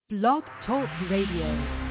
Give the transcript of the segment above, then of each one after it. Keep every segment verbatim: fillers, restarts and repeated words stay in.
Blog Talk Radio.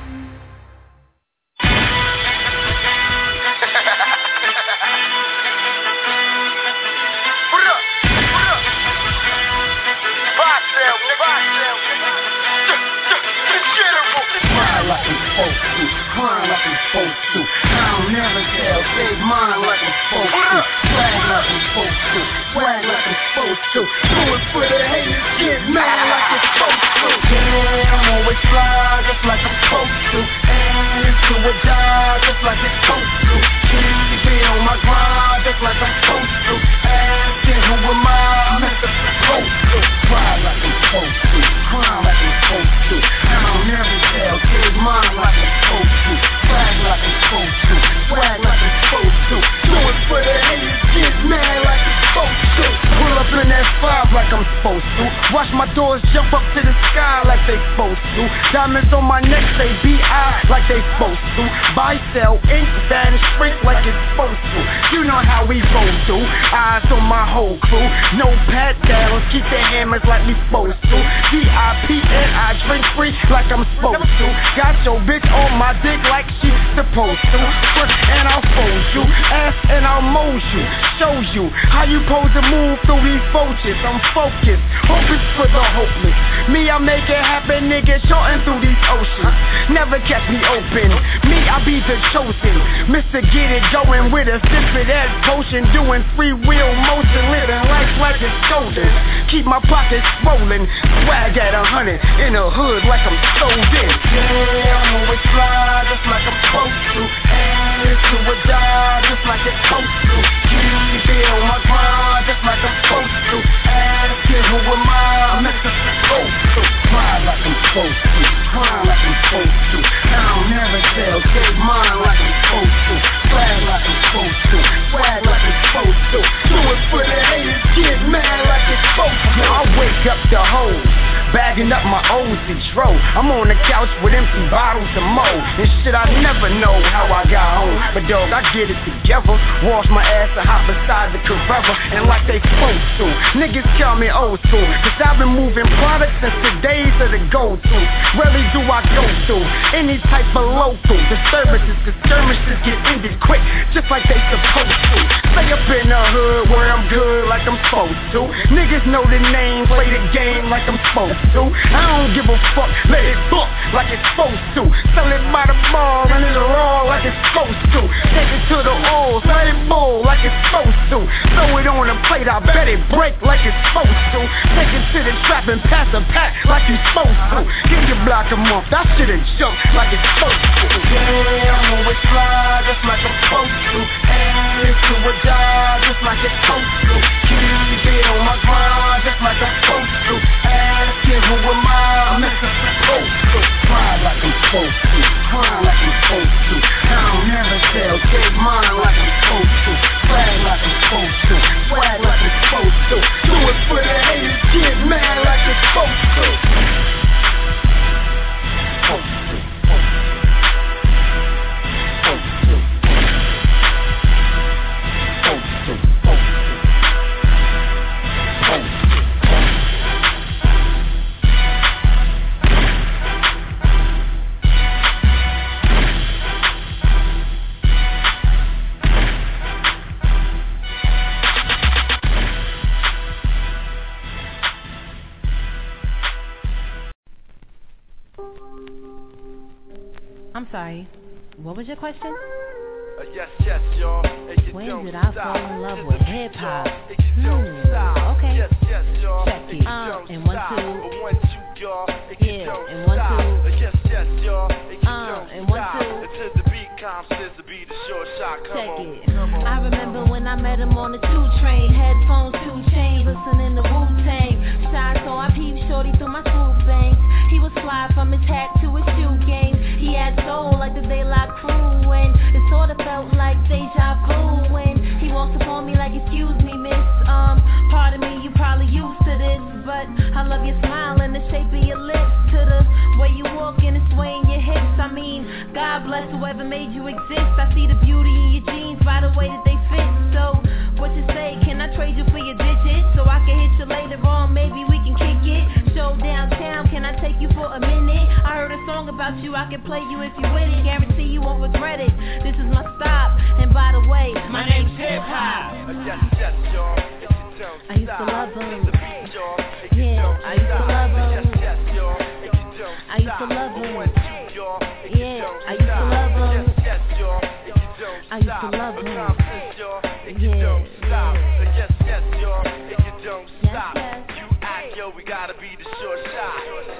Like I'm supposed to, crying like I'm supposed to. I don't never tell, save mine like I'm supposed to. Swag like I'm supposed to, swag like I'm supposed to. Do it for the haters, get mad like it's supposed to. Yeah, I'm always fly, just like I'm supposed to. And into a job, just like it's supposed to. Keep it on my grind, just like I'm supposed to. Asking who am I, Mister Supposed to. Cry like I'm supposed to, crying like I'm supposed to. I don't never tell, save mine like I'm supposed to. Swag like I'm supposed to. Swag like I'm supposed to. Do it for the haters, get mad like I'm supposed to. Pull up in that five like I'm supposed to. Watch my doors jump up to the sky like they supposed to. Diamonds on my neck say B I like they supposed to. Buy, sell, ink, vanish, shrink like it's supposed to. You know how we roll through. Eyes on my whole crew. No pat downs, keep the hammers like we supposed to. V I P and I drink free like I'm supposed to. Got your bitch on my dick like she's supposed to. Front and I'll fold you, ass and I'll mold you. Show you how you pose to move through these vultures. I'm focused, hoping for the hopeless. Me, I make it happen, nigga, shorting through these oceans. Never catch me open, me, I be the chosen. Mister Get It going with a sip of that potion. Doing free wheel motion, living life like it's golden. Keep my pockets rolling, swag at a hundred. In the hood like I'm sold in. Yeah, I'm always fly, just like I'm supposed to. And into a job, just like it's supposed to. Keep it on my grind, just like I'm supposed to. Asking who am I, Mister Supposed to. Cry like I'm supposed to, cry like I'm supposed to. I don't never tell, save mine like I'm supposed to. Swag like I'm supposed to, swag like I'm supposed to. Do it for the haters, get mad like it's supposed to. I wake up the hoes, bagging up my O's to dro. I'm on the couch with empty bottles of mo. And shit, I never know how I got home. But dog, I get it together. Wash my ass and hop beside the Carrera. And like they supposed to, niggas call me old school. Cause I've been moving products since the days of the go-to. Rarely do I go through any type of local disturbances. Cause skirmishes get ended quick, just like they supposed to. Stay up in the hood where I'm good like I'm supposed to. Niggas know the name, play the game like I'm supposed to. I don't give a fuck, let it book like it's supposed to. Sell it by the ball and it'll roll like it's supposed to. Take it to the oils, let it bowl like it's supposed to. Throw it on a plate, I bet it break like it's supposed to. Take it to the trap and pass a pack like you supposed to. Give your block a month, that shit'll jump like it's supposed to. Yeah, I'm always fly, just like I'm supposed to. And into a job, just like it's supposed to. Keep it on my grind, just like I'm supposed to. Asking who am I, Mister Supposed to. Cry like I'm supposed to, cry like I'm supposed to. I don't never tell, save mine like I'm supposed to. Swag like I'm supposed to, swag like I'm supposed to. Do it for the haters, get mad like it's supposed to. Supposed to. I'm sorry, what was your question? Uh, yes, yes, y'all. Hey, when did I fall in love with hip-hop? Hmm, okay. Yes, yes, y'all. Check it. Uh, and one, two. One, two, y'all. Yeah, and one, two. Yes, yes, y'all. Uh, and one, two. Until the beat comes, says the beat is short shot. Come Check on. it. Come on. I remember when I met him on the two train. Headphones, two chains, listening to Wu-Tang. Shy, so I peeped shorty through my swoop bangs. He was fly from his hat to his shoe game. He had soul like the De La Crew, and it sort of felt like deja vu when he walked upon me like, excuse me, miss. Um, pardon me, you probably used to this, but I love your smile and the shape of your lips, to the way you walk and the sway in your hips. I mean, God bless whoever made you exist. I see the beauty in your jeans by the way that they fit. So, what you say? Can I trade you for your digits so I can hit you later on? Maybe we can kick it. Show downtown, can I take you for a minute? about you, I can play you if you with it. Guarantee you won't regret it. This is my stop, and by the way, my name's Hip Hop. Yes, yes, y'all. If you don't I used to stop, love him. it's the beat, y'all. If you Yeah, don't I used to stop, love him. yes, yes, y'all. If you don't I used to stop, love him. one, two, y'all. If you Yeah, don't I used to stop, love him. yes, yes, y'all. If you don't I used to stop, love him. accomplish, y'all. If you Yeah, don't stop, yeah. yes, yes, y'all. If you don't Yes, stop, yes. you act, yo. We gotta be the short shot.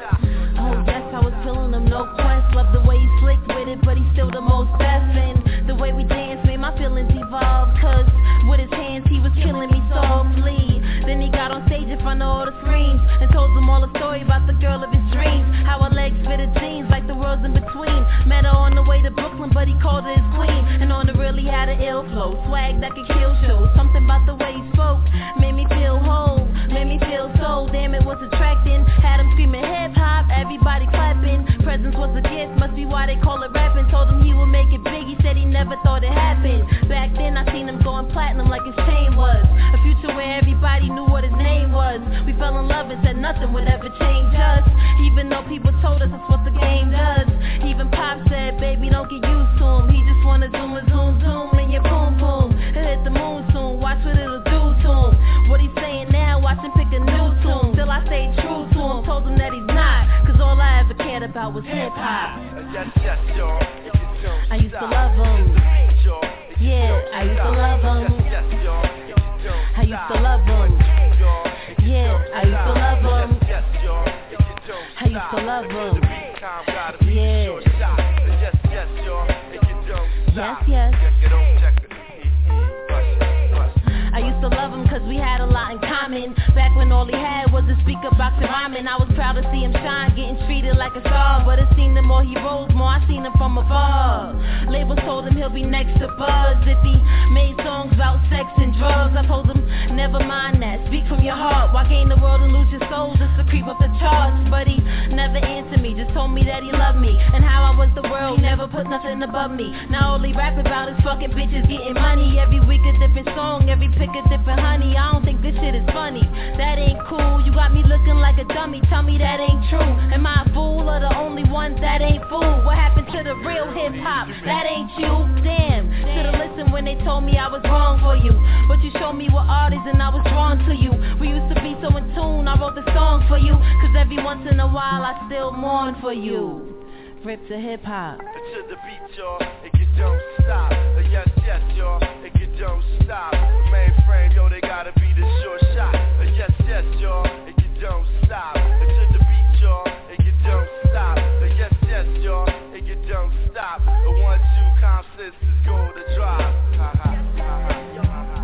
Oh yes, I was feeling him, no quest. Love the way he slicked with it, but he's still the most best. And the way we dance made my feelings evolve. Cause with his hands he was killing me softly. Then he got on stage in front of all the screens and told them all a story about the girl of his dreams. How her legs fit her jeans like the world's in between. Met her on the way to Brooklyn, but he called her his queen. And on the real he had an ill flow, swag that could kill shows. Something about the way he spoke made me feel whole, made me feel so damn it was attracting. Had him screaming hip hop, everybody clapping. Presence was a gift, must be why they call it rapping. Told him he would make it big, he said he never thought it happened. Back then I seen him going platinum like his chain was. A future where everybody knew what his name was. We fell in love and said nothing would ever change us. Even though people told us that's what the game does. Even Pop said, baby, don't get used to him. He just wanna zoom a zoom zoom in your boom boom. He'll hit the moon soon, watch what it'll do to him. What he's saying now, watch him pick a new tune. Still I stayed true to him, told him that he's not. Cause all I ever cared about was hip hop. Yes, yes, y'all. If you don't I used to stop, love him. it's the beat, y'all. If you Yeah, don't I used to stop, love him. yes, yes, y'all. If you don't I used to stop, love him. one, two, y'all. If you Yeah, don't I used to stop, love him. yes, yes, y'all. If you don't I used to stop, love until him. the beat time gotta be Yeah. the short shot. Yes, yes, y'all. If you don't stop, Yes, yes. check it on, check it. Bust it, bust it. I used to love him cause we had a lot in common. Back when all he had was a speaker box and rhyming. I was proud to see him shine, getting treated like a star. But it seemed the more he rose, more I seen him from afar. Labels told him he'll be next to Buzz if he made songs about sex and drugs. I told him, never mind that, speak from your heart. Why gain the world and lose your soul just to creep up the charts? But he never answered me, just told me that he loved me and how I was the world, never put nothing above me. Now all he rap about is fucking bitches getting money. Every week a different song, every pick a different honey. I don't think this shit is funny, that ain't cool. You got me looking like a dummy, tell me that ain't true. Am I a fool or the only one that ain't fool? What happened to the real hip hop? That ain't you, damn. Should've listened when they told me I was wrong for you, but you showed me what art is and I was drawn to you. We used to be so in tune, I wrote the song for you, cause every once in a while I still mourn for you. Rip to hip hop. To the beat, y'all, if you don't stop. Uh, yes, yes, y'all, if you don't stop. Mainframe, yo, they gotta be the short shot. Uh, yes, yes, y'all, if you don't stop. Uh, to the beat, y'all, if you don't stop. Uh, yes, yes, y'all, if you don't stop. Uh, one, two, calm sisters go to drive. Ha ha, ha ha, ha ha.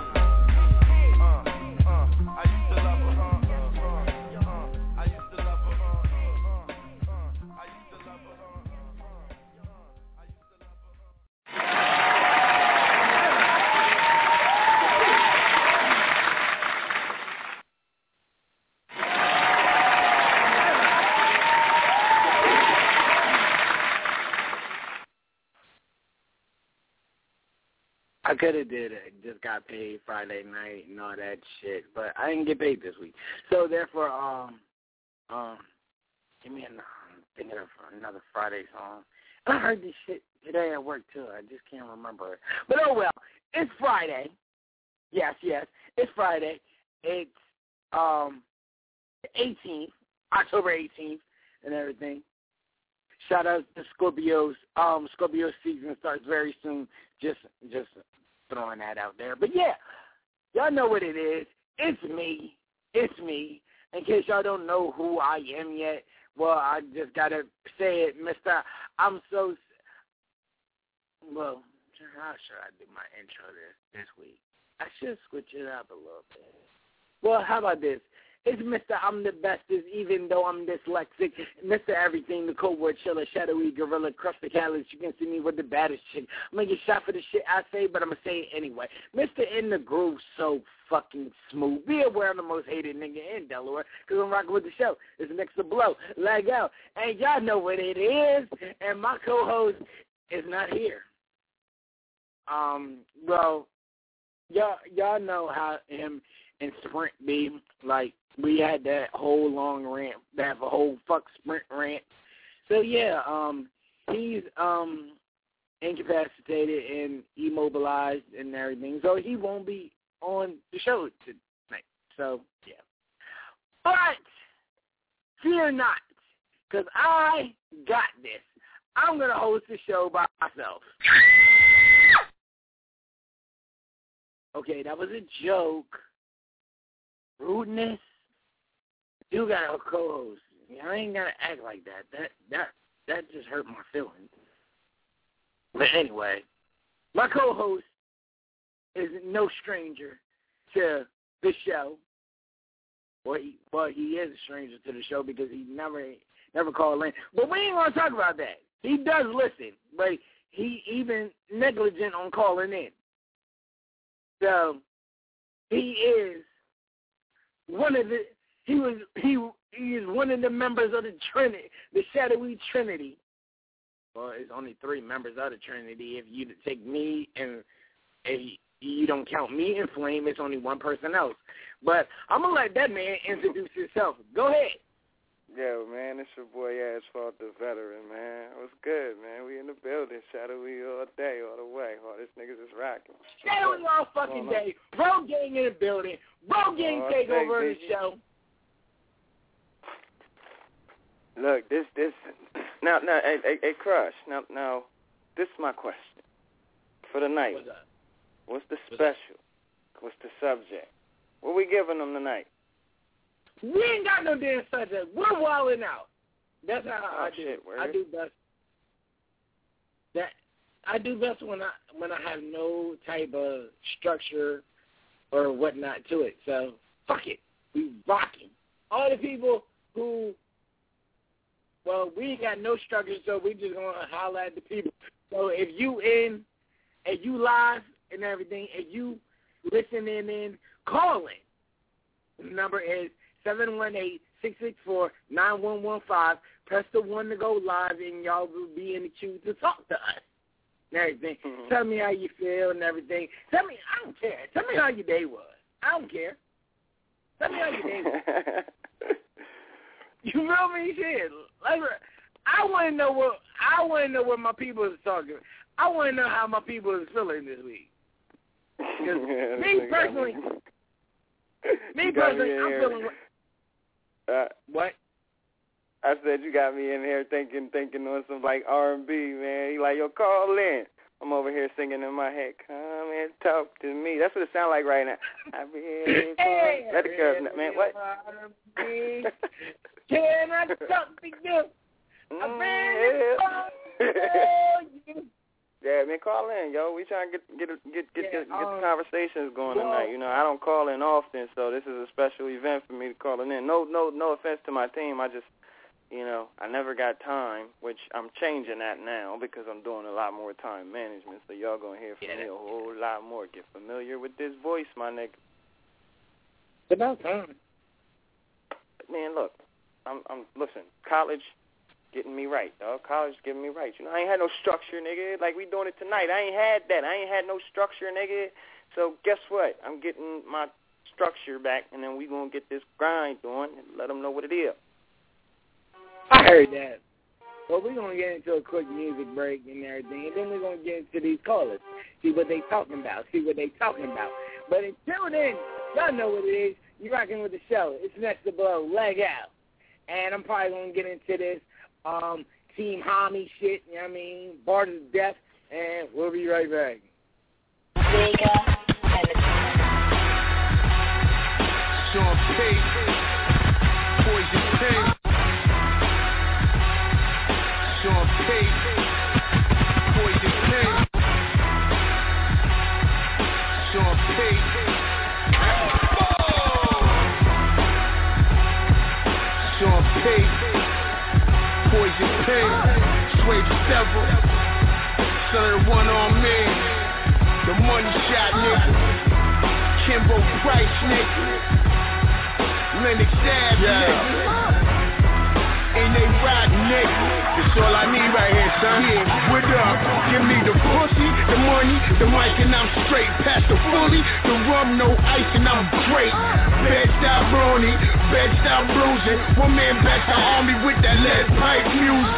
Uh, uh, I used to love her, uh, uh, uh, uh. I used to love her, uh, uh, uh, uh. I used to love her, uh, uh, uh. I used to love her, uh. I could have did it. Just got paid Friday night and all that shit, but I didn't get paid this week. So therefore, um, um, give me another. I'm thinking of another Friday song. I heard this shit today at work too. I just can't remember it. But oh well, it's Friday. Yes, yes, it's Friday. It's um the eighteenth, October eighteenth, and everything. Shout out to Scorpios. Um, Scorpio season starts very soon. Just, just throwing that out there. But yeah, y'all know what it is. It's me. It's me. In case y'all don't know who I am yet, well, I just gotta say it, Mister I'm so. Well, how should I do my intro this this week? I should switch it up a little bit. Well, how about this? It's Mister I'm the bestest, even though I'm dyslexic. Mister Everything, the cold word chiller, shadowy gorilla, crush the callous. You can see me with the baddest chick. I'm going to get shot for the shit I say, but I'm going to say it anyway. Mister In the Groove, so fucking smooth. Be aware I'm the most hated nigga in Delaware, because I'm rocking with the show. It's next to blow. Leg out. And y'all know what it is. And my co-host is not here. Um, well, y'all, y'all know how him and Sprint be. Like, we had that whole long rant, that whole fuck Sprint rant. So yeah, um, he's um incapacitated and immobilized and everything, so he won't be on the show tonight. So yeah, but fear not, because I got this. I'm gonna host the show by myself. Okay, that was a joke. Rudeness. You got a co-host. I ain't gotta act like that. That that that just hurt my feelings. But anyway, my co-host is no stranger to the show. Well, he, well, he is a stranger to the show because he never never called in. But we ain't gonna talk about that. He does listen, but he even negligent on calling in. So he is one of the he was he he is one of the members of the Trinity, the shadowy Trinity. Well, it's only three members of the Trinity. If you take me and if you don't count me and Flame, it's only one person else. But I'm gonna let that man introduce himself. Go ahead. Yo, man, it's your boy Asphalt the Veteran, man. What's good, man? We in the building, shadowy all day, all the way. All this niggas is rocking. Shadowy all fucking day. Bro Gang in the building. Bro Gang take over the show. Look, this, this, now, now, hey, hey, hey, Crush, now, now, this is my question for the night. What's up? What's the special? What's the subject? What we giving them tonight? We ain't got no damn subject. We're wilding out. That's how oh, I do. Shit, I do best. That I do best when I when I have no type of structure or whatnot to it. So fuck it, we rocking. All the people who, well, we ain't got no structure, so we just gonna holler at the people. So if you in, if you live and everything, if you listening in, call in. The number is seven one eight, six six four, nine one one five. Press the one to go live, and y'all will be in the queue to talk to us and everything. Mm-hmm. Tell me how you feel and everything. Tell me, I don't care. Tell me how your day was. I don't care. Tell me how your day was. You feel me? Shit. Like, I want to know what I want to know what my people is talking. I want to know how my people is feeling this week. Because yeah, me personally, me personally, I'm feeling. Uh, what? I said you got me in here thinking, thinking on some like R and B, man. You like, yo, call in. I'm over here singing in my head. Come and talk to me. That's what it sounds like right now. I really hey, let it go, man. What? Can I talk to you? I really want you. Yeah, man, call in, yo. We trying to get get get get, yeah, get, get um, the conversations going well, tonight. You know, I don't call in often, so this is a special event for me to call in. No, no, no offense to my team. I just, you know, I never got time, which I'm changing that now because I'm doing a lot more time management. So y'all gonna hear from yeah, me a whole lot more. Get familiar with this voice, my nigga. It's about time. Man, look, I'm, I'm listen. College. Getting me right, dog. College getting me right. You know, I ain't had no structure, nigga. Like we doing it tonight. I ain't had that. I ain't had no structure, nigga. So guess what? I'm getting my structure back, and then we gonna get this grind going and let them know what it is. I heard that. Well, we're gonna get into a quick music break and everything, and then we're gonna get into these callers, see what they talking about, see what they talking about. But until then, y'all know what it is. You rocking with the show. It's Next to Blow, leg out, and I'm probably gonna get into this. Um, Team Homie shit, you know what I mean? Bars of Death, and we'll be right back. Vega and the Sean P, Poison King, Sean P, Poison King, Sean P, Sean P. Poison King, Sway the Devil, Son one on me, the money shot nigga, Kimbo Price nigga, Lennox Ave yeah. nigga, ain't they rock nigga, that's all I need right here son, yeah, what up, give me the pussy, the money, the mic and I'm straight, pass the fully, the rum no ice and I'm great, Bed-Stuy brony, Bed-Stuy bruising, one man back the army with that lead pipe music, yeah.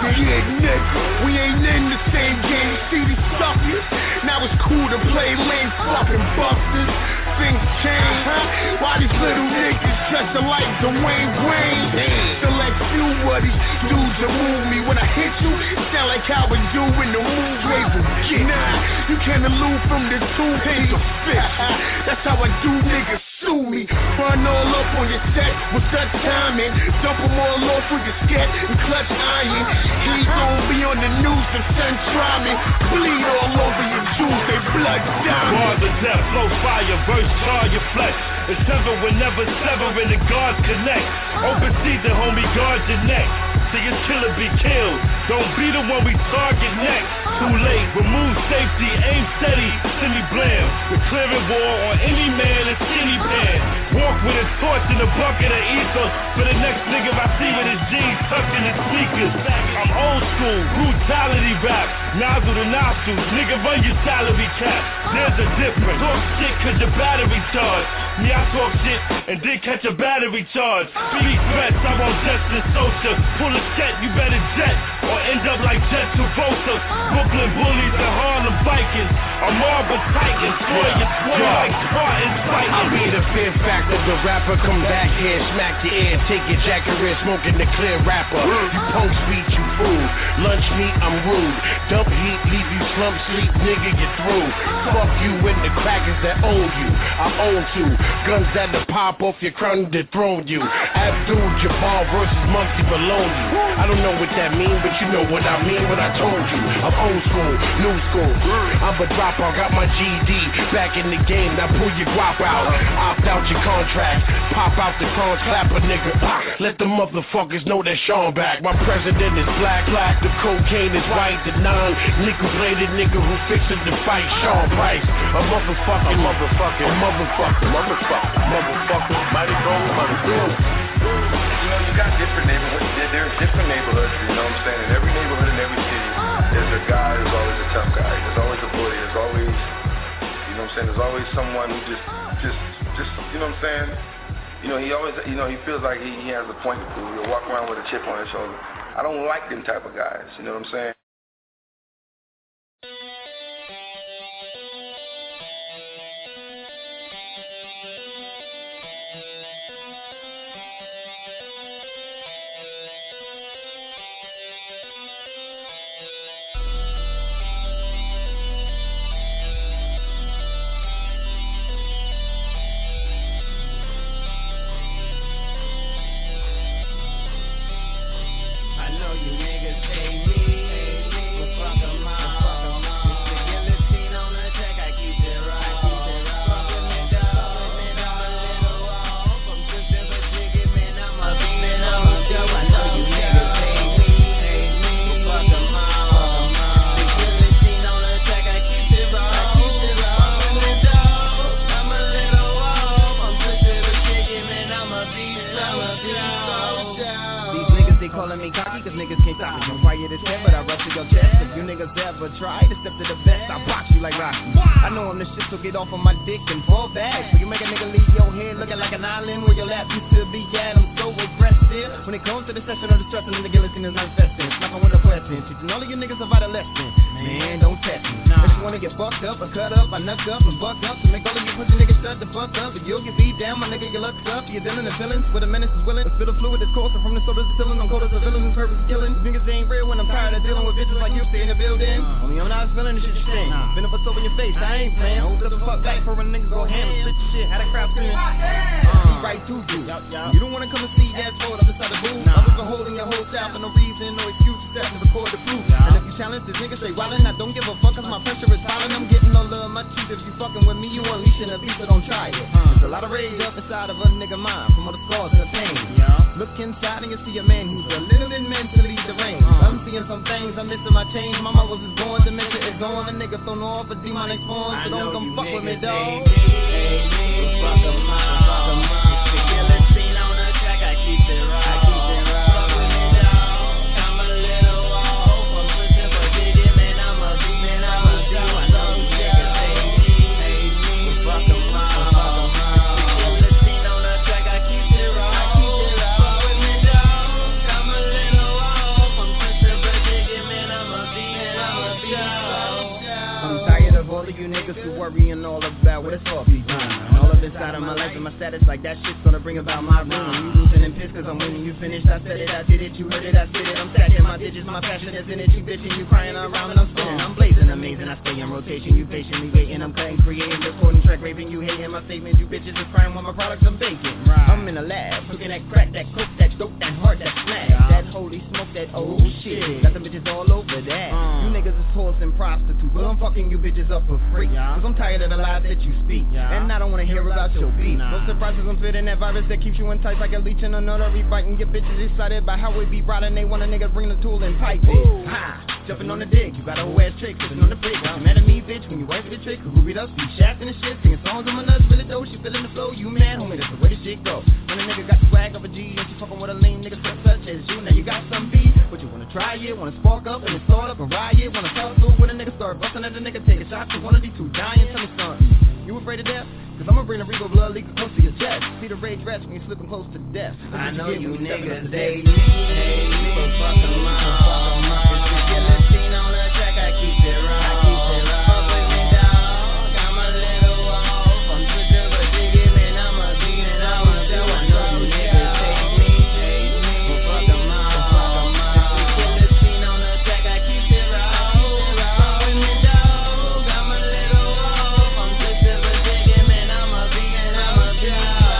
big nigga. We ain't in the same game, you see these suckers? Now it's cool to play lame fucking busters. Things change, huh? Why these little niggas dressed alike Dwayne Wayne? Select few of these dudes that move me. When I hit you, it sound like how we do in the move ways of get. Nah, you can't elude from the two page of fish. That's how I do, niggas sue me. Run all up on your set with such timing. Dump them all off with your scat and clutch iron. He gon' be on the news if son try me. Bleed all over your jewels, they blood diamond. Bars of death, flow fire, verse char your flesh. It's sever whenever sever and the guards connect. Open season, homie, guard your neck. See your killer be killed. Don't be the one we target next. Too late, remove safety, aim steady, Cindy Blam. Declaring war on any man in skinny pants. Walk with a torch in a bucket of ether. For the next nigga I see with his jeans tucked in his sneakers. I'm old school, brutality rap. Nozzle to nostrils, nigga run your salary cap. There's a difference. Talk shit cause your battery charge. Me I talk shit and then catch a battery charge. Speak threats, I want Justin Sosa. Pull a jet, you better jet or end up like Jet Travolta. Brooklyn bullies and Harlem Vikings. I'm Marble Titans, boy, you swore like Spartans fighting. I'll be the fear factor, the rapper come back here, smack your ear, take your jacket red, smoking the clear rapper. You punk speech, you fool. Lunch meat, I'm rude. Dump heat, leave you slump sleep, nigga, you through. Fuck you and the crackers that own you. I own two guns that'll pop off your crown, dethrone you. Abdul Jabbar versus Monkey below you. I don't know what that mean, but you know what I mean when I told you. I'm old school, new school. I'm a dropout, got my G D back in the game. Now pull your guap out, opt out your contract, pop out the cons, clap a nigga. Let the motherfuckers know that Sean back. My president is black, black. The cocaine is white. The non-nickel bladed nigga who fixes the fight, Sean Price. A motherfucking, motherfucking, a motherfucker, motherfucker, motherfucker, mighty bro, motherfucker. You know, you got different neighborhoods. There, there's different neighborhoods, you know what I'm saying? In every neighborhood, in every city, there's a guy, there's always a tough guy. There's always a bully. There's always, you know what I'm saying? There's always someone who just, just, just, you know what I'm saying? You know, he always, you know, he feels like he, he has a point to prove. He'll walk around with a chip on his shoulder. I don't like them type of guys, you know what I'm saying? Get off of my dick and fall back. So you make a nigga leave your head looking like an island where your lap used to be at. I'm so aggressive. When it comes to the session of the stressing and the guillotine is manifesting. Like I'm with a question. Teaching all of you niggas about a lesson. Man, don't test me. Nah. If you wanna get fucked up or cut up, I nuck up and buck up. To make all of you pussy niggas shut the fuck up. But you'll get beat down, my nigga, you lucked up. You're dealing in feelings where the menace is willing. But spill the fluid that's coursing from the sodas to ceiling. I'm cold as a villain whose purpose is killing. Niggas ain't real when I'm tired of dealing with bitches like you stay in the building. Uh, Only I'm not feeling the shit you saying. Nah. Been up a soap in your face, I ain't playing. Hold up the fuck back for when niggas go ham and split your shit. How the crowd screaming. Uh, right to you. Yep, yep. You don't wanna come and see ass forward up inside the booth. Nah. I was holding your whole staff for no reason, no excuse except to record the proof. Yeah. And if you challenge this nigga, say wildin', I don't give a fuck cause my pressure is piling. I'm getting no love, my cheese. If you fucking with me, you unleashing a beast, so don't try it. Uh. There's a lot of rage up inside of a nigga mind from all the scars and the pain. Yeah. Look inside and you see a man who's a little bit mentally deranged. Uh. I'm seeing some things, I'm missing my change. My mama was born, dementia is gone. A nigga thrown off a demonic form, so don't come fuck with me, dawg. Hey, me, fuck 'em up, fuck 'em up. The guillotine on the track, I keep it right. I keep it right. Fuck with me, dawg. I'm a little off. I'm pushing for diggy, man. I'm a beat, man. I'm a beat. I know you niggas hate me. Hate me. Fuck 'em up, fuck 'em up. The guillotine on the track, I keep it right. I keep it right. Fuck with me, dawg. I'm a little off. I'm pushing for diggy, of you niggas who worrying all about what it's all be doing. All up inside of my life and my status like that shit's gonna bring about my ruin. You losing and pissed cause I'm winning, you finished. I said it, I did it, you heard it, I said it. I'm stacking my digits, my passion is in it. You bitching, you crying, I'm rhyming, I'm spinning. I'm blazing, amazing, I stay in rotation. You patiently waiting, I'm cutting, creating, recording, track raping. You hating my statements, you bitches is crying when my products I'm baking. I'm in the lab, looking at crack, that coke, that dope, that heart, that smack. That holy smoke, that old shit. Got them bitches all over that. You niggas is whores and prostitutes, but I'm fucking you bitches up for free. Cause I'm tired of the lies that you speak, and I don't wanna hear about your beef. No surprises, I'm fitting that virus that keeps you in tight like a leech and another rebiting. Your bitches excited by how we be riding. They want a nigga bring the tool and pipe it. Ha! Jumping on the dick, you got a whole ass trick, sitting on the brick. You mad at me, bitch, when you wife your trick. Who beat up, speak shafting and shit, singing songs on my nuts, really dope. She feeling the flow, you mad, homie, that's the way the shit go. When a nigga got the swag of a G, and she fucking with a lean nigga such such as you. Now you got some beef, but you wanna try it, wanna spark up and start up a riot. Wanna talk to when a nigga start busting at a nigga, take a shot to one of these two dying. Tell me something, you afraid of death? Cause I'ma bring the Rico blood leaking close to your chest. See the rage rest when you slipping close to death. I know you niggas, they need me, but fuck them all. If you get the scene on the track, I keep it raw. I keep it raw. Fuck with me, dog. I'm a little off. I'm twisted, but dig it, man. I'm a beat and I'm a do. I know you niggas take me, take me, but fuck them all. If you get the scene on the track, I keep it raw. Fuck with me, dog. I'm a little off. I'm twisted, but dig it, man. I'm a beat and I'm a do.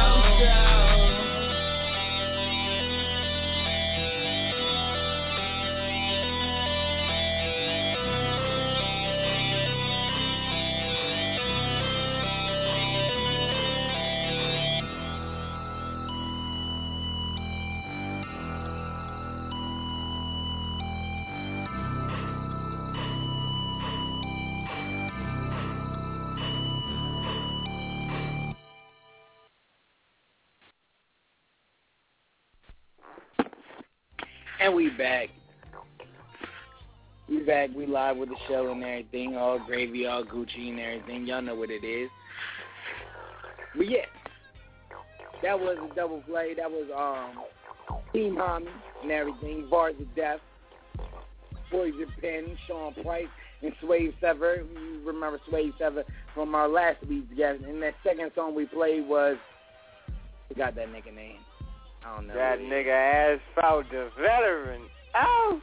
And we back. We back. We live with the show and everything. All gravy, all Gucci and everything. Y'all know what it is. But yeah, that was a double play. That was um Team Homie and everything. Bars of Death. Poison Pen, Sean Price, and Sway Sever. You remember Sway Sever from our last week's guest. And that second song we played was, I forgot that nigga name. I don't know. That nigga Asphalt the Veteran. Ow!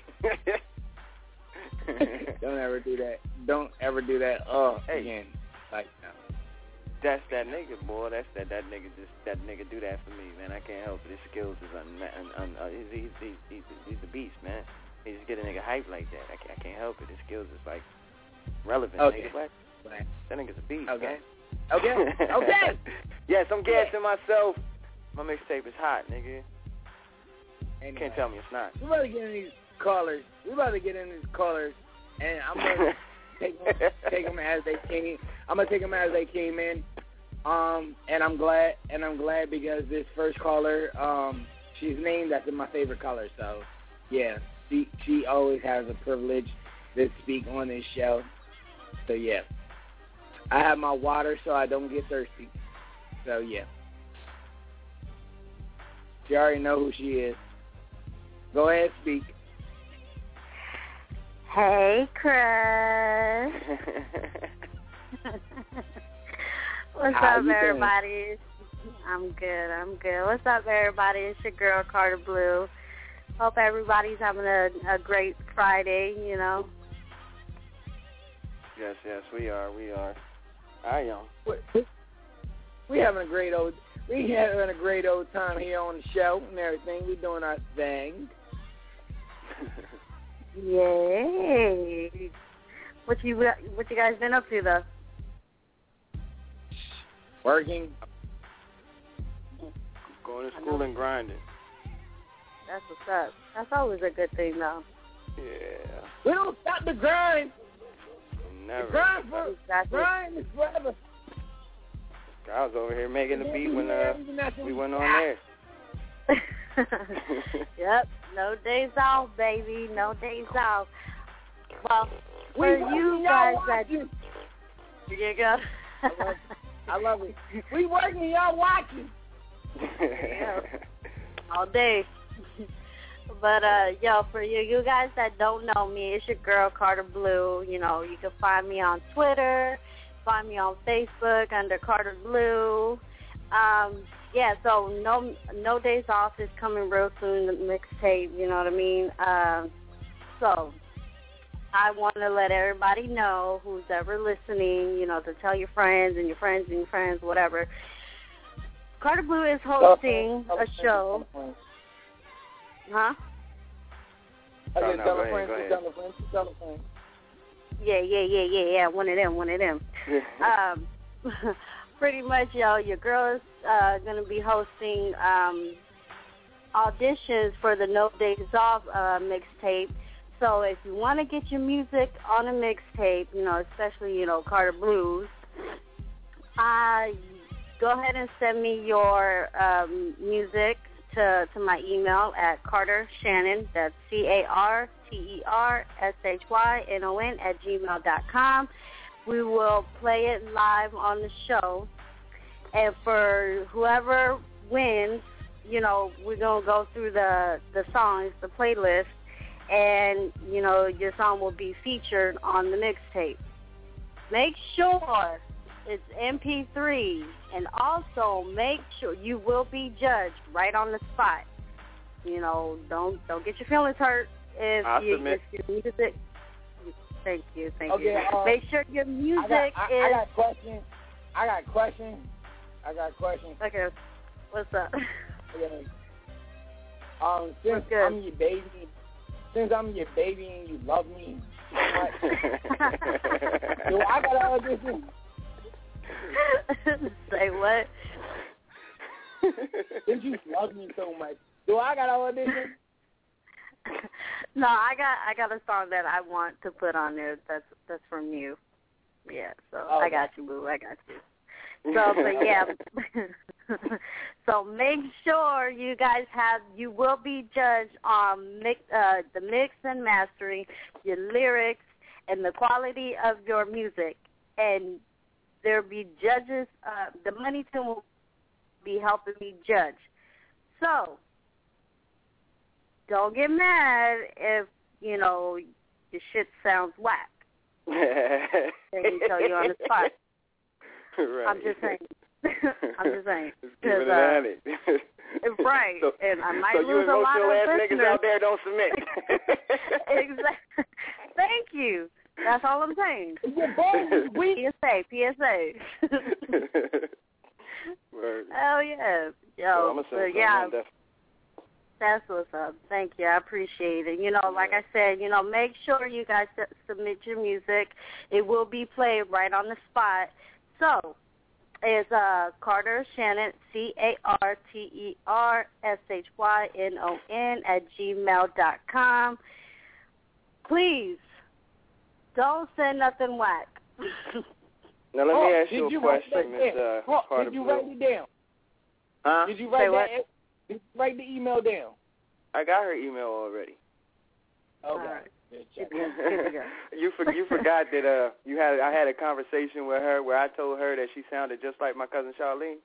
Don't ever do that. Don't ever do that. Oh, hey. Again. Like, no. That's that nigga, boy. That's that. That nigga just. That nigga do that for me, man. I can't help it. His skills is un. un, un uh, he's, he's, he's, he's, he's the beast, man. He just get a nigga hype like that. I can't, I can't help it. His skills is like relevant. Okay. Nigga. What? That nigga's a beast. Okay. Man. Okay. Okay. Yes, I'm gassing myself. My mixtape is hot, nigga. Anyway, can't tell me it's not. We about to get in these callers. We about to get in these callers, and I'm gonna take them, take them as they came. I'm gonna take them as they came in. Um, and I'm glad, and I'm glad because this first caller, um, she's named after my favorite color. So, yeah, she she always has a privilege to speak on this show. So yeah, I have my water so I don't get thirsty. So yeah. You already know who she is. Go ahead, speak. Hey, Chris. What's How up, you everybody? Doing? I'm good. I'm good. What's up, everybody? It's your girl, Carter Blue. Hope everybody's having a, a great Friday, you know. Yes, yes, we are. We are. I am. We, we having a great old... We having a great old time here on the show and everything. We doing our thing. Yay! What you what you guys been up to though? Working. Going to school and grinding. That's what's up. That's always a good thing though. Yeah. We don't stop the grind. Never. The grind, for, exactly. grind is forever. I was over here making the beat when uh, we went on there. Yep, no days off, baby, no days off. Well, for we you guys that you go. I love it. I love it. We working, y'all watching. Yeah. All day. But, uh, yo, for you, you guys that don't know me, it's your girl, Carter Blue. You know, you can find me on Twitter, find me on Facebook under Carter Blue. Um, yeah, so no no days off is coming real soon, the mixtape, you know what I mean? Um, so I want to let everybody know who's ever listening, you know, to tell your friends and your friends and your friends, whatever. Carter Blue is hosting a show. Huh? Oh, no, no, tell go a friend, ahead, go tell a friend, tell a friend. Yeah, yeah, yeah, yeah, yeah. One of them, one of them. um, pretty much, yo, your girl is uh, going to be hosting um, auditions for the No Days Off uh, mixtape. So if you want to get your music on a mixtape, you know, especially, you know, Carter Blues, uh, go ahead and send me your um, music to, to my email at Carter Shannon, that's C A R T E R S H Y N O N at gmail dot com. We will play it live on the show. And for whoever wins, you know, we're going to go through the, the songs, the playlist, and, you know, your song will be featured on the mixtape. Make sure it's M P three, and also make sure you will be judged right on the spot. You know, don't don't get your feelings hurt if, I'll you, submit. if your music. Thank you, thank Okay, you. um, Make sure your music I got, I, is. I got questions. I got questions. I got questions. Okay, what's up? Okay. Um, since good? I'm your baby, since I'm your baby and you love me so much, do I got to audition? Say what? Since you love me so much, do I got to audition? No, I got I got a song that I want to put on there. That's that's from you. Yeah, so Oh, I got you, boo. I got you. So, but yeah. So make sure you guys have. You will be judged on mix, uh, the mix and mastering, your lyrics, and the quality of your music. And there'll be judges. Uh, the money team will be helping me judge. So don't get mad if, you know, your shit sounds whack. They can tell you on the spot. Right. I'm just saying. I'm just saying. Just give it uh, a honey. Right. So, and I might so you lose a lot emotional of ass listeners. niggas out there don't submit. Exactly. Thank you. That's all I'm saying. We P S A, P S A. Word. Hell yeah. Yo, So I'm gonna but send yeah. something, That's what's up. Thank you. I appreciate it. You know, like I said, you know, make sure you guys su- submit your music. It will be played right on the spot. So it's uh, Carter Shannon, C A R T E R S H Y N O N at gmail dot com. Please don't send nothing whack. Now let me oh, ask you a you write question, that Miss down? uh, Oh, Carter did you Blue. write it down? Huh? Did you Say write what? that? Did you write the email down? I got her email already. Okay. All right. Just check. you for, you forgot that uh you had I had a conversation with her where I told her that she sounded just like my cousin Charlene.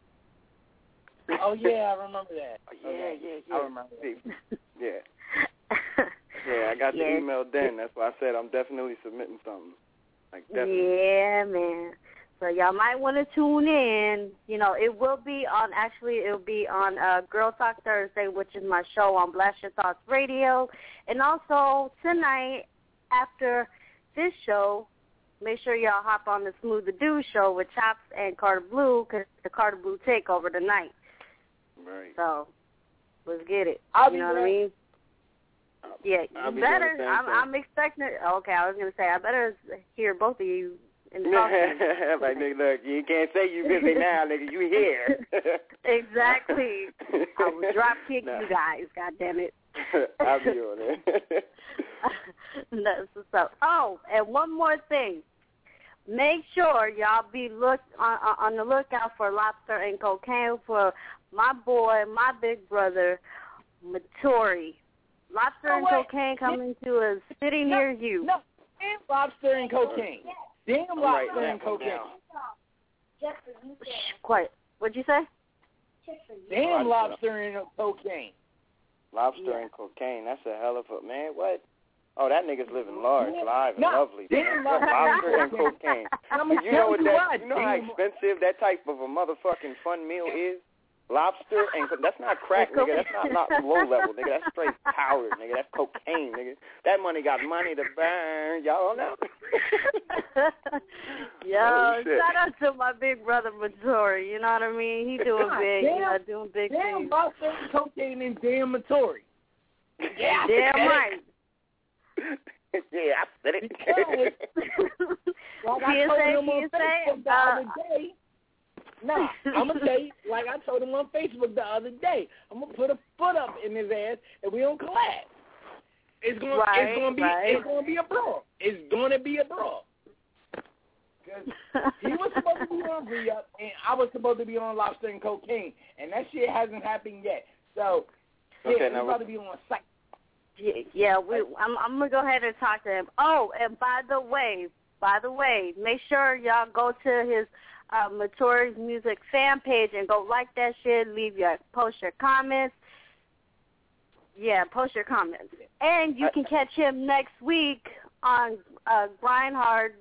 Oh yeah, I remember that. Oh, yeah, okay. yeah, yeah. I remember that. Yeah. Yeah, I got Yeah. the email then. That's why I said I'm definitely submitting something. Like definitely. Yeah, man. So y'all might want to tune in. You know, it will be on, actually, it will be on uh, Girl Talk Thursday, which is my show on Blast Your Thoughts Radio. And also tonight, after this show, make sure y'all hop on the Smooth the Dude show with Chops and Carter Blue, because the Carter Blue takeover tonight. Right. So let's get it. I'll you know be what I mean? Yeah, I'll you be better. doing the same I'm, thing. I'm expecting it. Okay, I was going to say, I better hear both of you in the talk. Like, nigga, look, you can't say you busy now, nigga. You here. Exactly. I will drop kick Nah. you guys, God damn it. I'll be on it. That's what's up. Oh, and one more thing. Make sure y'all be look on, on the lookout for Lobster and Cocaine for my boy, my big brother, Matori. Lobster Oh, and wait. Cocaine coming to a city No, near you. No, damn lobster and cocaine. Damn I'm lobster writing and that one cocaine. down. Shh, quiet. What'd you say? Damn lobster and cocaine. Lobster Yeah. and cocaine. That's a hell of a man. What? Oh, that nigga's living large, Yeah. live, and No, lovely. damn, What, lobster and cocaine. I'm You gonna know tell what you that? what, You know how damn. expensive that type of a motherfucking fun meal is. Lobster and co- that's not crack, nigga. That's not not low level, nigga. That's straight powder, nigga. That's cocaine, nigga. That money got money to burn. Y'all know. Yo, Holy shit. shout out to my big brother Matori. You know what I mean? He doing God big. damn, you know, doing big damn things. Lobster and cocaine and damn Matori. Yeah, Damn right. Yeah, I said it. Because, like I He told say, him he on say, Facebook the uh, other day. Nah, I'm gonna tell you, like I told him on Facebook the other day, I'm gonna put a foot up in his ass and we don't collab. It's gonna, Right, it's gonna be, right. it's gonna be a brawl. It's gonna be a brawl. Cause he was supposed to be on Re-Up and I was supposed to be on Lobster and Cocaine, and that shit hasn't happened yet. So, yeah, Okay, we're now about to be on site. Yeah, yeah we, I'm, I'm gonna go ahead and talk to him. Oh, and by the way, by the way, make sure y'all go to his uh, Matori's Music fan page and go like that shit. Leave your post your comments. Yeah, post your comments, and you can catch him next week on uh, Grind Hard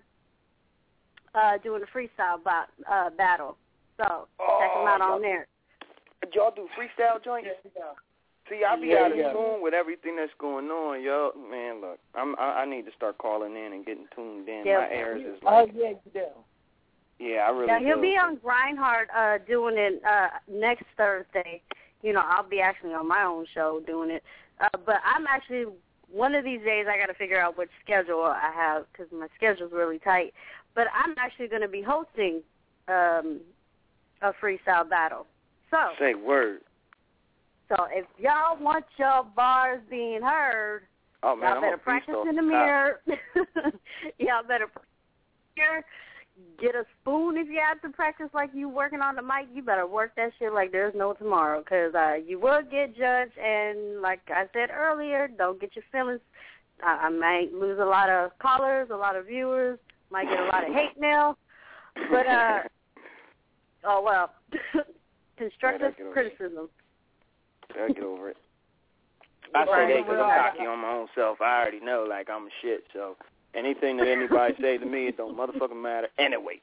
uh, doing a freestyle bat, uh, battle. So check him out on there. Y'all do freestyle joints? See, I be Yeah, out of yeah. tune with everything that's going on, yo. Man, look, I'm, I, I need to start calling in and getting tuned in. Yeah. My ears is Oh like, yeah, you do. yeah, I really Yeah, he'll do. be on Grindhard uh, doing it uh, next Thursday. You know, I'll be actually on my own show doing it. Uh, but I'm actually, one of these days I got to figure out which schedule I have because my schedule's really tight. But I'm actually going to be hosting um, a freestyle battle. So, Say word. so if y'all want your bars being heard, Oh, man, y'all I'm better a beast practice off in the top. mirror. Y'all better practice. Get a spoon if you have to practice like you working on the mic. You better work that shit like there's no tomorrow because uh, you will get judged. And like I said earlier, don't get your feelings. I, I might lose a lot of callers, a lot of viewers, might get a lot of hate mail. But, uh, oh, well, constructive Yeah, criticism. I'll get over it. I say Right. that because I'm cocky on my own self. I already know, like, I'm a shit, so anything that anybody say to me, it don't motherfucking matter anyway.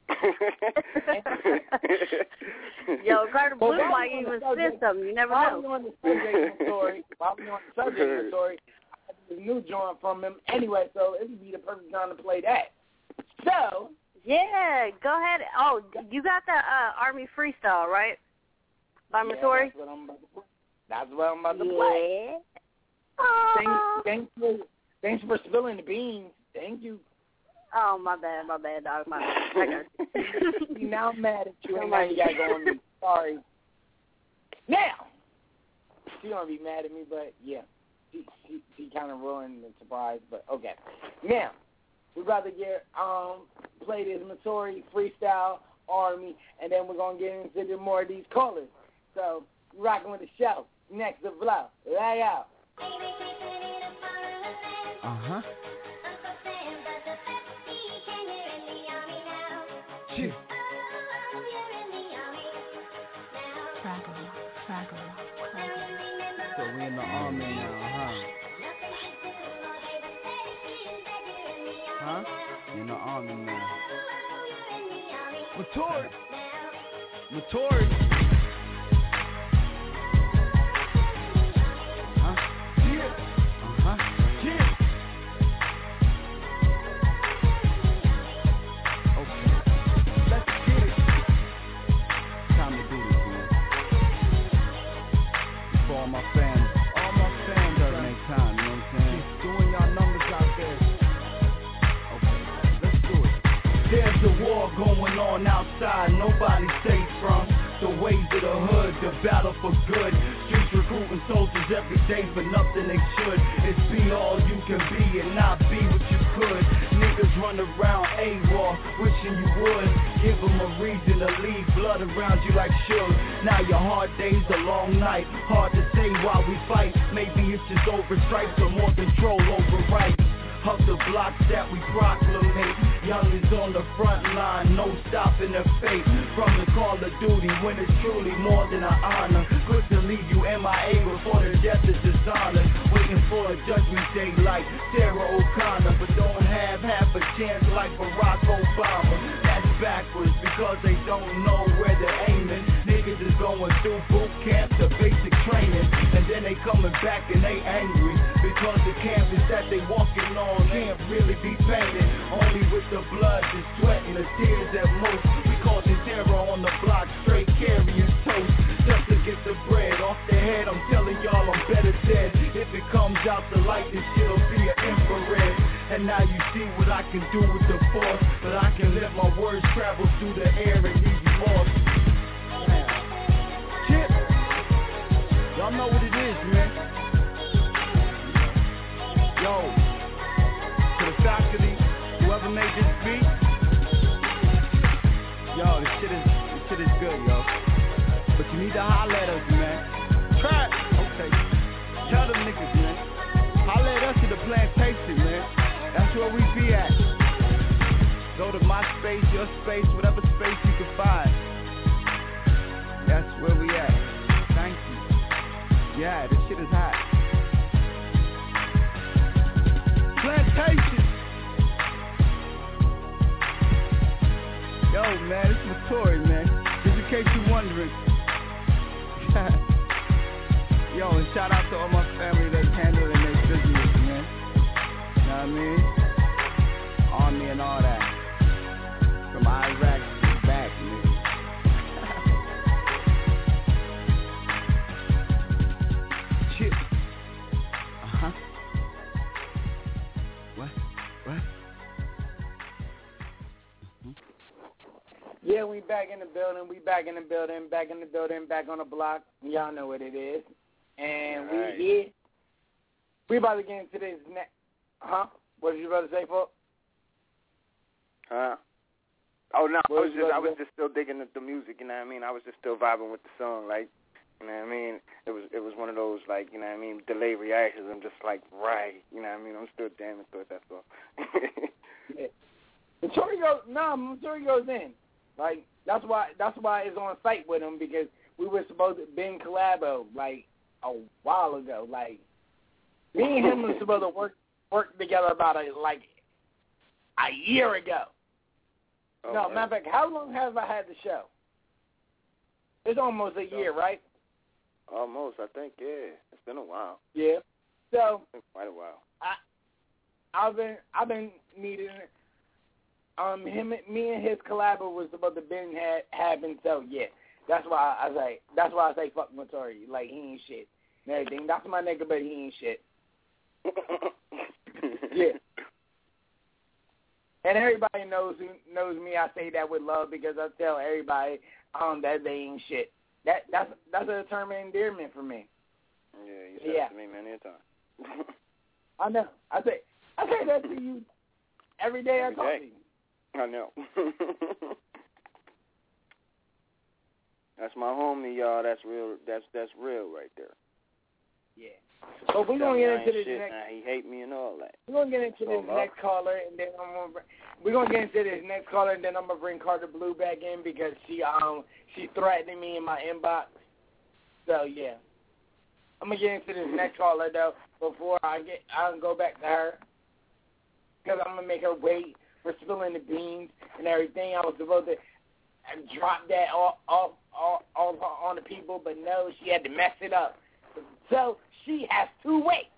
Yo, Carter Well, Blue while might we on even the subject- spit something. You never While know. we on the subject of the story, while we on the subject of the story, I have a new joint from him anyway, so it would be the perfect time to play that. So, Yeah, go ahead. Oh, you got the uh, Army Freestyle, right? By yeah, Matori? that's what I'm about to play. That's what I'm about to Yeah. play. Oh. Thanks, thanks for thanks for spilling the beans. Thank you. Oh, my bad, my bad, dog. My bad. I got you. See, now I'm mad at you, and now you got to go on me. Sorry. Now, she don't be mad at me, but yeah, she she, she kind of ruined the surprise. But okay. Now we're about to get um play this Matori Freestyle Army, and then we're gonna get into the more of these callers. So rocking with the show. Next the flow. Lay out. Uh huh. Shit. So we in the army now, huh? Huh? In the army now. Matori. Matori. Huh? Yeah. Uh-huh. Yeah. Okay. Let's get it. Time to do this, man. For all my fans, all my fans during that time, you know what I'm saying? Keep doing y'all numbers out there. Okay, let's do it. There's a war going on outside, nobody safe from the ways of the hood, the battle for good. Streets recruiting soldiers every day for nothing they should. It's be all you can be and not be what you could. Niggas run around AWOL, wishing you would. Give them a reason to leave blood around you like sugar. Now your hard days, a long night. Hard to say why we fight. Maybe it's just over stripes or more control over rights. Hustle blocks that we proclamate. Young is on the front line, no stopping the fate. From the Call of Duty, when it's truly more than an honor. Quick to leave you M I A before the death is dishonored. Waiting for a judgment day like Sarah O'Connor, but don't have half a chance like Barack Obama. That's backwards because they don't know where they're aiming. Niggas is going through boot camp to basic training, and then they coming back and they angry because the canvas that they walking on can't really be painted. Only with the blood, the sweat, and the tears at most. We causing terror on the block, straight carrying toast. Just to get the bread off their head, I'm telling y'all I'm better dead. If it comes out the light, this shit'll be an infrared. And now you see what I can do with the force, but I can let my words travel through the air and leave you lost. Chip, y'all know what it is, man. Yo, to the faculty, whoever made this beat, yo, this shit is, this shit is good, yo. But you need to holler at us, man. Try it. Okay. Tell them niggas, man. Holler at us at the plantation, man. That's where we be at. Go to my space, your space, whatever space you can find. That's where we at. Thank you. Yeah, this shit is hot. Plantation. Yo, man, this is Tory, man. Just in case you're wondering. Yo, and shout out to all my family that's handling their business, man. You know what I mean? Army and all that. From Iraq to back, nigga. Shit. Uh-huh. What? What? Mm-hmm. Yeah, we back in the building. We back in the building. Back in the building. Back on the block. Y'all know what it is. And we right. here. We about to get into this next. Huh? What did you about to say, folks? Huh? Oh no, I What was was you just about I to was say? just still digging the, the music. You know what I mean? I was just still vibing with the song, like, you know what I mean? It was it was one of those, like, you know what I mean, delayed reactions. I'm just like, right, you know what I mean? I'm still damn into it. That's all. Yeah. The Tory goes no, the Tory goes in. Like that's why that's why it's on site with him, because we were supposed to been collabo like a while ago. Like me and him were supposed to work work together about a like a year ago. Oh, no, man. matter of fact, how long have I had the show? It's almost a year, right? Almost, I think, yeah. It's been a while. Yeah. So It's been quite a while. I I've been I've been needing um him me and his collabo was supposed to been had happen, so yeah. That's why I say that's why I say fuck Notori. Like he ain't shit and everything. That's my nigga, but he ain't shit. Yeah. And everybody knows who knows me. I say that with love because I tell everybody um that they ain't shit. That that's that's a term of endearment for me. Yeah, you said Yeah. it to me many a time. I know. I say I say that to you every day Every I talk day. to you. I know. That's my homie, y'all. That's real. That's that's real right there. Yeah. But we're Tell gonna me get I into ain't this shit, next. Now he hate me and all that. We're gonna get into this Oh, next caller, and then I'm gonna. We're gonna get into this next caller, and then I'm gonna bring Carter Blue back in because she um she threatening me in my inbox. So yeah, I'm gonna get into this next caller though before I get I can go back to her because I'm gonna make her wait for spilling the beans and everything. I was supposed to drop that all all all, all on the people, but no, she had to mess it up. So she has to wait.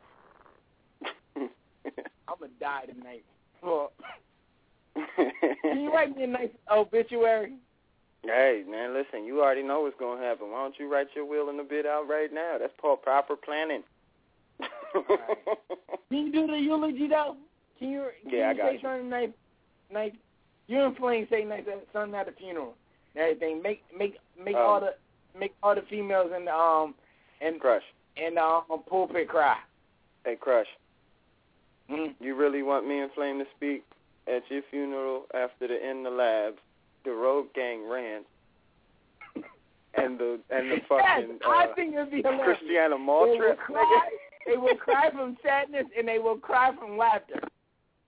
I'm gonna die tonight. Well, can you write me a nice obituary? Hey, man, listen, you already know what's going to happen. Why don't you write your will and the bid out right now? That's called proper planning. Right. Can you do the eulogy, though? Can you, can Yeah, I you got say you. something nice? Nice? You and Flame say nice something at the funeral and everything. Make make make Um, all the make all the females in the um and Crush. and um pulpit cry. Hey, Crush, Mm-hmm. you really want me and Flame to speak at your funeral after the In the Labs, the Road Gang rant, and the and the fucking Yes, I uh, think it'd be hilarious. Christiana Mall They will trip, cry. They will cry from sadness and they will cry from laughter.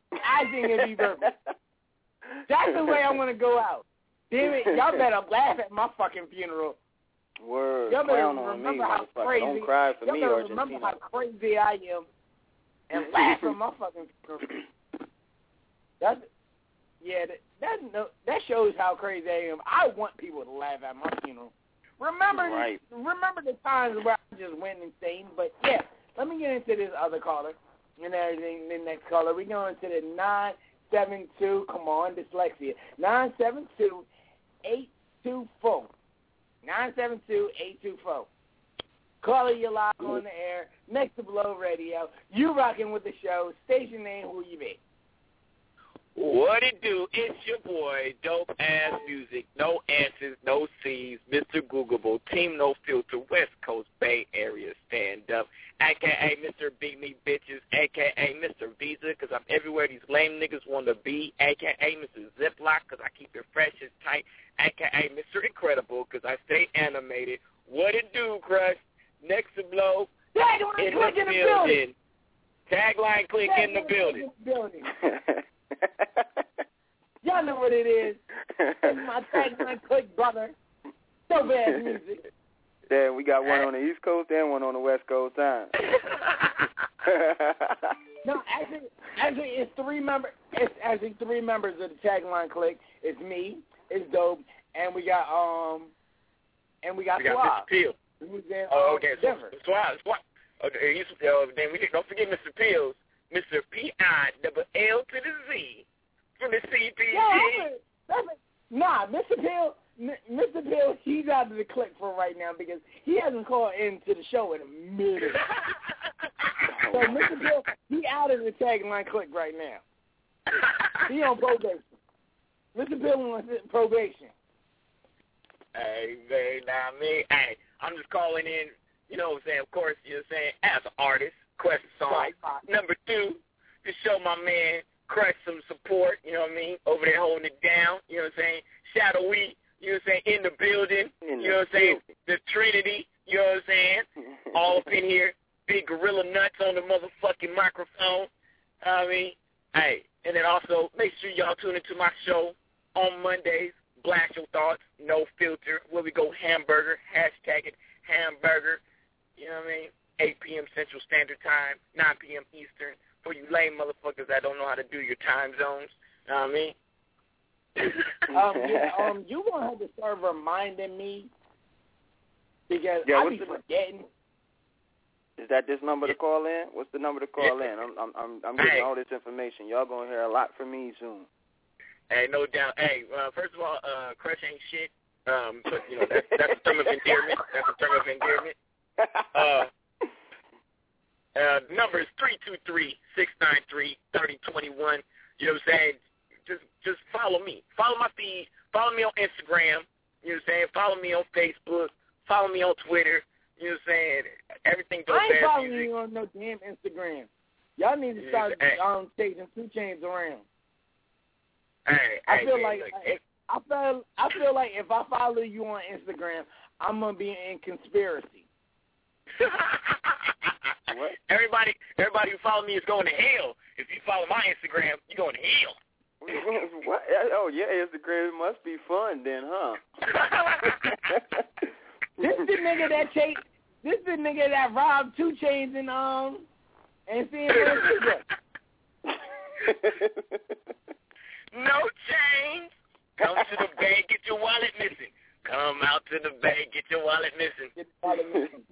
I think it'd be perfect. That's the way I want to go out. Damn it, y'all better laugh at my fucking funeral. Word, y'all better clown on remember me, how motherfucker. crazy. Don't cry for y'all me, better Argentina. remember how crazy I am and laugh at my fucking funeral. That's yeah. That that, no, that shows how crazy I am. I want people to laugh at my funeral. Remember, right. the, remember the times where I just went insane. But yeah, let me get into this other caller and everything. The next caller, we going to the nine seven two. Come on, dyslexia. Nine seven two eight two four. Nine seven two eight two four. Caller, you live on the air. Next to Blow Radio. You rocking with the show. Station name. Who you be? What it do? It's your boy, Dope Ass Music, no answers, no C's, Mister Googleable, Team No Filter, West Coast Bay Area stand up, a k a. Mister Beat Me Bitches, a k a. Mister Visa, because I'm everywhere these lame niggas want to be, a k a. Mister Ziploc, because I keep it fresh and tight, a k a. Mister Incredible, because I stay animated. What it do, Crush? Next to Blow, Tagline in click the in the building. building. Tagline click Tagline in the building. In the building. Y'all know what it is. It's my tagline click, brother. Dope ass music. Damn, we got one on the East Coast and one on the West Coast time. No, actually, actually, it's three member. It's actually three members of the tagline click. It's me, it's Dope, and we got um, and we got We got Swab. Mister Peel. Who's in Oh, um, okay. So, Denver. Swab, Swab. Okay, he's, uh, then we don't forget Mister Peels, Mister P I double L to the Z from the C P G. Yeah, that's a, that's a, nah, Mister Peel, Mister Peel, he's out of the click for right now because he hasn't called into the show in a minute. So Mister Peel, he out of the tagline click right now. He on probation. Mister Peel on probation. Hey, man, now me, hey, I'm just calling in, you know what I'm saying, of course, you know what I'm saying, as an artist, Quest song. Number two, to show my man Crush some support, you know what I mean, over there holding it down, you know what I'm saying, Shadowy, you know what I'm saying, in the building, in you know what I'm saying, the Trinity, you know what I'm saying, all up in here, big gorilla nuts on the motherfucking microphone, I mean, hey, and then also, make sure y'all tune into my show on Mondays, Blast Your Thoughts, No Filter, where we go hamburger, hashtag it hamburger, you know what I mean, eight p.m. Central Standard Time, nine p.m. Eastern, for you lame motherfuckers that don't know how to do your time zones, you know what I mean? um, yeah, um, you gonna have to start reminding me because yeah, I be the, forgetting. Is that this number to call in? What's the number to call in? I'm I'm I'm, I'm getting hey. all this information. Y'all gonna hear a lot from me soon. Hey, no doubt. Hey, uh, first of all, uh, Crush ain't shit. Um, but you know that's that's a term of endearment. That's a term of endearment. Uh, uh, number is three two three six nine three thirty twenty one. You know what I'm saying? Just just follow me. Follow my feed. Follow me on Instagram. You know what I'm saying? Follow me on Facebook. Follow me on Twitter. You know what I'm saying? Everything Dope I ain't Ass following Music. you on no damn Instagram. Y'all need to start Hey. um, chasing two chains around. Hey, I hey, feel man, like look, I, I feel I feel like if I follow you on Instagram, I'm gonna be in conspiracy. What? Everybody, everybody who follow me is going to hell. If you follow my Instagram, you're going to hell. What? Oh, yeah, Instagram must be fun then, huh? This the nigga that chase. This the nigga that robbed two chains and um and San Francisco. No change. Come to the bank, get your wallet missing. Come out to the bank, get your wallet missing. Get the wallet missing.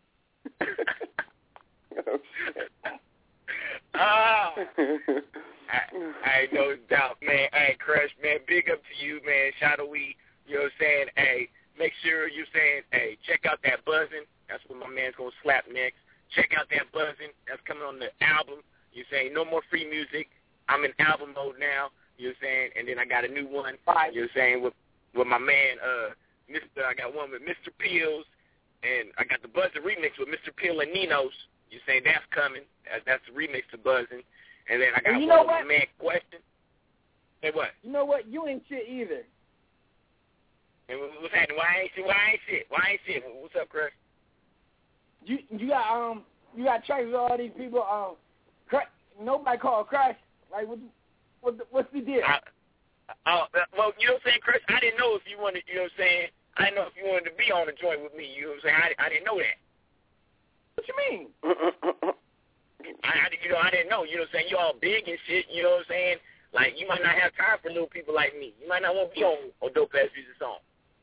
Oh, shit. Ah, I, I no doubt, man. Hey, Crush, man, big up to you, man. Shadowy, you know what I'm saying? Hey, make sure you're saying, hey, check out that Buzzin'. That's what my man's going to slap next. Check out that Buzzin'. That's coming on the album. You're saying no more free music. I'm in album mode now. You know what I'm saying? And then I got a new one. Right. You know what I'm saying? With with my man, uh, Mister I got one with Mister Peels, and I got the Buzzin' remix with Mister Peel and Ninos. You saying that's coming? That's, that's the remix to Buzzin'. And then I got you one know with what? my man Question. Hey, what? You know what? You ain't shit either. And what's happening? Why ain't shit? Why ain't shit? Why ain't shit? What's up, Chris? You you got um you got tracks with all these people um cra- nobody called Crash like what What the, what's the deal? I, uh, well, you know what I'm saying, Chris? I didn't know if you wanted, you know what I'm saying? I didn't know if you wanted to be on the joint with me. You know what I'm saying? I, I didn't know that. What you mean? I, I, you know, I didn't know. You know what I'm saying? You all big and shit. You know what I'm saying? Like, you might not have time for little people like me. You might not want to be on a dope-ass music song.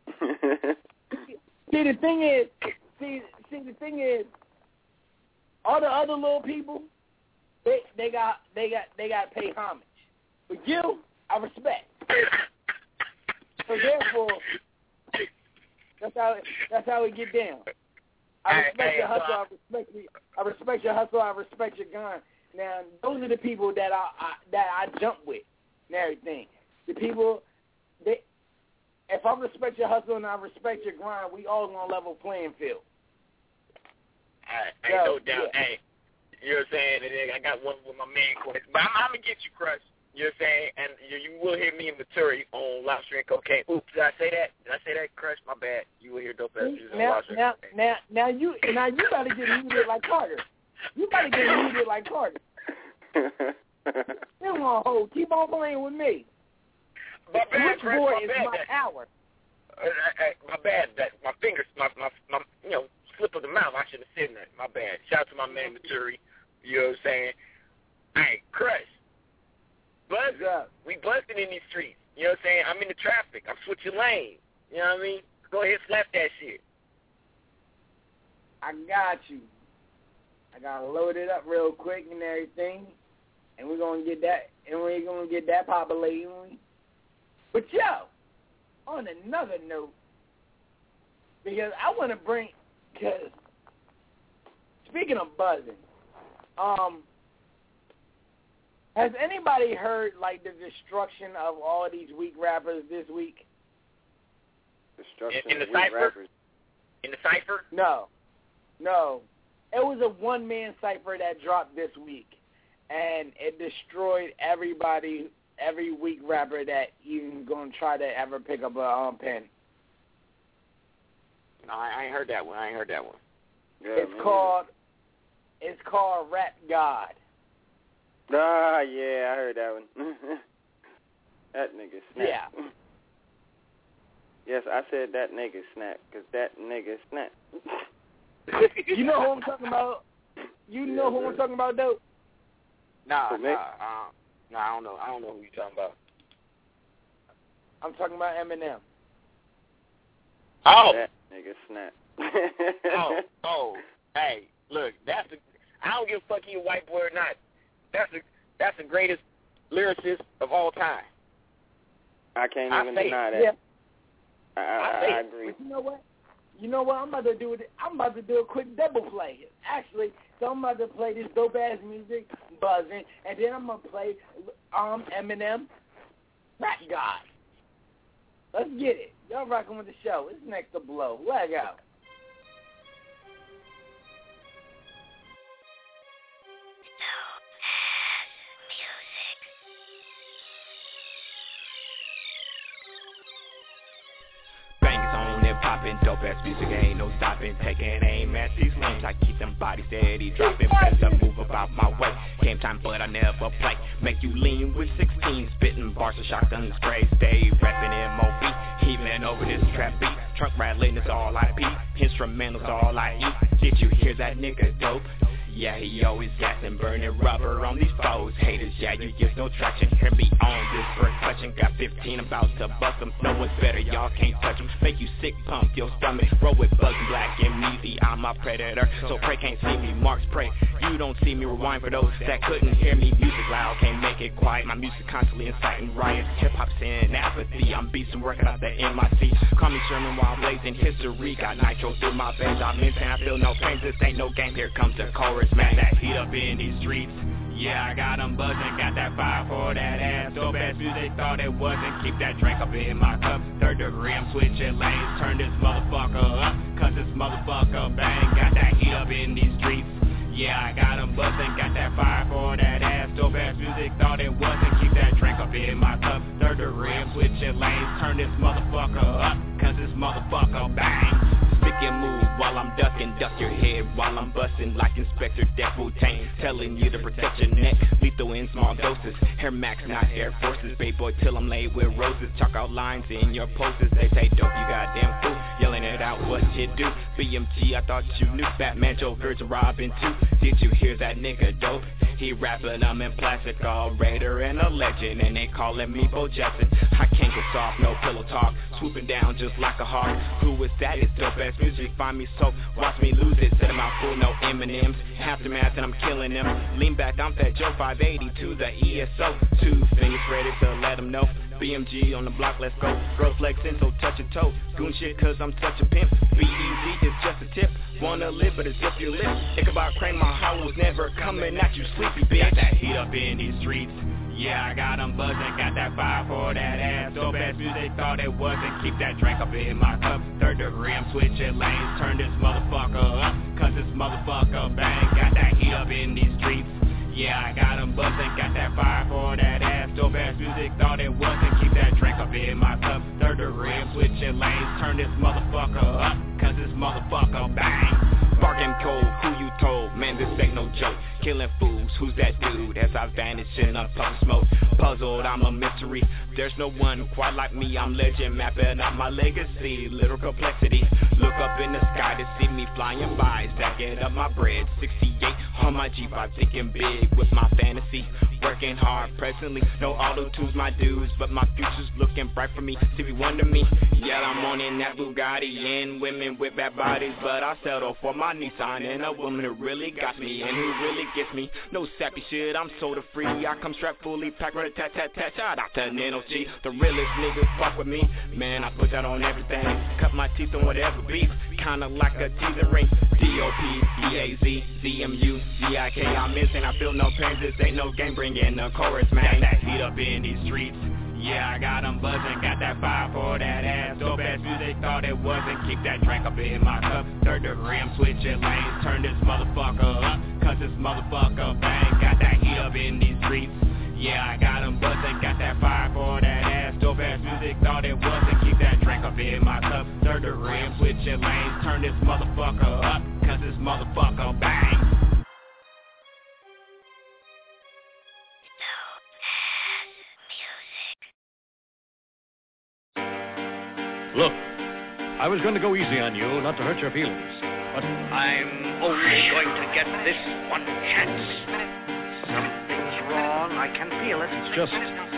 See, the thing is, see, see, the thing is, all the other little people, they they got they got they got to pay homage. But you, I respect. So therefore, that's how that's how we get down. I respect your hustle. I respect you. I respect your hustle. I respect your gun. Now, those are the people that I, I that I jump with and everything. The people, they, if I respect your hustle and I respect your grind, we all on level playing field. I, I ain't no doubt. Yeah. Hey, you know what I'm saying? And then I got one with my man, Quest. But I'm, I'm going to get you, Crush. You know what I'm saying? And you, you will hear me and Maturi on Lobster and Cocaine. Oops, did I say that? Did I say that, Crush? My bad. You will hear dope ass music on now, Lobster now, and Cocaine. now, now, you, now you got to get muted like Carter. You got to get muted like Carter. Come on, ho. Keep on playing with me. My bad, Which Chris, boy my is bad, my that, power? Uh, uh, my bad. That my fingers, my, my, my, you know, slip of the mouth. I should have said that. My bad. Shout out to my man Maturi. You know what I'm saying? Hey, Crush. Buzzing. We buzzing in these streets. You know what I'm saying? I'm in the traffic. I'm switching lanes. You know what I mean? Go ahead, slap that shit. I got you. I gotta load it up real quick and everything, and we're gonna get that, and we're gonna get that populating. But yo, on another note, because I want to bring, because speaking of buzzing, um, has anybody heard like the destruction of all these weak rappers this week? Destruction in, in the of weak cipher? rappers. In the cipher? No, no. It was a one-man cipher that dropped this week, and it destroyed everybody, every weak rapper that even going to try to ever pick up a um, pen. No, I, I ain't heard that one. I ain't heard that one. Yeah, it's man. called, it's called Rap God. Ah, yeah, I heard that one. That nigga snap. Yeah. Yes, I said that nigga snap, because that nigga snap. You know who I'm talking about? You Yeah, know who bro. I'm talking about, though? Nah, For me? nah, uh, nah, I don't know. I don't know who you talking about. I'm talking about Eminem. Oh, That nigga snap. oh, oh, hey, look, that's the. I don't give a fuck you a white boy or not. That's the that's the greatest lyricist of all time. I can't I even say deny it. that. Yeah. I, I I, say I it. agree. But you know what? You know what? I'm about to do it. I'm about to do a quick double play. Actually, so I'm about to play this dope ass music, buzzing, and then I'm gonna play um Eminem, Rap God. Let's get it. Y'all rocking with the show. It's next to blow. Leg out. Bangers on and poppin', dope ass music, ain't no stopping. Taking aim at these lumps, I keep them bodies steady dropping. Better move about my way. Game time, but I never play. Make you lean with sixteen, spitting bars of shotguns, spray. Stay rapping M O B, heaving over this trap beat. Trunk rattling is all I peep, instrumentals all I eat. Did you hear that nigga dope? Yeah, he always got them burning rubber on these foes. Haters, yeah, you get no traction. Hear me on this percussion. Got fifteen about to bust them. No one's better, y'all can't touch them. Make you sick, pump your stomach. Roll with Bugs Black and Measy. I'm a predator, so pray can't see me. Marks pray. You don't see me. Rewind for those that couldn't hear me. Music loud, can't make it quiet. My music constantly inciting riots. Hip hop's in apathy. I'm beastin' working out the M I C. Call me Sherman while blazing history. Got nitro through my veins. I'm in I feel no pain. This ain't no game. Here comes the chorus. Man, that heat up in these streets. Yeah, I got them buzzing, got that fire for that ass. Dope ass music, thought it wasn't. Keep that drink up in my cup. Third degree, I'm switching lanes. Turn this motherfucker up, cause this motherfucker bang. Got that heat up in these streets. Yeah, I got them buzzing, got that fire for that ass. Dope ass music, thought it wasn't. Keep that drink up in my cup. Third degree, I'm switching lanes. Turn this motherfucker up, cause this motherfucker bang. Speak and move while I'm ducking. Duck your head while I'm busting like Inspector Deck Wu-Tang, telling you to protect your neck. Lethal in small doses. Air Max, not Air Forces. Baby boy till I'm laid with roses. Chalk out lines in your posters. They say dope, you goddamn fool. Yelling it out, what you do? B M G, I thought you knew. Batman, Joe, Virgil, Robin too. Did you hear that nigga dope? He rapping, I'm in plastic, all Raider and a legend, and they calling me Bo Jackson. I can't get soft, no pillow talk, swooping down just like a hawk. Who is that? It's dope ass music, find me so, watch me lose it. Set him out full, no M and M's, aftermath and I'm killing them. Lean back, I'm Fat Joe, five eighty to the E S O, two fingers ready to let them know. B M G on the block, let's go. Girl flexing, so touch a toe. Goon shit, cause I'm such a pimp. Be easy, it's just a tip. Wanna live, but it's just your lip. Ichabod Crane, my heart was never coming at you, sleepy bitch. Got that heat up in these streets. Yeah, I got them buzzing, got that fire for that ass. Dope ass music, thought it wasn't. Keep that drink up in my cup. Third degree, I'm switching lanes. Turn this motherfucker up, cause this motherfucker bang. Got that heat up in these streets. Yeah, I got them buzzing, got that fire for that ass. Dope ass music, thought it wasn't. Keep that drink up in my cup. Third degree, I'm switching lanes. Turn this motherfucker up, cause this motherfucker bang. Barking cold, who you told? Man, this ain't no joke. Killing fools, who's that dude? As I vanish in a puff of smoke. Puzzled, I'm a mystery. There's no one quite like me. I'm legend, mapping out my legacy. Little complexity. Look up in the sky to see me flying by. Stacking up my bread. sixty-eight on my Jeep. I'm thinking big with my fantasy. Working hard presently. No auto-tunes, my dudes, but my future's looking bright for me. See me wonder me. Yeah, I'm on in that Bugatti and women with bad bodies, but I settle for my Nissan and a woman who really got me and who really gets me. No sappy shit, I'm soda free. I come strapped fully packed with a tat tat tat. Shout out to Nano G, the realest niggas fuck with me. Man, I put that on everything. Cut my teeth on whatever beef. Kinda like a teaser ring. D O P, E A Z, Z M U, Z I K. I'm missing, I feel no pain. This ain't no game, bringing the chorus, man. That heat up in these streets. Yeah, I got them buzzing, got that fire for that ass. Dope ass music, thought it wasn't. Keep that drink up in my cup. Third degree, I'm switching lanes. Turn this motherfucker up, cause this motherfucker bang. Got that heat up in these streets. Yeah, I got them buzzing, got that fire for that ass. Dope ass music, thought it wasn't. Keep that drink up in my cup. Third degree, I'm switching lanes. Turn this motherfucker up, cause this motherfucker bang. Look, I was going to go easy on you, not to hurt your feelings, but I'm only going to get this one chance. Something's wrong. I can feel it. It's just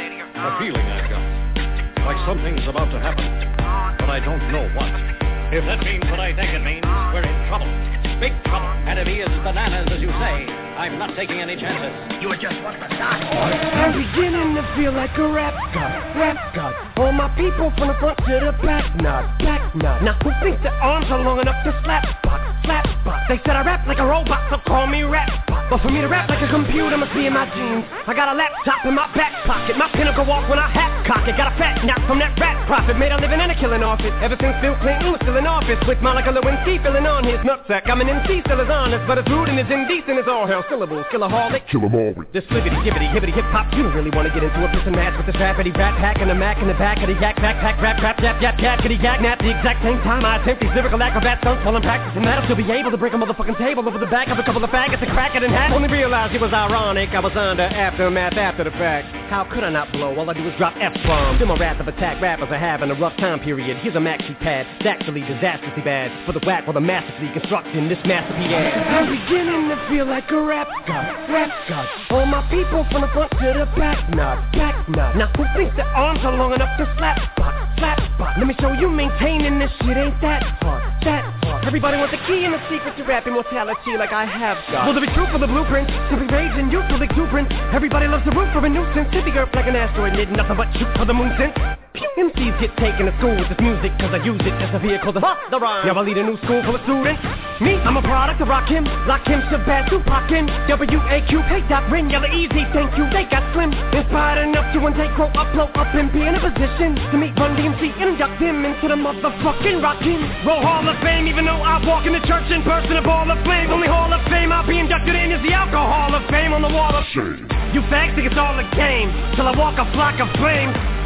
a feeling I've got. Like something's about to happen, but I don't know what. If that means what I think it means, we're in trouble. Big trouble. And if he is bananas, as you say, I'm not taking any chances. You're just one of the stars. I'm beginning to feel like a rap god, rap god. All my people from the front to the back, nod, back nod. Now who thinks their arms are long enough to slap box, slap box? They said I rap like a robot, so call me rap box. But for me to rap like a computer must be in my genes. I got a laptop in my back pocket, my pinnacle walk when I hat cock it. Got a fat knock from that rat profit, made a living and a killing off it. Ever since Bill Clinton was still in office, with Monica Lewinsky filling on his nutsack. I'm an M C, still as honest, but as rude and as indecent as all hell. Syllables, killaholic, kill 'em all. This flippity, gibbity, hibbity, hip hop. You don't really want to get into a piss and match with this rappity rap hack and a mac in the back of the yak, backpack, rap, rap, yap, yap, yap, kitty, yak, nap. The exact same time I attempt these lyrical acrobat stunts while I'm practicing that, I'll still be able to break a motherfucking table over the back of a couple of faggots and crack it in half. Only realized it was ironic, I was under aftermath after the fact. How could I not blow? All I do is drop F-bombs. Still my wrath of attack rappers are having a rough time period. Here's a maxi pad, it's actually disastrously bad. For the whack while the masterfully constructing this masterpiece. I'm beginning to feel like a rap god, rap god. All my people from the front to the back, nod, back nod. Now who thinks their arms are long enough to slap box, slap box? Let me show you maintaining this shit ain't that hard, that hard. Everybody wants the key and the secret to rap immortality like I have got. Well, to be true for the blueprint, simply rage and youthful exuberance. Everybody loves the root for a nuisance. Hit the earth like an asteroid, need nothing but shoot for the moon since. M Cs get taken to school with this music, cause I use it as a vehicle to bust the rhyme. Now I lead a new school full of students. Me, I'm a product of Rakim, Lakim, Shabazz, Tupac, and W A Q, hey, Dot, Rin, Yella, Easy, thank you, they got slim. Inspired enough to one day grow up, blow up, and be in a position to meet Run D M C and induct him into the motherfucking Rockin' Roll Hall of Fame. Even though I walk in the church in person, a ball of flames. Only Hall of Fame I'll be inducted in is the Alcohol of Fame on the wall of shame. You fags think it's all a game, till I walk a flock of flames.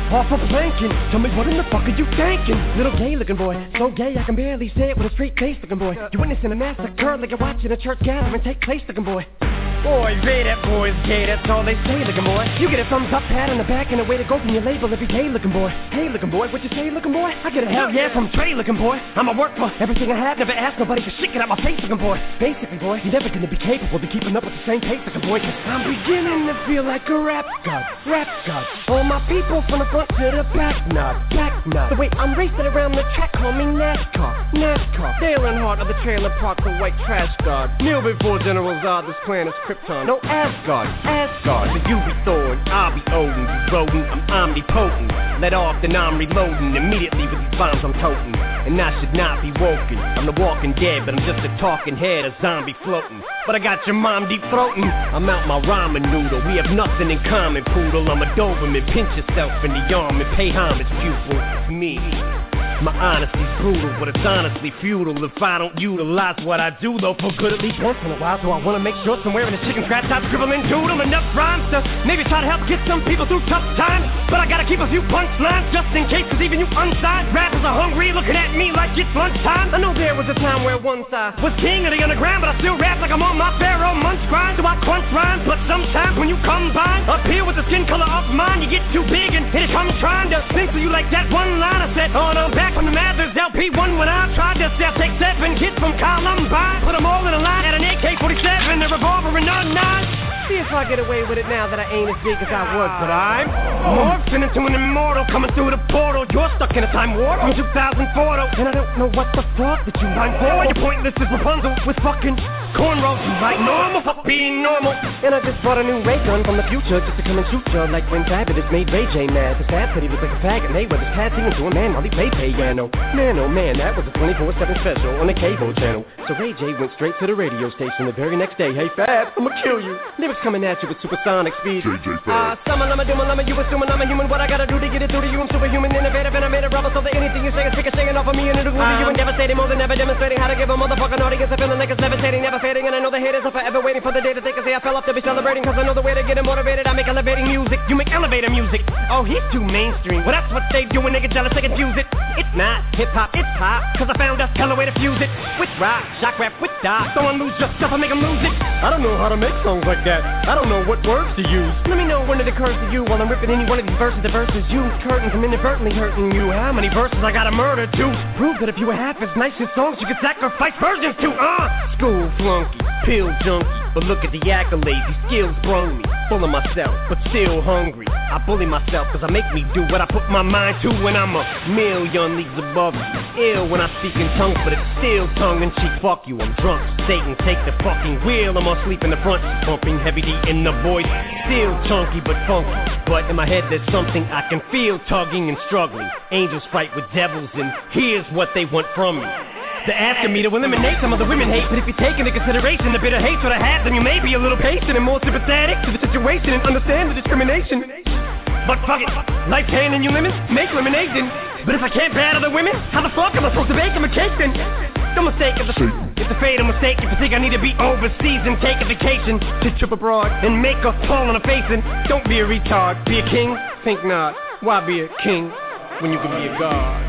off of planking. Tell me what in the fuck are you thinking? Little gay looking boy, so gay I can barely say it with a straight face looking boy. You witnessing a massacre like you're watching a church gathering take place looking boy. Boy, say that boy's gay, that's all they say, looking boy. You get a thumbs up, pat on the back, and a way to go from your label every day, looking boy. Hey, looking boy, what you say, looking boy? I get a hell yeah from Trey, looking boy. I'ma work for everything I have, never ask nobody for shit, get out my face, looking boy. Basically, boy, you're never gonna be capable of keeping up with the same pace, looking boy. Cause I'm beginning to feel like a rap god, rap god. All my people from the front to the back, nod, back nod. The way I'm racing around the track, call me NASCAR, NASCAR. Dale Earnhardt of the trailer park, the white trash god. Kneel before General Zod, this planet's Krypton. No Asgard, Asgard. So you be Thor, I'll be Odin. You rodent, I'm omnipotent. Let off, then I'm reloading immediately with these bombs I'm toting. And I should not be woken. I'm the walking dead, but I'm just a talking head, a zombie floating. But I got your mom deep throating. I'm out my ramen noodle. We have nothing in common, poodle. I'm a Doberman. Pinch yourself in the arm and pay homage, pupil. It's me. My honesty's brutal, but it's honestly futile if I don't utilize what I do, though, for good at least once in a while. So I wanna make sure somewhere in a chicken scratch top scribbling doodle enough rhymes to maybe try to help get some people through tough times. But I gotta keep a few punchlines just in case, cause even you unsigned rappers are hungry, looking at me like it's lunchtime. I know there was a time where one side was king of the underground, but I still rap like I'm on my Pharaoh munch grind. So I crunch rhymes, but sometimes when you combine up here with the skin color of mine, you get too big and it comes trying to censor you like that one line I said. Oh, no, back from the Mathers L P one when I tried to sell, take seven kids from Columbine, put them all in a line at an A K forty-seven, a revolver and a nine. See if I get away with it now that I ain't as big as I was, but I'm morphing into an immortal coming through the portal. You're stuck in a time warp from two thousand four, though, and I don't know what the fuck that you mind for. You're pointless as Rapunzel with fucking cornrows. You like normal for being normal. And I just bought a new ray gun from the future just to come and shoot you like when Fabulous made Ray J mad. The sad said he looks like a faggot. Mayweather's passing into a man while he played piano. Man, oh man, that was a twenty-four seven special on the cable channel. So Ray J went straight to the radio station the very next day. Hey Fab, I'ma kill you. Lyrics coming at you with supersonic speed. J J Fab. Uh, summer, lama, duma, lama, you assuming I'm a human. What I gotta do to get it through to you? I'm superhuman, innovative, and I made a rubber so that anything you say is sick of singing off of me and it'll glue to you and devastating more than ever demonstrating how to give a motherfucking audience a feeling like it's devastating, never fading. And I know the haters are forever waiting for the day that they can say I fell off to be celebrating, cause I know the way to get them motivated. I make elevating music, you make elevator music. Oh, he's too mainstream. Well, that's what they do when they get jealous, they confuse it. It's not hip-hop, it's pop, cause I found a hella way to fuse it. With rock, shock rap, with dot. Don't lose your stuff, I make them lose it. I don't know how to make songs like that. I don't know what words to use. Let me know when it occurs to you while I'm ripping any one of these verses. The verses use curtains, I'm inadvertently hurting you. How many verses I gotta murder to prove that if you were half as nice as songs you could sacrifice versions to? Uh, school flunky, pill junkie, but look at the accolades, these skills brung me. Full of myself, but still hungry. I bully myself cause I make me do what I put my mind to when I'm a million leagues above you. Ill when I speak in tongues, but it's still tongue-in-cheek. Fuck you, I'm drunk. Satan, take the fucking wheel. I'm asleep in the front, pumping heavy D in the voice. Still chunky but funky, but in my head there's something I can feel tugging and struggling. Angels fight with devils and here's what they want from me. They're asking me to eliminate some of the women hate, but if you take into consideration the bitter hatred I have, then you may be a little patient and more sympathetic to the situation and understand the discrimination. But fuck it, life's handing you lemons, make lemonade then. But if I can't battle the women, how the fuck am I supposed to bake them a cake then? Don't mistake if the, it's a fatal mistake if you think I need to be overseas and take a vacation to trip abroad and make a fall on a face and don't be a retard, be a king? Think not, why be a king when you can be a god?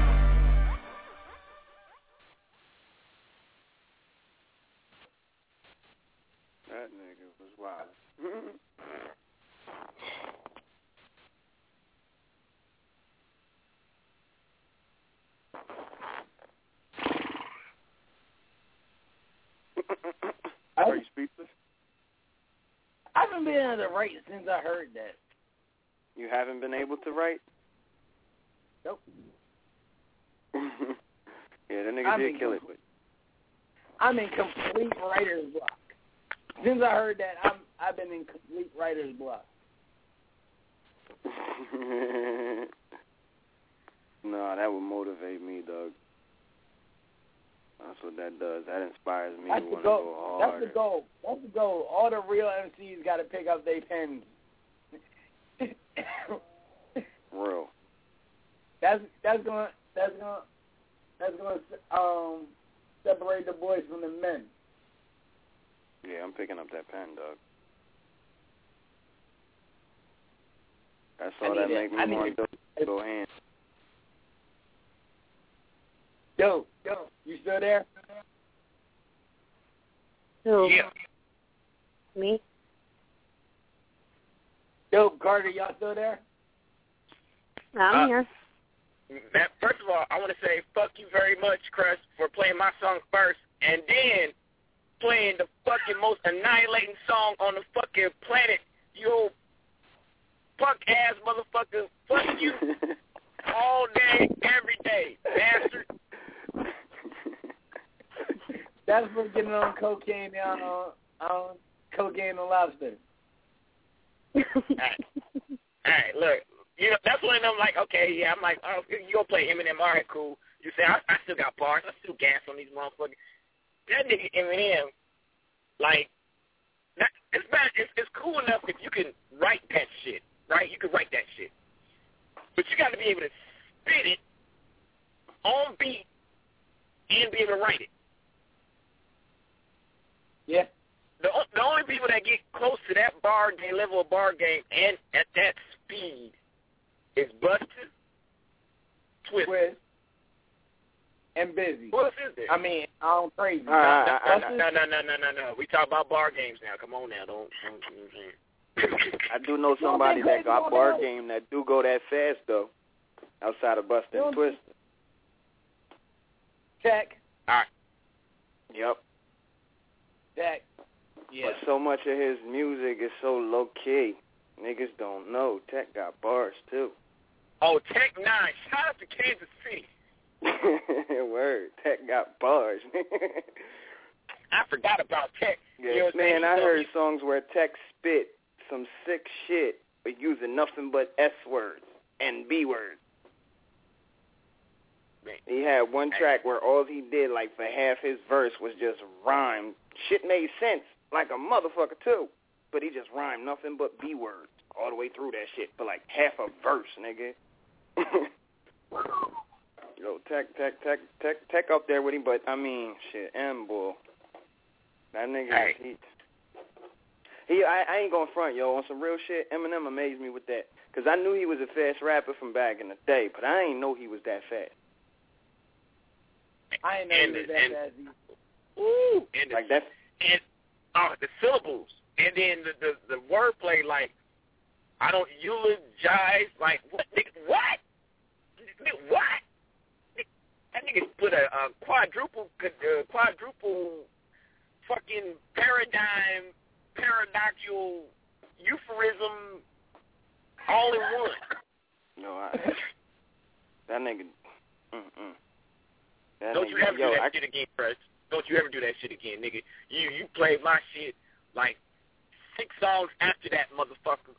That nigga was wild. Are you speechless? I haven't been able to write since I heard that. You haven't been able to write? Nope. Yeah, that nigga I'm did in kill com- it. But I'm in complete writer's block. Since I heard that, I'm I've been in complete writer's block. No, that would motivate me, Doug. That's what that does. That inspires me That's to the want to goal. go That's harder. the goal. That's the goal. All the real M Cs got to pick up their pens. Real. That's that's gonna that's gonna that's gonna um separate the boys from the men. Yeah, I'm picking up that pen, Doug. That's all that make me want to go hand. Yo, yo, you still there? Who? Yeah. Me? Yo, Carter, y'all still there? I'm Uh, here. That, first of all, I want to say fuck you very much, Crust, for playing my song first, and then playing the fucking most annihilating song on the fucking planet. You old punk-ass motherfucker. Fuck you all day, every day, bastard. That's for getting on cocaine on, on, on cocaine and lobster. All right. All right, look. You know, that's when I'm like, okay, yeah, I'm like, oh, you gonna play Eminem, all right, cool. You say, I, I still got bars, I still gas on these motherfuckers. That nigga Eminem, like, that, it's bad, it's, it's cool enough if you can write that shit, right? You can write that shit. But you got to be able to spit it on beat and be able to write it. Yeah. The, the only people that get close to that bar game, level of bar game, and at that speed is Busta, Twist, Twist, and Busy. Who else is there? I mean, I'm crazy. Uh, uh, uh, no, no, no, no, no, no, no. We talk about bar games now. Come on now, don't. don't you know what I'm saying? I do know somebody that got bar game that do go that fast though, outside of Busta and Twist. Tech. All right. Yep. Tech. Yeah. But so much of his music is so low key. Niggas don't know. Tech got bars too. Oh, Tech Nine. Shout out to Kansas City. Word. Tech got bars. I forgot about Tech. Yeah, you know what man, I so heard he, songs where Tech spit some sick shit, but using nothing but S words and B words. Man. He had one track where all he did, like for half his verse, was just rhyme. Shit made sense, like a motherfucker too, but he just rhymed nothing but B words all the way through that shit for like half a verse, nigga. Yo, Tech, Tech, Tech, Tech, Tech up there with him, but I mean, shit, M boy, that nigga, hey. he, he, I, I ain't gonna front, yo, on some real shit. Eminem amazed me with that, cause I knew he was a fast rapper from back in the day, but I ain't know he was that fast. I ain't know and, he was and, that fast. Ooh, and the, like that, and oh, the syllables, and then the the, the wordplay, like I don't eulogize, like what, nigga, what, nigga, what? That nigga put a, a quadruple, uh, quadruple, fucking paradigm, paradoxical euphorism, all in one. No, I, that nigga. Mm-mm. That Don't nigga, you ever yo, do that I, shit again, Chris. Don't you ever do that shit again, nigga. You you played my shit like six songs after that, motherfucker.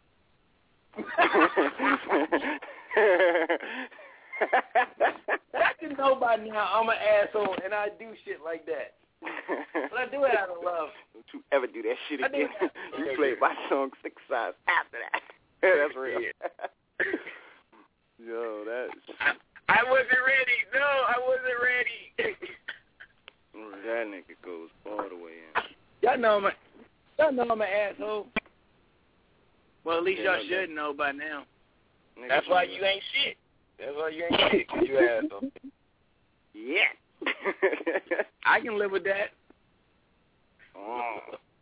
I can know by now I'm an asshole and I do shit like that. But I do it out of love. Don't you ever do that shit I again. do. You played my song six songs after that. That's real. Yo, that's... I, I wasn't ready. No, I wasn't ready. That nigga goes all the way in. Y'all know I'm a, y'all know I'm an asshole. Well, at least Yeah, y'all no, should know by now. Nigga, That's why you ain't shit. That's why you ain't shit, 'cause you asshole. Yeah. I can live with that. Oh.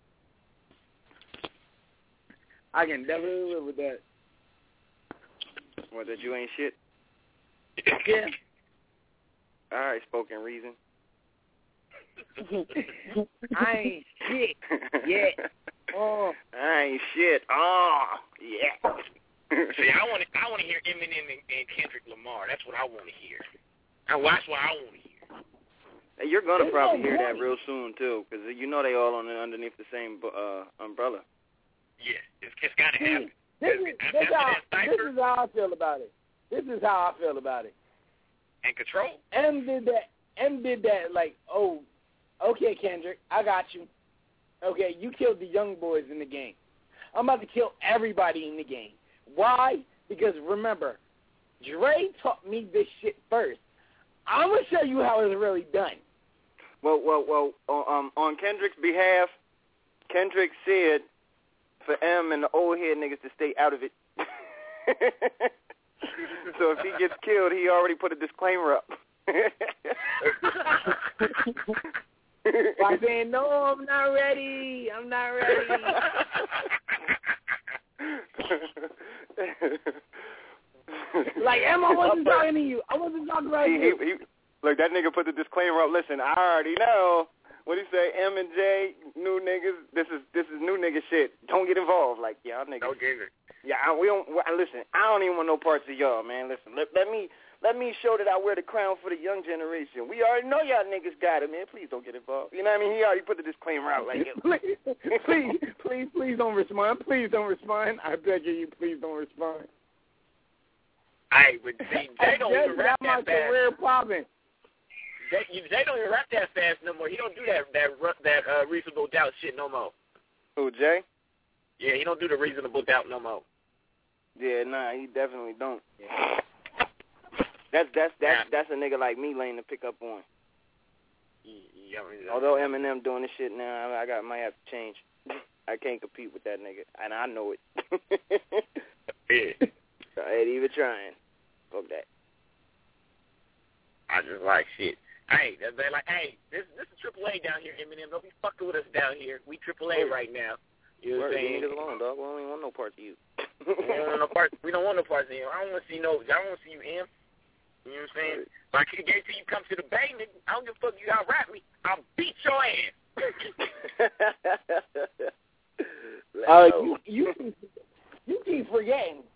I can definitely live with that. What, that you ain't shit? Yeah. All right, spoken reason. I ain't shit. Yeah. Oh. I ain't shit. Oh, yeah. See, I want to, I want to hear Eminem and, and Kendrick Lamar. That's what I want to hear. And that's what I want to hear. Hey, you're gonna There's probably no hear that point. real soon too, because you know they all on the, underneath the same uh, umbrella. Yeah, it's, it's got to happen. This is, After this, how, that this cipher is how I feel about it. This is how I feel about it. and Control. M did that. M did that like, oh, okay, Kendrick, I got you. Okay, you killed the young boys in the game. I'm about to kill everybody in the game. Why? Because remember, Dre taught me this shit first. I'm gonna show you how it's really done. Well, well, well. Um, on Kendrick's behalf, Kendrick said for M and the old head niggas to stay out of it. So if he gets killed, he already put a disclaimer up. By saying, no, I'm not ready. I'm not ready. Like, Em, I wasn't talking to you. I wasn't talking about he, you. He, he, look, that nigga put the disclaimer up. Listen, I already know. What do you say? M and J, new niggas. This is this is new nigga shit. Don't get involved. Like, y'all niggas. Don't get it. Yeah, I, we don't. Listen, I don't even want no parts of y'all, man. Listen, let, let me let me show that I wear the crown for the young generation. We already know y'all niggas got it, man. Please don't get involved. You know what I mean? He already put the disclaimer out. Like, please, please, please, please don't respond. Please don't respond. I beg you, please don't respond. Hey, but see, Jay don't even rap my that fast. career popping. Jay, Jay don't even rap that fast no more. He don't do that that that uh, reasonable doubt shit no more. Who, Jay? Yeah, he don't do the reasonable doubt no more. Yeah, nah, he definitely don't. Yeah. That's that's that's that's a nigga like me lane to pick up on. Yeah, although Eminem doing this shit now, I, I got might have to change. I can't compete with that nigga, and I know it. Yeah. I ain't even trying. Fuck that. I just like shit. Hey, they're like, hey, this this is Triple A down here, Eminem. Don't be fucking with us down here. We Triple A right now. You know what I'm saying? Leave niggas alone, dog. We don't even want no parts of you. we don't want no parts. We don't want no parts of you. I don't want to see no. I don't want to see you, M. You know what I'm saying? If I can guarantee you come to the Bay, nigga, I don't give a fuck you out rap me. I'll beat your ass. uh, you you you keep forgetting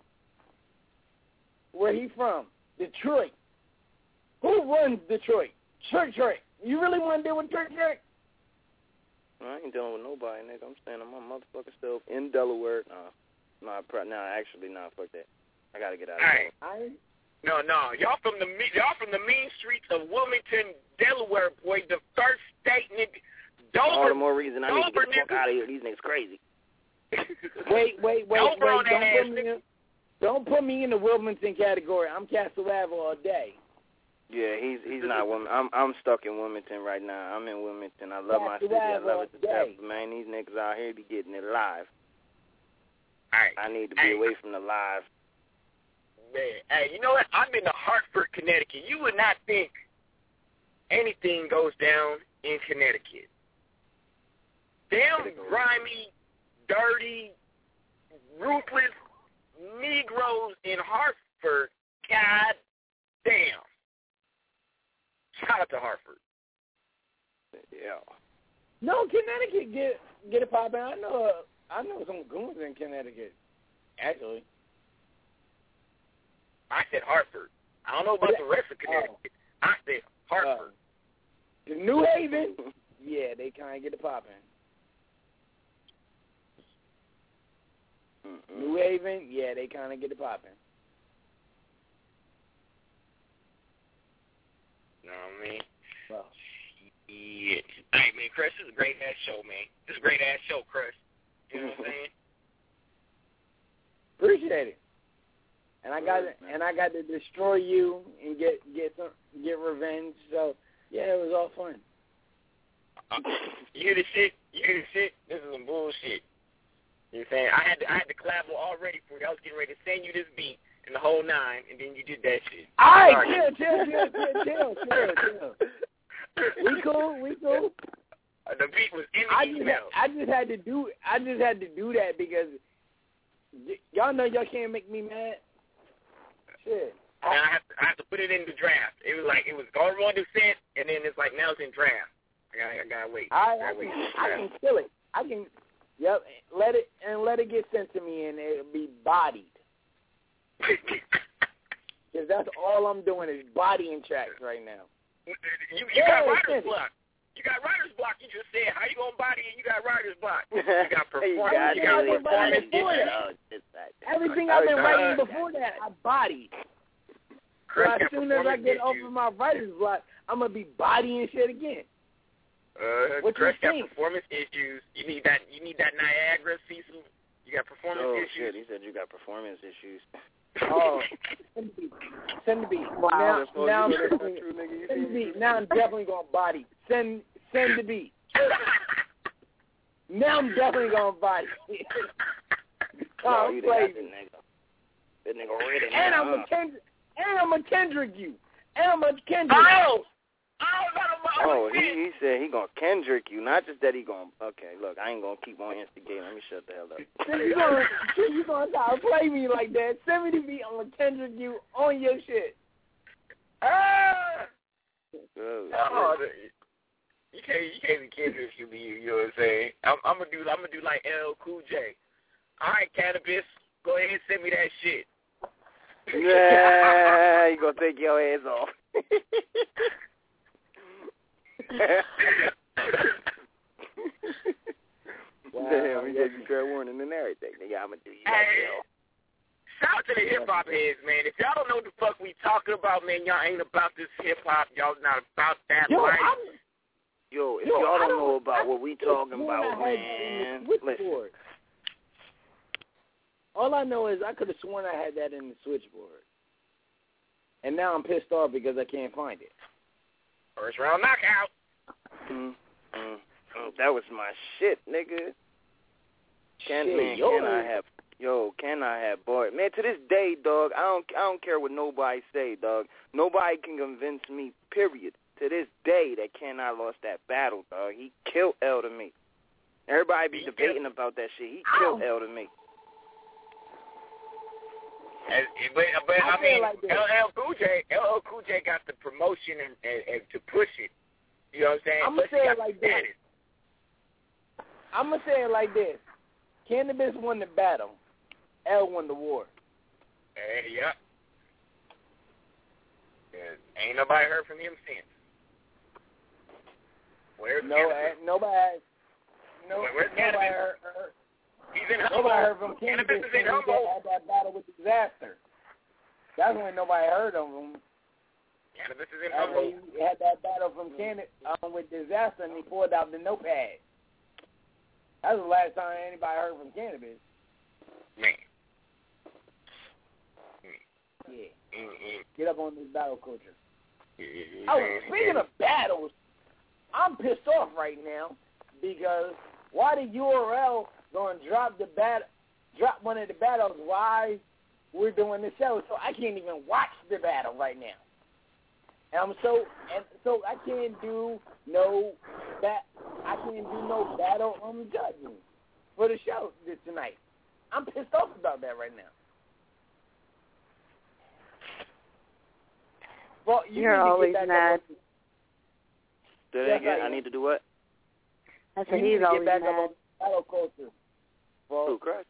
where he from. Detroit. Who runs Detroit? Church Drake. You really want to deal with Church Drake? I ain't dealing with nobody, nigga. I'm staying on my motherfucking self in Delaware. Nah, nah, pro- nah, actually, nah, fuck that. I gotta get out of here. I No, no, y'all from the y'all from the mean streets of Wilmington, Delaware, boy. The first state, nigga. Dover. All the more reason I need to Dover, get the fuck nigga. out of here. These niggas crazy. Wait, wait, wait, Dover wait. on that Don't ass, put me in, don't put me in the Wilmington category. I'm Castle Ave all day. Yeah, he's he's not Wilmington. I'm I'm stuck in Wilmington right now. I'm in Wilmington. I love my Castle city. I Ave love all it to death. day. But man, these niggas out here be getting it live. Hey, I need to be hey. away from the live. Man, hey, you know what? I'm in the Hartford, Connecticut. You would not think anything goes down in Connecticut. Damn grimy, dirty, ruthless Negroes in Hartford. God damn. Shout out to Hartford. Yeah. No, Connecticut get get it poppin'. I know uh, I know some goons in Connecticut. Actually. I said Hartford. I don't know about the rest of Connecticut. Oh. I said Hartford. Uh, the New Haven, yeah, they kind of get it popping. Mm-mm. New Haven, yeah, they kind of get it popping. You know what I mean? Well, yeah. Hey, man, Chris, this is a great-ass show, man. This is a great-ass show, Chris. You know what I'm saying? Appreciate it. And I got and I got to destroy you and get get some get revenge. So yeah, it was all fun. Uh, you hear this shit? You hear this shit? This is some bullshit. You know what I'm saying? I had to I had to collabo already for you. I was getting ready to send you this beat and the whole nine, and then you did that shit. All right, chill, chill, chill, chill, chill, chill, chill. We cool, we cool. Uh, the beat was in the I just email. had, I just had to do I just had to do that because y- y'all know y'all can't make me mad. Shit. And I have to I have to put it in the draft. It was like it was going to sent, and then it's like now it's in draft. I got I gotta wait. I, I, I, gotta wait. can, I can kill it. I can, yep. Let it and let it get sent to me, and it'll be bodied. Because that's all I'm doing is bodying tracks right now. You, you Yeah, got writer's send it. block. You got writer's block. You just said how you gonna body it? You got writer's block. You got performance. got you got it. performance Before issues. that. Everything I've been Uh, writing before that, I bodied. So Chris as got soon as I performance get issues. over my writer's block, I'm gonna be bodying shit again. Uh, What Chris you got think? performance issues. You need that. You need that Niagara, Cecil. You got performance Oh issues. shit, he said you got performance issues. Oh, send the beat. Send the beat. Wow. Now, That's what now, I'm you said. definitely, True, nigga. You send the see- beat. Now I'm definitely gonna body. Send, send the beat. Now I'm definitely gonna body. No, Oh, you play did nothing, nigga. That nigga ready. And I'm a Kendrick. And I'm a Kendrick you. And I'm a Kendrick. Oh, oh, he, he said he gonna Kendrick you, not just that he gonna. Okay, look, I ain't gonna keep on instigating. Let me shut the hell up. So you gonna, you gonna try to play me like that? Send me to be on Kendrick you on your shit. Ah. Oh, oh, you can't, you can't be Kendrick you be you. You know what I'm saying? I'm, I'm gonna do, I'm gonna do like L L Cool J. All right, Cannabis, go ahead and send me that shit. Yeah, you gonna take your ass off. Wow, damn, we gave you fair warning and everything. Nigga, I'm gonna do you like hell. Shout out to the hip hop heads, man. If y'all don't know what the fuck we talking about, man, y'all ain't about this hip hop. Y'all not about that yo, life. I'm, yo, if yo, y'all don't, don't know about I what we talking about, man, listen. All I know is I could have sworn I had that in the switchboard, and now I'm pissed off because I can't find it. First round knockout. Mm, mm, mm, that was my shit, nigga. Can shit, man, yo. can I have? Yo, can I have boy? Man, to this day, dog, I don't, I don't care what nobody say, dog. Nobody can convince me, period. To this day, that Ken I lost that battle, dog. He killed L to me. Everybody be debating about that shit. He killed L to me. And, but but I, I mean, like L L Cool J, L L Cool J got the promotion and, and, and to push it. You know what I'm saying? I'm gonna Plus say it like this. status. I'm gonna say it like this. Cannabis won the battle. L won the war. Uh, yeah. yeah. Ain't nobody heard from him since. Where's no, Cannabis? uh, nobody. No, Where, where's nobody Cannabis? heard, heard, He's in nobody Humboldt. heard from Cannabis Cannabis is in when he Humboldt. had that battle with Disaster. That's when nobody heard of him. Cannabis is in After Humboldt. he had that battle from Cannabis um, with Disaster, and he pulled out the notepad. That was the last time anybody heard from Cannabis. Man. Yeah. Mm-hmm. Get up on this battle culture. Mm-hmm. Oh, speaking of battles, I'm pissed off right now because why the U R L gonna drop the bat, drop one of the battles while we're doing the show, so I can't even watch the battle right now. And I'm so and so I can't do no bat, I can't do no battle um judging for the show this tonight. I'm pissed off about that right now. Well, you You're need to always get back mad. up on, Do that Yes, again? I I am. need to do what? I you said need he's to always get back mad. up on battle culture. Well, Who, Christ?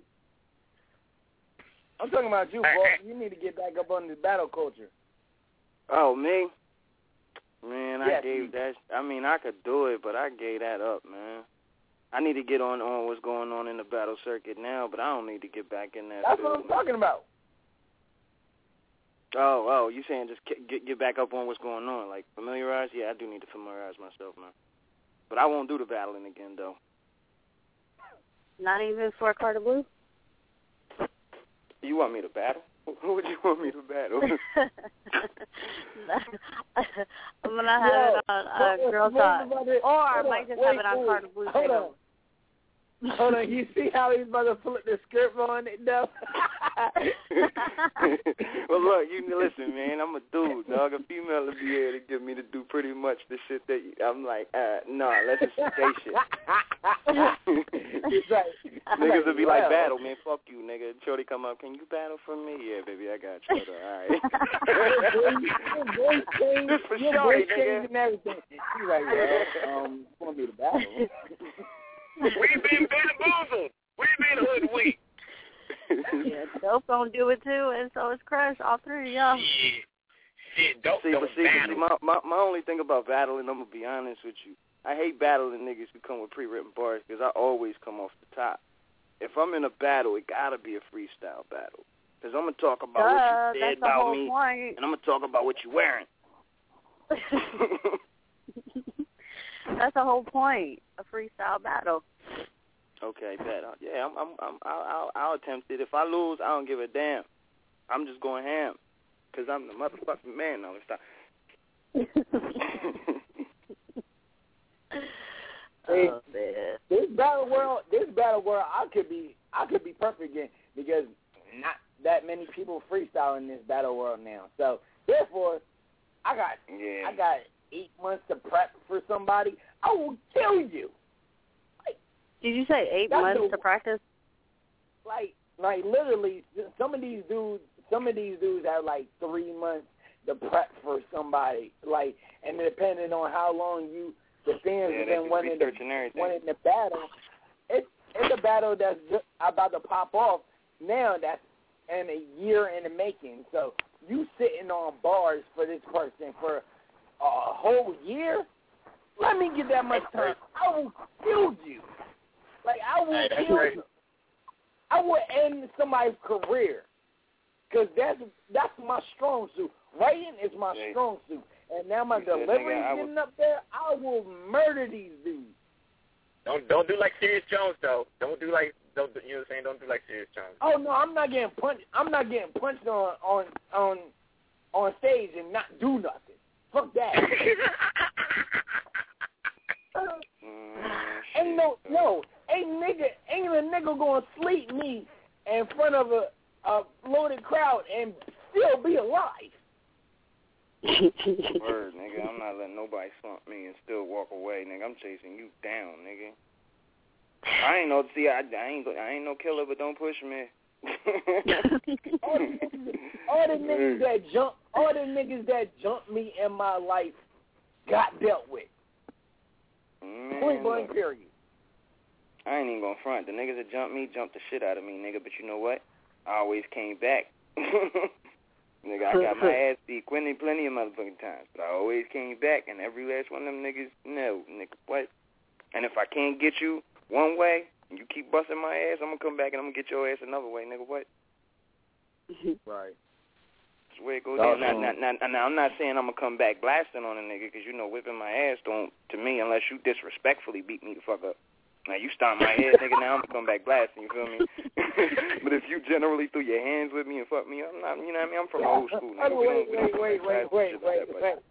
I'm talking about you, Paul. You need to get back up on the battle culture. Oh, me? Man, I Yes, gave you. that. I mean, I could do it, but I gave that up, man. I need to get on on what's going on in the battle circuit now, but I don't need to get back in that. That's field, what I'm man. talking about. Oh, oh, you saying just get get back up on what's going on, like familiarize? Yeah, I do need to familiarize myself, man. But I won't do the battling again, though. Not even for Carter Blue? You want me to battle? Who would you want me to battle? I'm going to have Yo, it on uh, what- Girl what's Talk. about it? Or I Hold might on, just wait, have it on wait, Carter Blue. hold on. Hold on, you see how he's about to flip the script on it, though? Well, look, you listen, man. I'm a dude, dog. A female will be able to get me to do pretty much the shit that you, I'm like, uh, no, nah, let's just gay shit. He's like, Niggas will be like, well. battle, man. Fuck you, nigga. Shorty come up, can you battle for me? Yeah, baby, I got you. All right. Your voice changed, This for your shorty, voice nigga. changed and everything. He's like, well, um, you want me to battle? We've been bamboozled. We've been hoodwinked. Yeah, Dope gonna do it too, and so is Crush. All three of y'all. Shit. Shit, dope See, don't but see, but battle. see my, my, my only thing about battling, I'm going to be honest with you, I hate battling niggas who come with pre-written bars because I always come off the top. If I'm in a battle, it got to be a freestyle battle. Because I'm going to talk about Duh, what you that's said the about whole me, point. and I'm going to talk about what you're wearing. That's the whole point. A freestyle battle. Okay, bet. Yeah, I'm, I'm, I'm, I'll, I'll, I'll attempt it. If I lose, I don't give a damn. I'm just going ham because I'm the motherfucking man all this time. Hey, Oh, man. this battle world, this battle world, I could be, I could be perfect in because not that many people freestyle in this battle world now. So therefore, I got yeah. I got eight months to prep for somebody. I will kill you. Like, did you say eight months the, to practice? Like, like literally, some of these dudes, some of these dudes have like three months to prep for somebody. Like, and depending on how long you, the fans yeah, have been wanting to wanting the battle, it's it's a battle that's just about to pop off now. That's in a year in the making. So you sitting on bars for this person for a whole year? Let me get that much time. I will kill you. Like, I will hey, kill great. you. I will end somebody's career. Because that's, that's my strong suit. Writing is my hey. strong suit. And now my You said, delivery is nigga, getting would... up there. I will murder these dudes. Don't don't do like Serious Jones though. Don't do like don't you know what I'm saying? Don't do like Serious Jones. Oh no, I'm not getting punched. I'm not getting punched on on on on stage and not do nothing. Fuck that. ain't no no ain't nigga ain't a nigga gonna sleep me in front of a, a loaded crowd and still be alive. Word, nigga. I'm not letting nobody slump me and still walk away, nigga. I'm chasing you down, nigga. I ain't no see. I, I ain't. I ain't no killer, but don't push me. all, the niggas, all the niggas that jump, all the niggas that jumped me in my life got dealt with. Man, Point blank, look, period. I ain't even gonna front. The niggas that jumped me jumped the shit out of me, nigga. But you know what? I always came back. Nigga, I got my ass beat plenty, plenty of motherfucking times, but I always came back, and every last one of them niggas, no, nigga, what? And if I can't get you one way, and you keep busting my ass, I'm gonna come back and I'm gonna get your ass another way, nigga, what? Right. That's the way it goes down. Now, now, now, now, I'm not saying I'm gonna come back blasting on a nigga, because, you know, whipping my ass don't, to me, unless you disrespectfully beat me the fuck up. Now, you stomp my head, nigga, now I'm gonna come back blasting, you feel me? But if you generally threw your hands with me and fuck me up, I'm not, you know what I mean? I'm from old school, nigga. Wait, wait, wait, wait, wait, wait, wait, wait.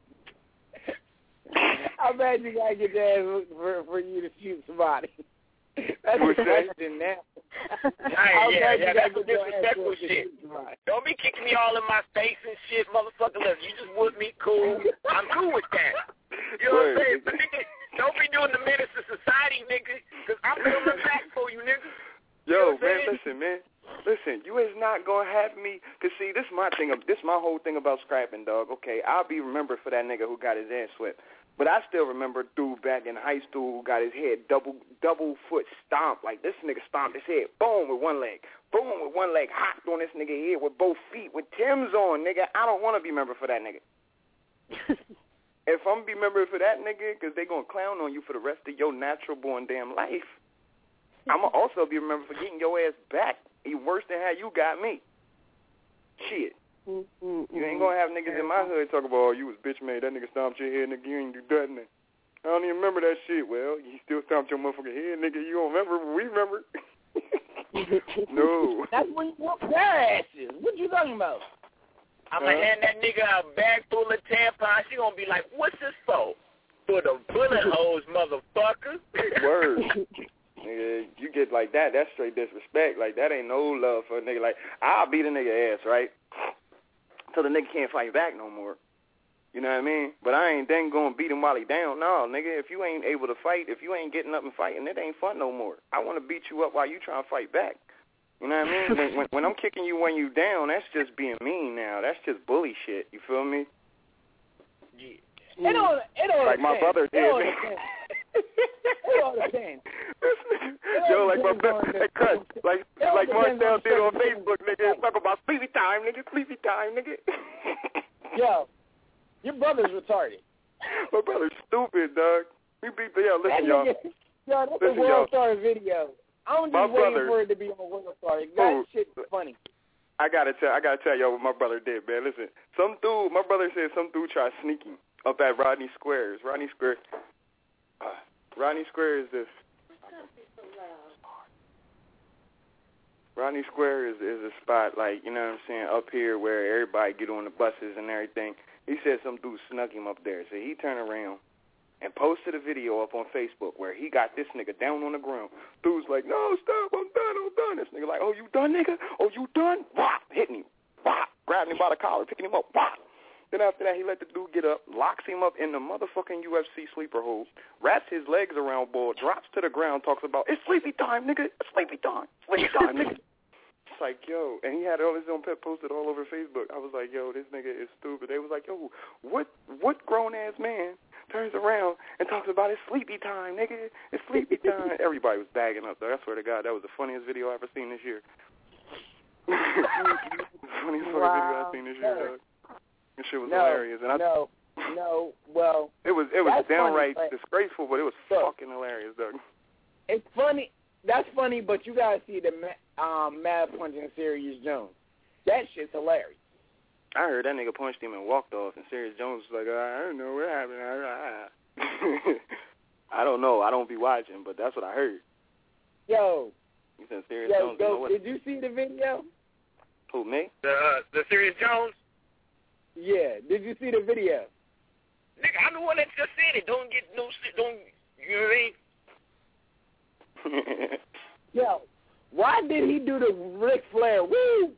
How bad you gotta get that for, for you to shoot somebody? That's a question now. Hey, yeah, yeah, that's some disrespectful shit. Don't be kicking me all in my face and shit, motherfucker. Look, you just with me, cool. I'm cool with that. You know what I'm saying? But nigga, don't be doing the menace to society, nigga, because I'm coming back for you, nigga. Yo, you know man, listen, man. Listen, you is not going to have me, because, see, this is my thing, this is my whole thing about scrapping, dog. Okay, I'll be remembered for that nigga who got his ass whipped. But I still remember a dude back in high school who got his head double double foot stomped. Like, this nigga stomped his head, boom, with one leg. Boom, with one leg, hopped on this nigga head with both feet, with Tim's on, nigga. I don't want to be remembered for that nigga. If I'm going to be remembered for that nigga, because they going to clown on you for the rest of your natural-born damn life, I'm going to also be remembered for getting your ass back. Even worse than how you got me. Shit. Mm-hmm. You ain't going to have niggas in my hood talk about, oh, you was bitch made. That nigga stomped your head, nigga. You ain't do nothing. I don't even remember that shit. Well, you still stomped your motherfucking head, nigga. You don't remember, but we remember. No. That's when you whoop their asses. What you talking about? I'm going to hand that nigga a bag full of tampons. She going to be like, what's this for? For the bullet holes, motherfucker. Word. Nigga, you get like that, that's straight disrespect. Like, that ain't no love for a nigga. Like, I'll beat a nigga ass, right? So the nigga can't fight back no more. You know what I mean? But I ain't then going to beat him while he down. No, nigga, if you ain't able to fight, if you ain't getting up and fighting, it ain't fun no more. I want to beat you up while you trying to fight back. You know what I mean? when, when, when I'm kicking you when you down, that's just being mean now. That's just bully shit. You feel me? Yeah. It all, it all like depends. my brother did. It all depends. It all depends. Yo, like my brother, like, cut, like, like Marcel did on Facebook, nigga. Talk about sleepy time, nigga. Sleepy time, nigga. Yo, your brother's retarded. My brother's stupid, dog. We beat the, yo, listen, y'all. Yo, that's listen, a World Star video. I'm just my waiting brother, for it to be on World Star. That oh, shit's funny. I gotta tell, I gotta tell y'all what my brother did, man. Listen, some dude, my brother said some dude tried sneaking up at Rodney Squares. Rodney Square, uh, Rodney Square is this. Rodney Square is, is a spot, like, you know what I'm saying, up here where everybody get on the buses and everything. He said some dude snuck him up there. So he turned around and posted a video up on Facebook where he got this nigga down on the ground. Dude's like, no, stop, I'm done, I'm done. This nigga like, oh, you done, nigga? Oh, you done? Wah! Hitting him. Wah! Grabbing him by the collar, picking him up. Wah! Then after that, he let the dude get up, locks him up in the motherfucking U F C sleeper hold, wraps his legs around Bull, drops to the ground, talks about, it's sleepy time, nigga. It's sleepy time. Sleepy time, nigga. It's like, yo. And he had all his own pet posted all over Facebook. I was like, yo, this nigga is stupid. They was like, yo, what what grown-ass man turns around and talks about it's sleepy time, nigga. It's sleepy time. Everybody was bagging up, though. I swear to God, that was the funniest video I've ever seen this year. Funniest wow. video I've seen this year, dog. This shit was no, hilarious. And I, no, no, well. It was it was downright funny, disgraceful, but it was so, fucking hilarious, Doug. It's funny. That's funny, but you gotta see the um, mad punching Serious Jones. That shit's hilarious. I heard that nigga punched him and walked off, and Serious Jones was like, I don't know what happened. I don't know. I don't be watching, but that's what I heard. Yo. He said Serious yo, Jones. yo, You know what? did you see the video? Who, me? The uh, the Serious Jones. Yeah, did you see the video? Nigga, I'm the one that just said it. Don't get no shit. Don't, you know what I mean? Yo, why did he do the Ric Flair? Woo!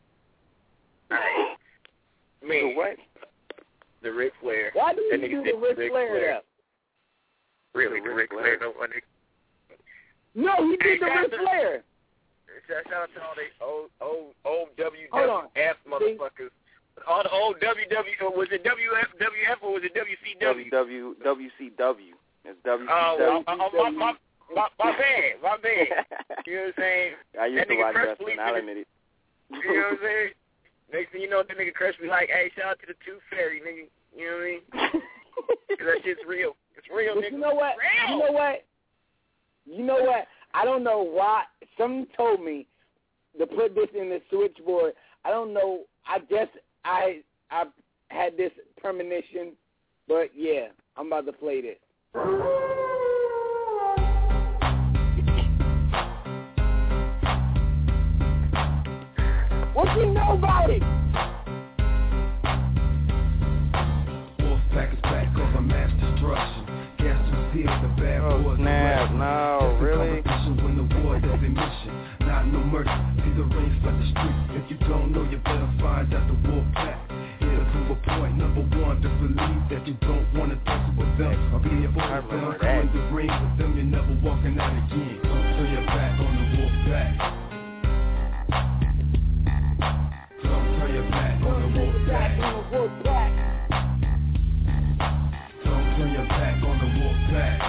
I mean, the what? The Ric Flair. Why did that he do did the Ric Ric Flair, Flair. though? Really, the Ric Flair? No, no, he did the Ric Flair. Shout out to all the old, old, old W Hold W F on. motherfuckers. All the old W W, was it W F, W F or was it W C W? W, w, WCW. It's W C W. Oh, uh, uh, my, my, my, my bad, my bad. You know what I'm saying? I used that to nigga watch Crush wrestling, Police I'll nigga- admit it. You know what I'm saying? Next thing you know, that nigga Crush be like, hey, shout out to the Tooth Fairy, nigga. You know what I mean? 'Cause that shit's real. It's real, But nigga. you know what? Real. You know what? You know what? I don't know why. Someone told me to put this in the switchboard. I don't know. I guess I I had this premonition, but yeah, I'm about to play this. What you know about it? Wolfpack is back over mass destruction. Gas to seal the bad Oh, boys. snap. No, really? When the war has been mission. Not no mercy. See the rain flood the street. If you don't know, you better find out the Wolfpack. Here to prove a point. Number one, to believe that you don't want to tussle with them. Or be a boy with them. Come in the ring with them. You're never walking out again. Come turn your back on the Wolfpack. Come turn your back on the Wolfpack. Come turn your back on the Wolfpack.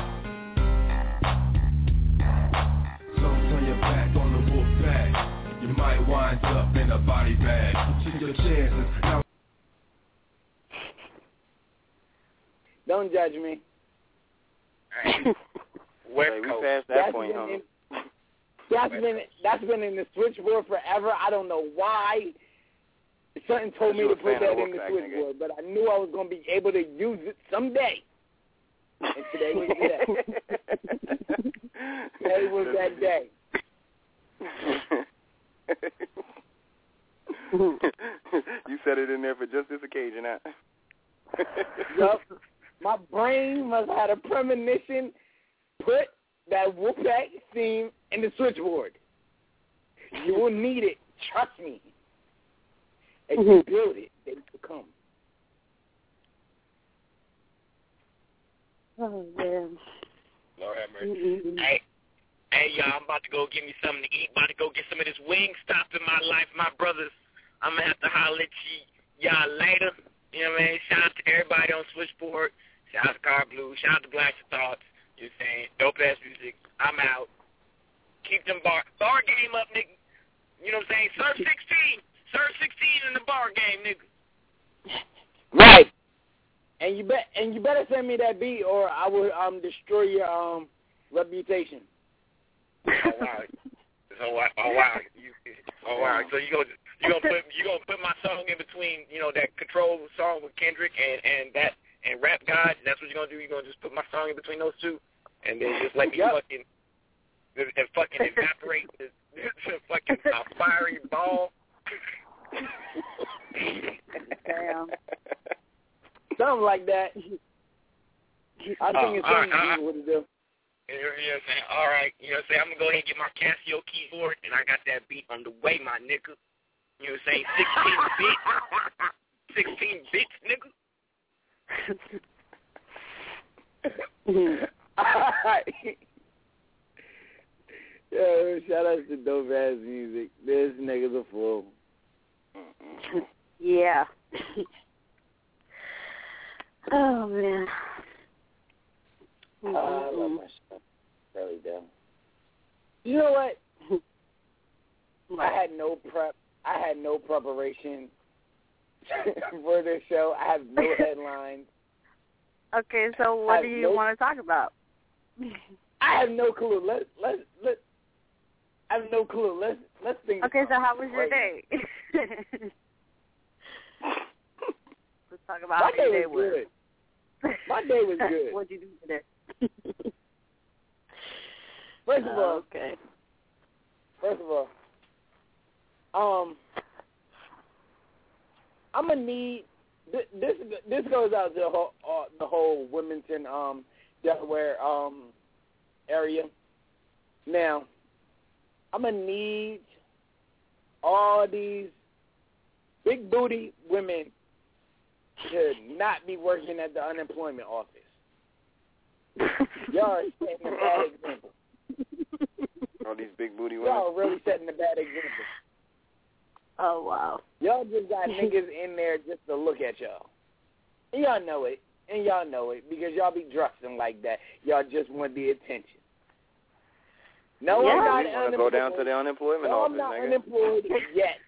Come turn your back on the Wolfpack. You might wind up in a body bag. Take your chances. Now Don't judge me. West Hey, we Coast. passed that That's point, been huh? in- That's been that's been in the switchboard forever. I don't know why. Something told me You to a put fan of that in the Wolfpack, switchboard, but I knew I was going to be able to use it someday. And today was that. Today was that day. You said it in there for just this occasion, huh? Yup. My brain must have had a premonition. Put that Wolfpack theme in the switchboard. You will need it. Trust me. If you build it, they will come. Oh, man. Lord have mercy. Hey, hey, y'all, I'm about to go get me something to eat. About to go get some of this Wingstop in my life, my brothers. I'm going to have to holler at you, y'all later. You know what I mean? Shout out to everybody on Switchboard. Shout out to Car Blue. Shout out to Black Thoughts. You know what I'm saying? Dope-ass music. I'm out. Keep them bar bar game up, nigga. You know what I'm saying? Serve sixteen. Serve sixteen in the bar game, nigga. Right. And you bet and you better send me that beat or I will um destroy your um reputation. Oh wow. Oh wow. Oh wow. You, oh wow. So you gonna you gonna put you gonna put my song in between, you know, that Control song with Kendrick and, and that and Rap God. That's what you're gonna do. You're gonna just put my song in between those two, and then just let me yep. fucking and fucking evaporate the, the fucking a fiery ball. Damn. Something like that. I think it's all right, something all right. what to do. You know what I'm saying? All right. You know what I'm saying? I'm going to go ahead and get my Casio keyboard, and I got that beat underway, my nigga. You know what I'm saying? sixteen bits. sixteen bits, nigga. All right. Yo, shout out to Dope Ass Music. This nigga's a fool. Yeah. Oh, man. Oh, I love my show. Really do. You know what? I had no prep. I had no preparation for this show. I have no headlines. Okay, so what do you no, want to talk about? I have no clue. Let let let. I have no clue. Let's let's think. Okay, so how was your right. day? Let's talk about My how your day day was was. good. My day was good. What'd you do today? First of all, okay. First of all, um, I'm gonna need this. This, this goes out to the whole, uh, the whole Wilmington, um, Delaware, um, area. Now, I'm gonna need all these big booty women to not be working at the unemployment office. Y'all are setting a bad example. All these big booty women. Y'all really setting a bad example. Oh, wow. Y'all just got niggas in there just to look at y'all. And y'all know it. And y'all know it because y'all be dressing like that. Y'all just want the attention. No, yeah. I'm not You want to go down to the unemployment no, office, I'm not nigga. unemployed yet.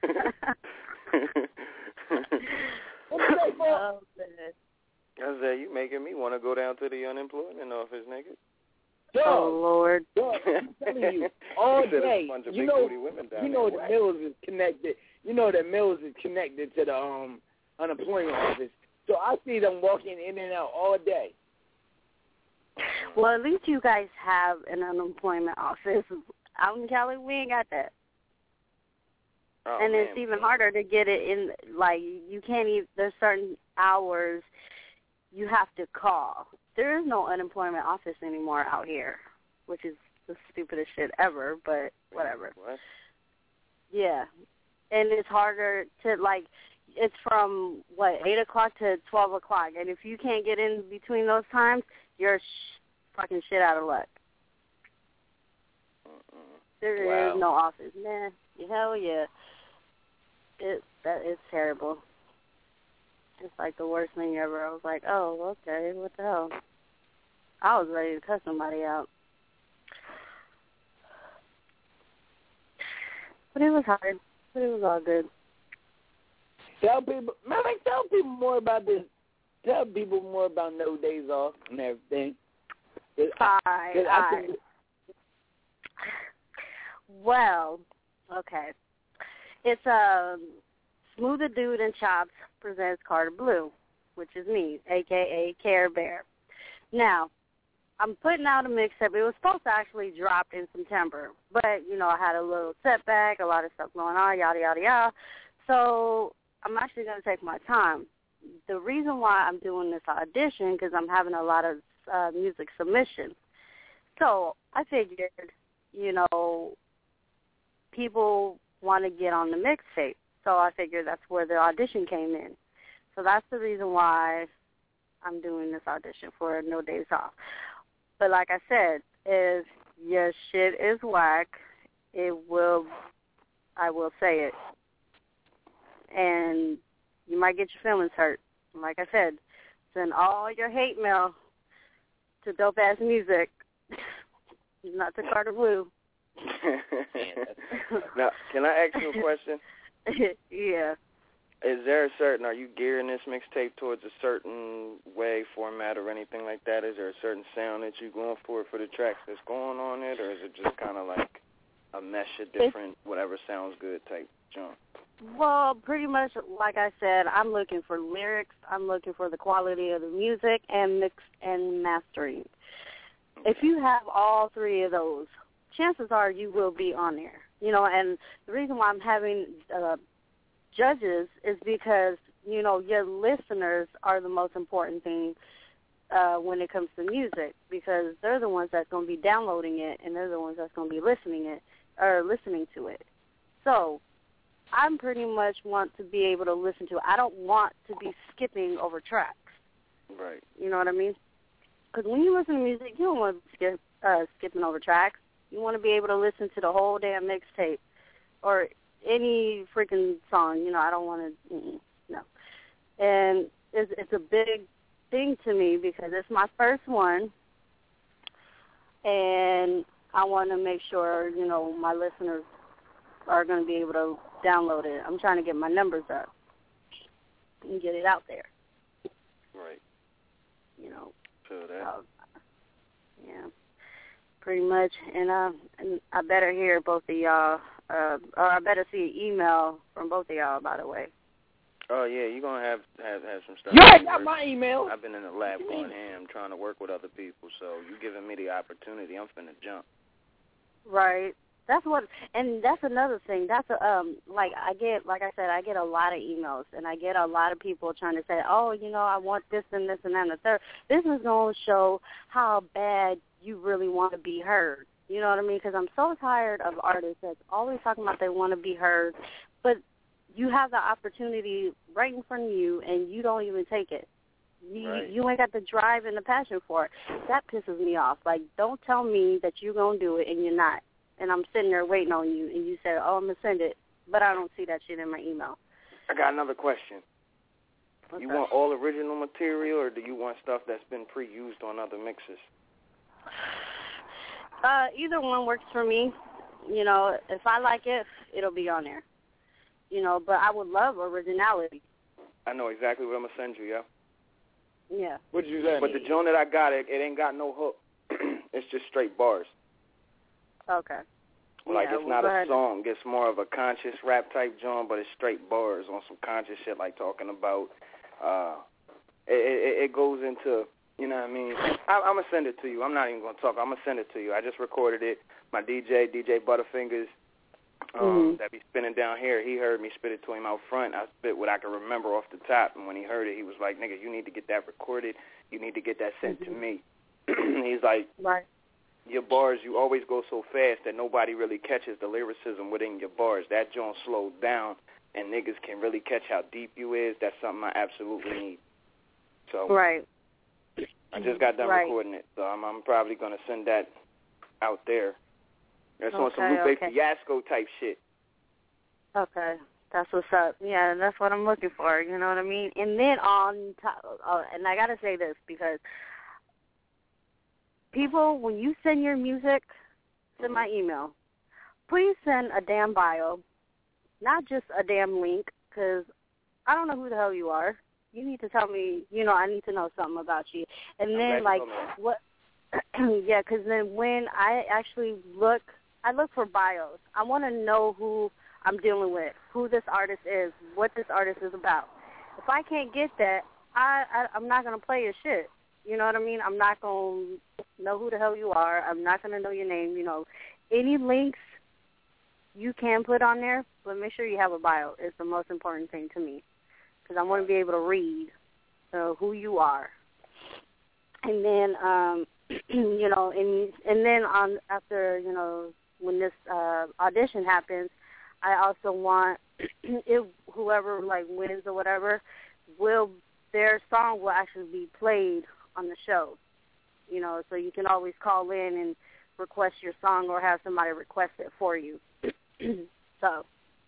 What you say, oh, I said, you making me want to go down to the unemployment office, nigga. Dog, oh, Lord. Dog, I'm telling you, all day, you know, you know the Mills is connected. You know that Mills is connected to the um unemployment office. So I see them walking in and out all day. Well, at least you guys have an unemployment office. Out in Cali, we ain't got that. Oh, and man, it's even man. harder to get it in, like, you can't even, there's certain hours you have to call. There is no unemployment office anymore out here, which is the stupidest shit ever, but whatever. What? Yeah. And it's harder to, like, it's from, what, eight o'clock to twelve o'clock. And if you can't get in between those times, you're sh- fucking shit out of luck. There Wow. is no office. Nah, hell yeah. It, that is terrible. It's like the worst thing ever. I was like, oh, okay, what the hell? I was ready to cuss somebody out. But it was hard. But it was all good. Tell people, man, like, tell people more about this. Tell people more about no days off and everything. All right, all right. Well, okay. It's um, Smooth the Dude and Chops presents Carter Blue, which is me, a k a. Care Bear. Now, I'm putting out a mixtape. It was supposed to actually drop in September, but, you know, I had a little setback, a lot of stuff going on, yada, yada, yada. So I'm actually going to take my time. The reason why I'm doing this audition, because I'm having a lot of uh, music submissions. So I figured, you know, people want to get on the mixtape. So I figured that's where the audition came in. So that's the reason why I'm doing this audition for No Days Off. But like I said, if your shit is whack, it will, I will say it. And you might get your feelings hurt. Like I said, send all your hate mail to Dope Ass Music, not to Carter Blue. Now, can I ask you a question? Yeah. Is there a certain, are you gearing this mixtape towards a certain way, format, or anything like that? Is there a certain sound that you're going for for the tracks that's going on it, or is it just kind of like a mesh of different, whatever sounds good type junk? Well, pretty much, like I said, I'm looking for lyrics. I'm looking for the quality of the music and mix and mastering. If you have all three of those, chances are you will be on there. You know, and the reason why I'm having uh, judges is because, you know, your listeners are the most important thing uh, when it comes to music, because they're the ones that's going to be downloading it, and they're the ones that's going to be listening it or listening to it. So I'm pretty much want to be able to listen to it. I don't want to be skipping over tracks. Right. You know what I mean? Because when you listen to music, you don't want to skip uh, skipping over tracks. You want to be able to listen to the whole damn mixtape or any freaking song. You know, I don't want to, mm-mm, no. And it's, it's a big thing to me because it's my first one, and I want to make sure, you know, my listeners are going to be able to download it. I'm trying to get my numbers up and get it out there. Right. You know. Feel that. Uh, yeah. Pretty much. And, uh, and I better hear both of y'all, uh, or I better see an email from both of y'all, by the way. Oh, yeah, you're going to have, have have some stuff. Yeah, I got my email. I've been in the lab going ham trying to work with other people, so you giving me the opportunity. I'm finna jump. Right. That's what, and that's another thing. That's a, um, like I get, like I said, I get a lot of emails, and I get a lot of people trying to say, oh, you know, I want this and this and that and the third. This is going to show how bad you really want to be heard. You know what I mean? Because I'm so tired of artists that's always talking about they want to be heard, but you have the opportunity right in front of you, and you don't even take it. You, right. you ain't got the drive and the passion for it. That pisses me off. Like, don't tell me that you're going to do it, and you're not. And I'm sitting there waiting on you, and you say, oh, I'm going to send it, but I don't see that shit in my email. I got another question. What's you that? want all original material, or do you want stuff that's been pre-used on other mixes? Uh, either one works for me. You know, if I like it, it'll be on there. You know, but I would love originality. I know exactly what I'm going to send you, yeah? Yeah. What did you say? But the joint that I got, it, it ain't got no hook. It's just straight bars. Okay. Like, yeah, it's well, not a ahead. song. It's more of a conscious rap type joint, but it's straight bars on some conscious shit, like talking about, uh, it, it, it goes into, you know what I mean? I, I'm going to send it to you. I'm not even going to talk. I'm going to send it to you. I just recorded it. My D J, D J Butterfingers, um, mm-hmm. that be spinning down here, he heard me spit it to him out front. I spit what I can remember off the top, and when he heard it, he was like, nigga, you need to get that recorded. You need to get that sent mm-hmm. to me. He's like, right. Your bars, you always go so fast that nobody really catches the lyricism within your bars. That joint slowed down, and niggas can really catch how deep you is. That's something I absolutely need. So right. I just got done right. recording it, so I'm, I'm probably going to send that out there. That's on some Okay, Lupe okay. Fiasco type shit. Okay. That's what's up. Yeah, that's what I'm looking for. You know what I mean? And then on top, uh, and I got to say this because people, when you send your music to my email, please send a damn bio, not just a damn link, because I don't know who the hell you are. You need to tell me, you know, I need to know something about you. And then, like, what, yeah, because then when I actually look, I look for bios. I want to know who I'm dealing with, who this artist is, what this artist is about. If I can't get that, I, I, I'm not going to play your shit. You know what I mean? I'm not going to know who the hell you are. I'm not going to know your name. You know, any links you can put on there, but make sure you have a bio. It's the most important thing to me because I want to be able to read uh, who you are. And then, um, you know, and and then on after, you know, when this uh, audition happens, I also want if whoever, like, wins or whatever, will their song will actually be played on the show, you know, so you can always call in and request your song or have somebody request it for you. So,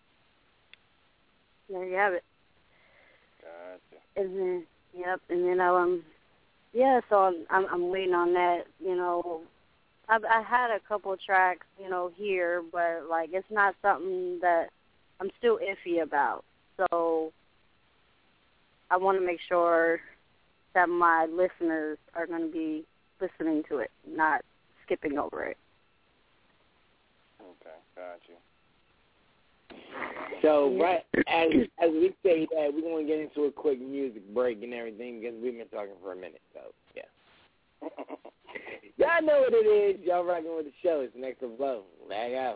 there you have it. Gotcha. And then, yep, and then, um, yeah, so I'm, I'm, I'm waiting on that, you know. I've, I had a couple tracks, you know, here, but, like, it's not something that I'm still iffy about. So, I want to make sure that my listeners are going to be listening to it, not skipping over it. Okay, got you. So, right as as we say that, we're going to get into a quick music break and everything because we've been talking for a minute. So, yeah. Y'all know what it is. Y'all rocking with the show. It's Next to Flow. Lag out.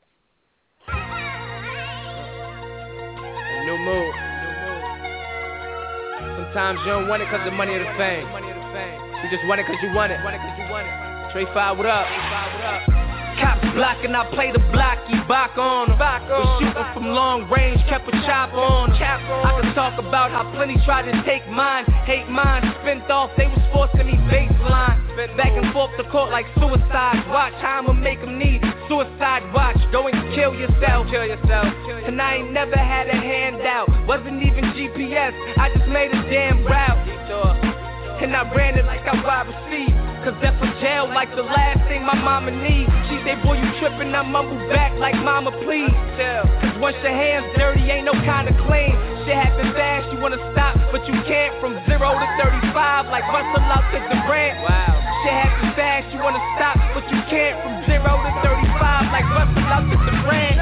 New move. Sometimes you don't want it because of the money or the fame. You just want it cause you want it. Straight five, what up? Cops blocking, I play the blocky, back on them. We shooting from long range, kept a chop on them. I can talk about how plenty tried to take mine, hate mine, spent off, they was forcing me baseline. Back and forth to court like suicide watch, how I'ma make them need suicide watch. Go and kill yourself, kill yourself. And I ain't never had a handout, wasn't even G P S, I just made a damn route. And I ran it like I wide receive. Cause death for jail like the last thing my mama need. She say, boy, you trippin', I mumble back like mama, please. Cause once your hands dirty, ain't no kind of clean. Shit happen fast, you wanna stop, but you can't. From zero to thirty-five, like Russell out to Durant. Wow. Shit happen fast, you wanna stop, but you can't. From zero to thirty-five, like Russell out to Durant.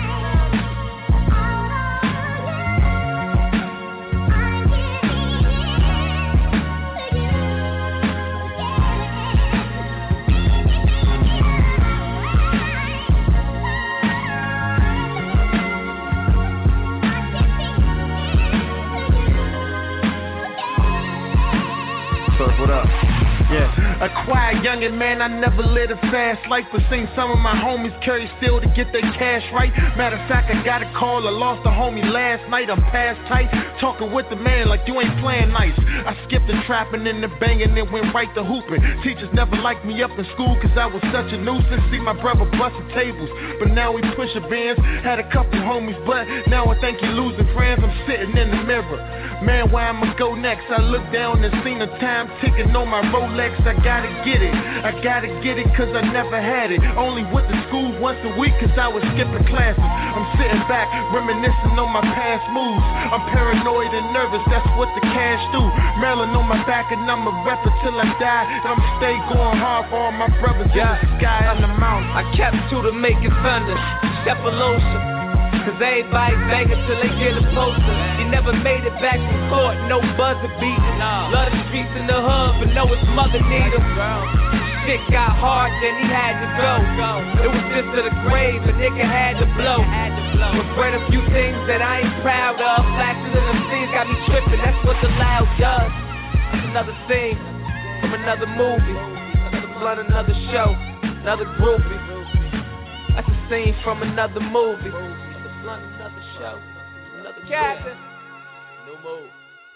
What up? Yeah, a quiet youngin' man, I never lived a fast life, but seen some of my homies carry still to get their cash right. Matter of fact, I got a call, I lost a homie last night, I'm past tight, talking with the man like you ain't playing nice. I skipped the trapping and the banging and went right to hooping. Teachers never liked me up in school cause I was such a nuisance. See my brother busting tables, but now we push a Benz. Had a couple homies, but now I think you losing friends. I'm sitting in the mirror, man, where I'ma go next? I look down and seen the time ticking on my Rolex. I gotta get it, I gotta get it cause I never had it. Only went to school once a week cause I was skipping classes. I'm sitting back, reminiscing on my past moves. I'm paranoid and nervous, that's what the cash do. Maryland on my back and I'm a rapper till I die. And I'm stay going hard for all my brothers yeah. in the sky and the mountain. I kept two to make it thunder, Cephalosha. Cause everybody bangin' till they get a poster. He never made it back from court, no buzzer beating. Love the streets in the hood, but know his mother need him. Shit got hard, then he had to go. It was just to the grave, a nigga had to blow. Regret a few things that I ain't proud of. Flashes of them things got me trippin', that's what the loud does. Another scene from another movie, another blunt, another show, another groupie. That's a scene from another movie. Another show, another captain. No move.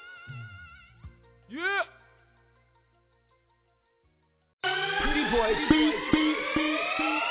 Yeah. Pretty boy, beat, beat, beat, beat.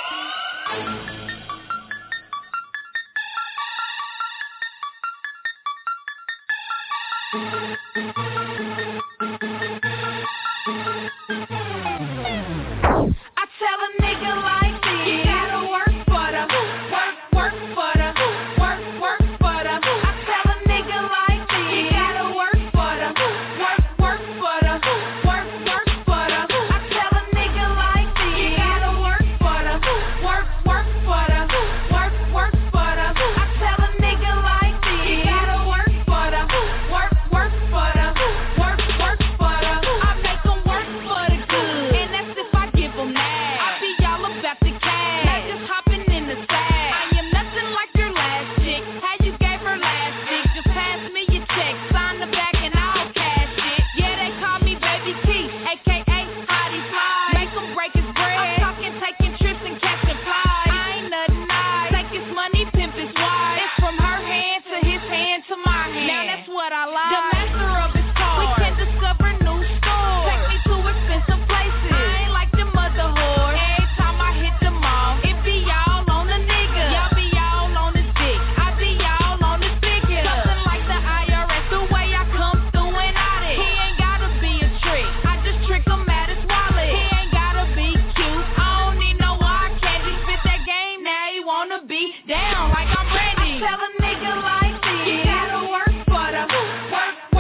I tell a nigga like this, you gotta work for them, work, work for them, work, work for them. I tell a nigga like this, you gotta work for them, work, work for them, work, work for them. I tell a nigga like this, you gotta work for them, work, work for them, work, work for them. I tell a nigga like this, you gotta work for them, work, work for them, work, work for them. I make them work for the good, and that's if I give them that. I be all about the cash, not just hopping in the sack. I am nothing like your last chick, how you gave her last dick. Just pass me your check, sign the back and I'll cash it. Yeah, they call me Baby T, aka Hottie Fly. Make them break his bread, I'm talking taking trips and catching flies. I ain't nothing nice, take his money, pimp his wife. It's from her hand to his hand to my hand. Now that's what I like. The master of his car, we can discover new stores. Take me to expensive places, I ain't like them other whores. Every time I hit the mall, it be all on the nigga. Y'all be all on his dick, I be all on his big hitter. Something like the I R S, the way I come through and out it. He ain't gotta be a trick, I just trick him at his wallet. He ain't gotta be cute, I don't need no eye candy. Spit that game, now he wanna be down like I'm ready. I tell a nigga like this, you gotta work for them, work,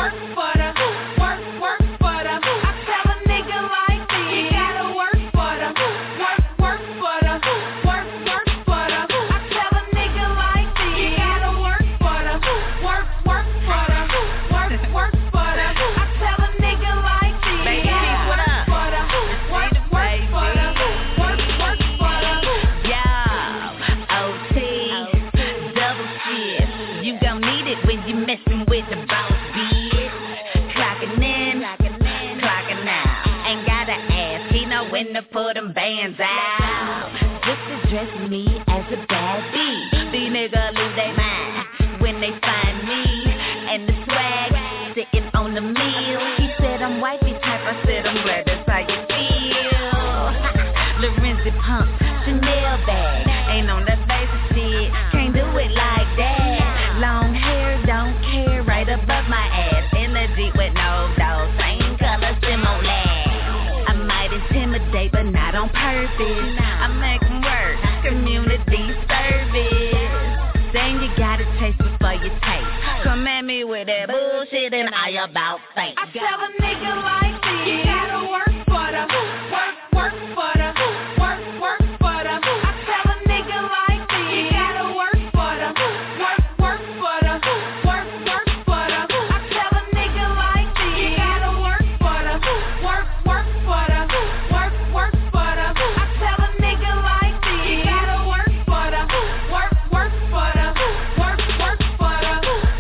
to pull them bands out. Just address me as a bad bee. These niggas lose their mind when they find me. And the swag sitting on the meal. He said I'm wifey type, I said I'm glad that's how you feel. Lorenzi pump, Chanel bag, ain't on that basic shit, can't do it like that. Long hair, don't care, right above my ass. In the Jeep with no dough, same color, similar. I might intimidate, but not on purpose. I make them work, community service. Saying you gotta taste before you taste. Come at me with that bullshit and I about face. I tell a nigga like this, you gotta work for the work, work for the work, work for the. I tell a nigga like this, you gotta work for the work, work for the work, work for the. I tell a nigga like this, you gotta work for the work, work for the work, work for the. I tell a nigga like this, you gotta work for the work, work for the work, work for the.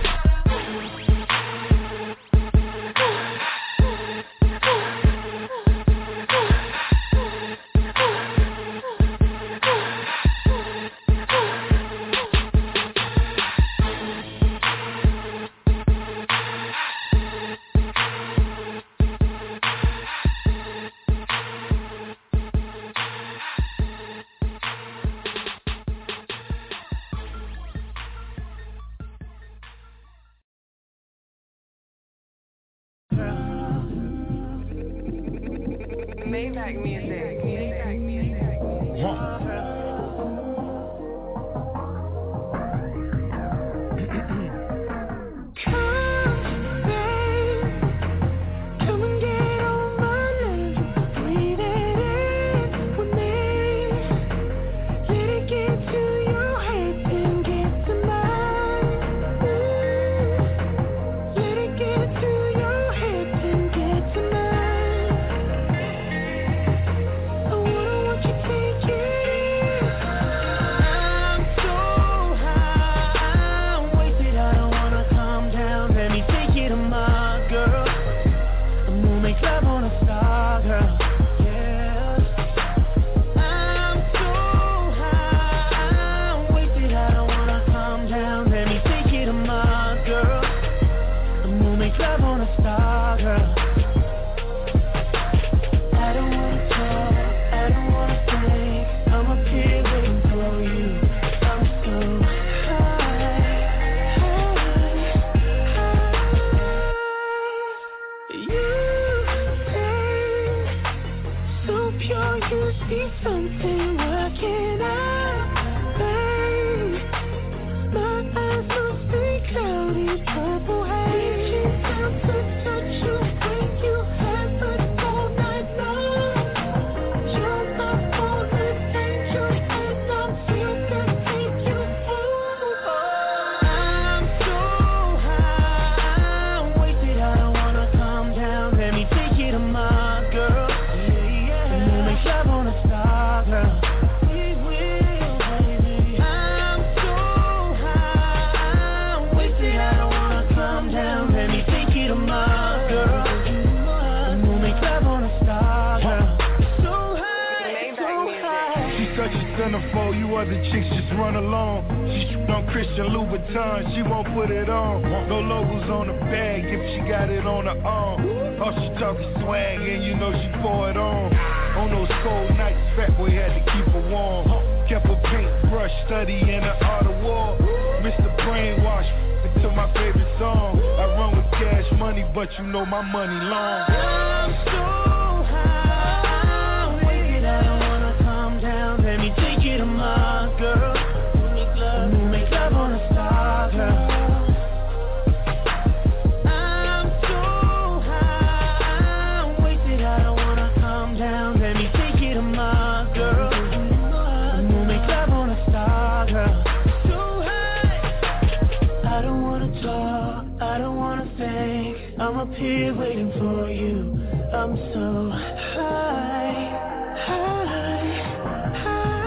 Maybach music. Maybach music. Huh. centerfold, you other chicks just run along. She on Christian Louboutin, she won't put it on. No logos on the bag if she got it on her arm. Oh, she talking swag and you know she pour it on. On those cold nights, fat boy had to keep her warm. Kept a paintbrush studying the art of war. Mister Brainwash to my favorite song. I run with cash money, but you know my money long. I'm so high, wicked, I don't wanna calm down. Let me take you to my girl. Make love, make love on a star, girl. I'm so high, wicked, I don't wanna calm down. Let me take you to my girl. Make love on a star, girl. I don't wanna talk, I don't wanna think. I'm up here waiting for you. I'm so high, high, high.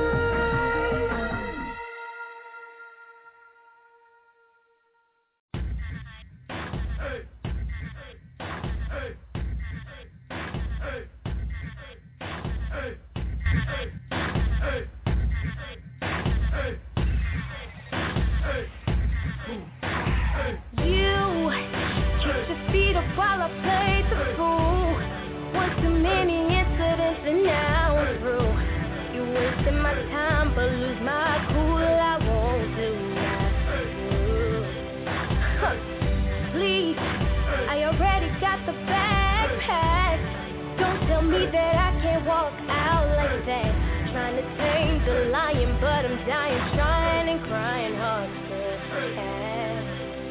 Hey, hey, hey, hey, hey. me that I can't walk out like that. Trying to tame the lion, but I'm dying, trying and crying hard to have.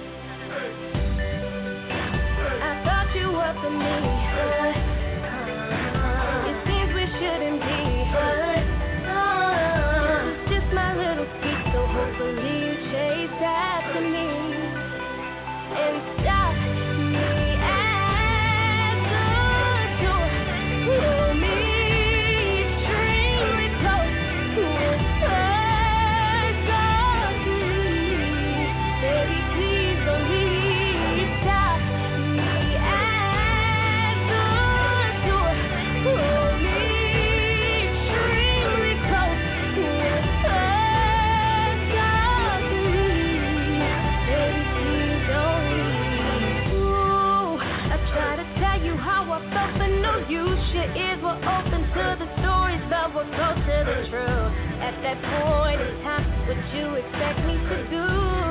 I thought you were for me, but it seems we shouldn't be hurt. It's just my little feet, so hopefully you chase after me and stop me at the door. Pull me extremely close with us softly. Baby, please don't leave. Stop me at the door. Pull me extremely close with us softly. Baby, please don't leave. Ooh, I try to tell you how I felt, but no use. Your ears were open to the stories, but were close to the truth. At that point in time, what you expect me to do?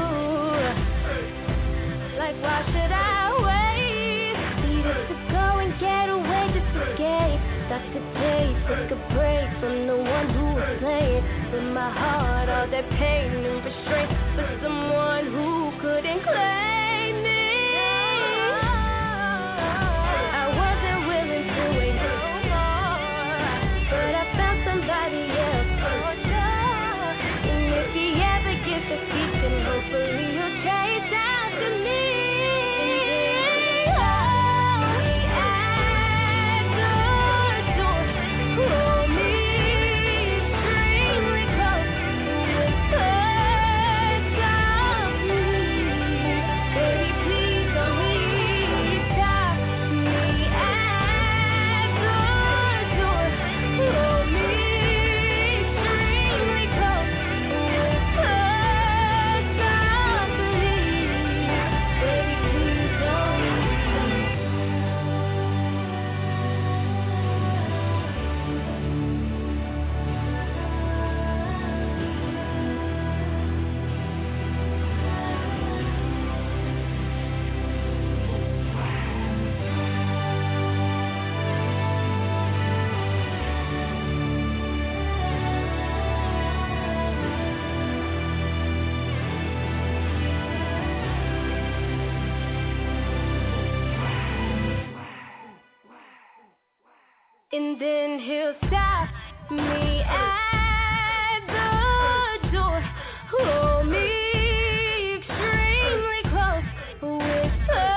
Like, why should I wait? Needed to go and get away, just escape. Stuck to taste, took a break from the one who was playing with my heart, all that pain and restraint for someone who couldn't claim me. I wasn't willing to wait no more, but I found somebody else. And if he ever gets a peek, then hopefully he'll chase after me. And then he'll stop me at the door, hold me extremely close, whisper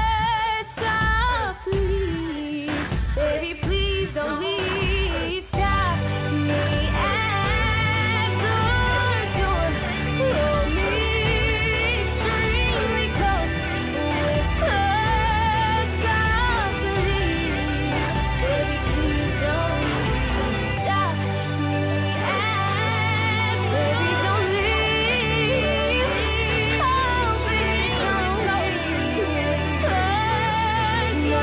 softly, baby, please don't leave. Stop me at the door, hold me extremely close, whisper softly, baby, please don't stop me at, baby, don't leave. Oh, baby, don't leave. No,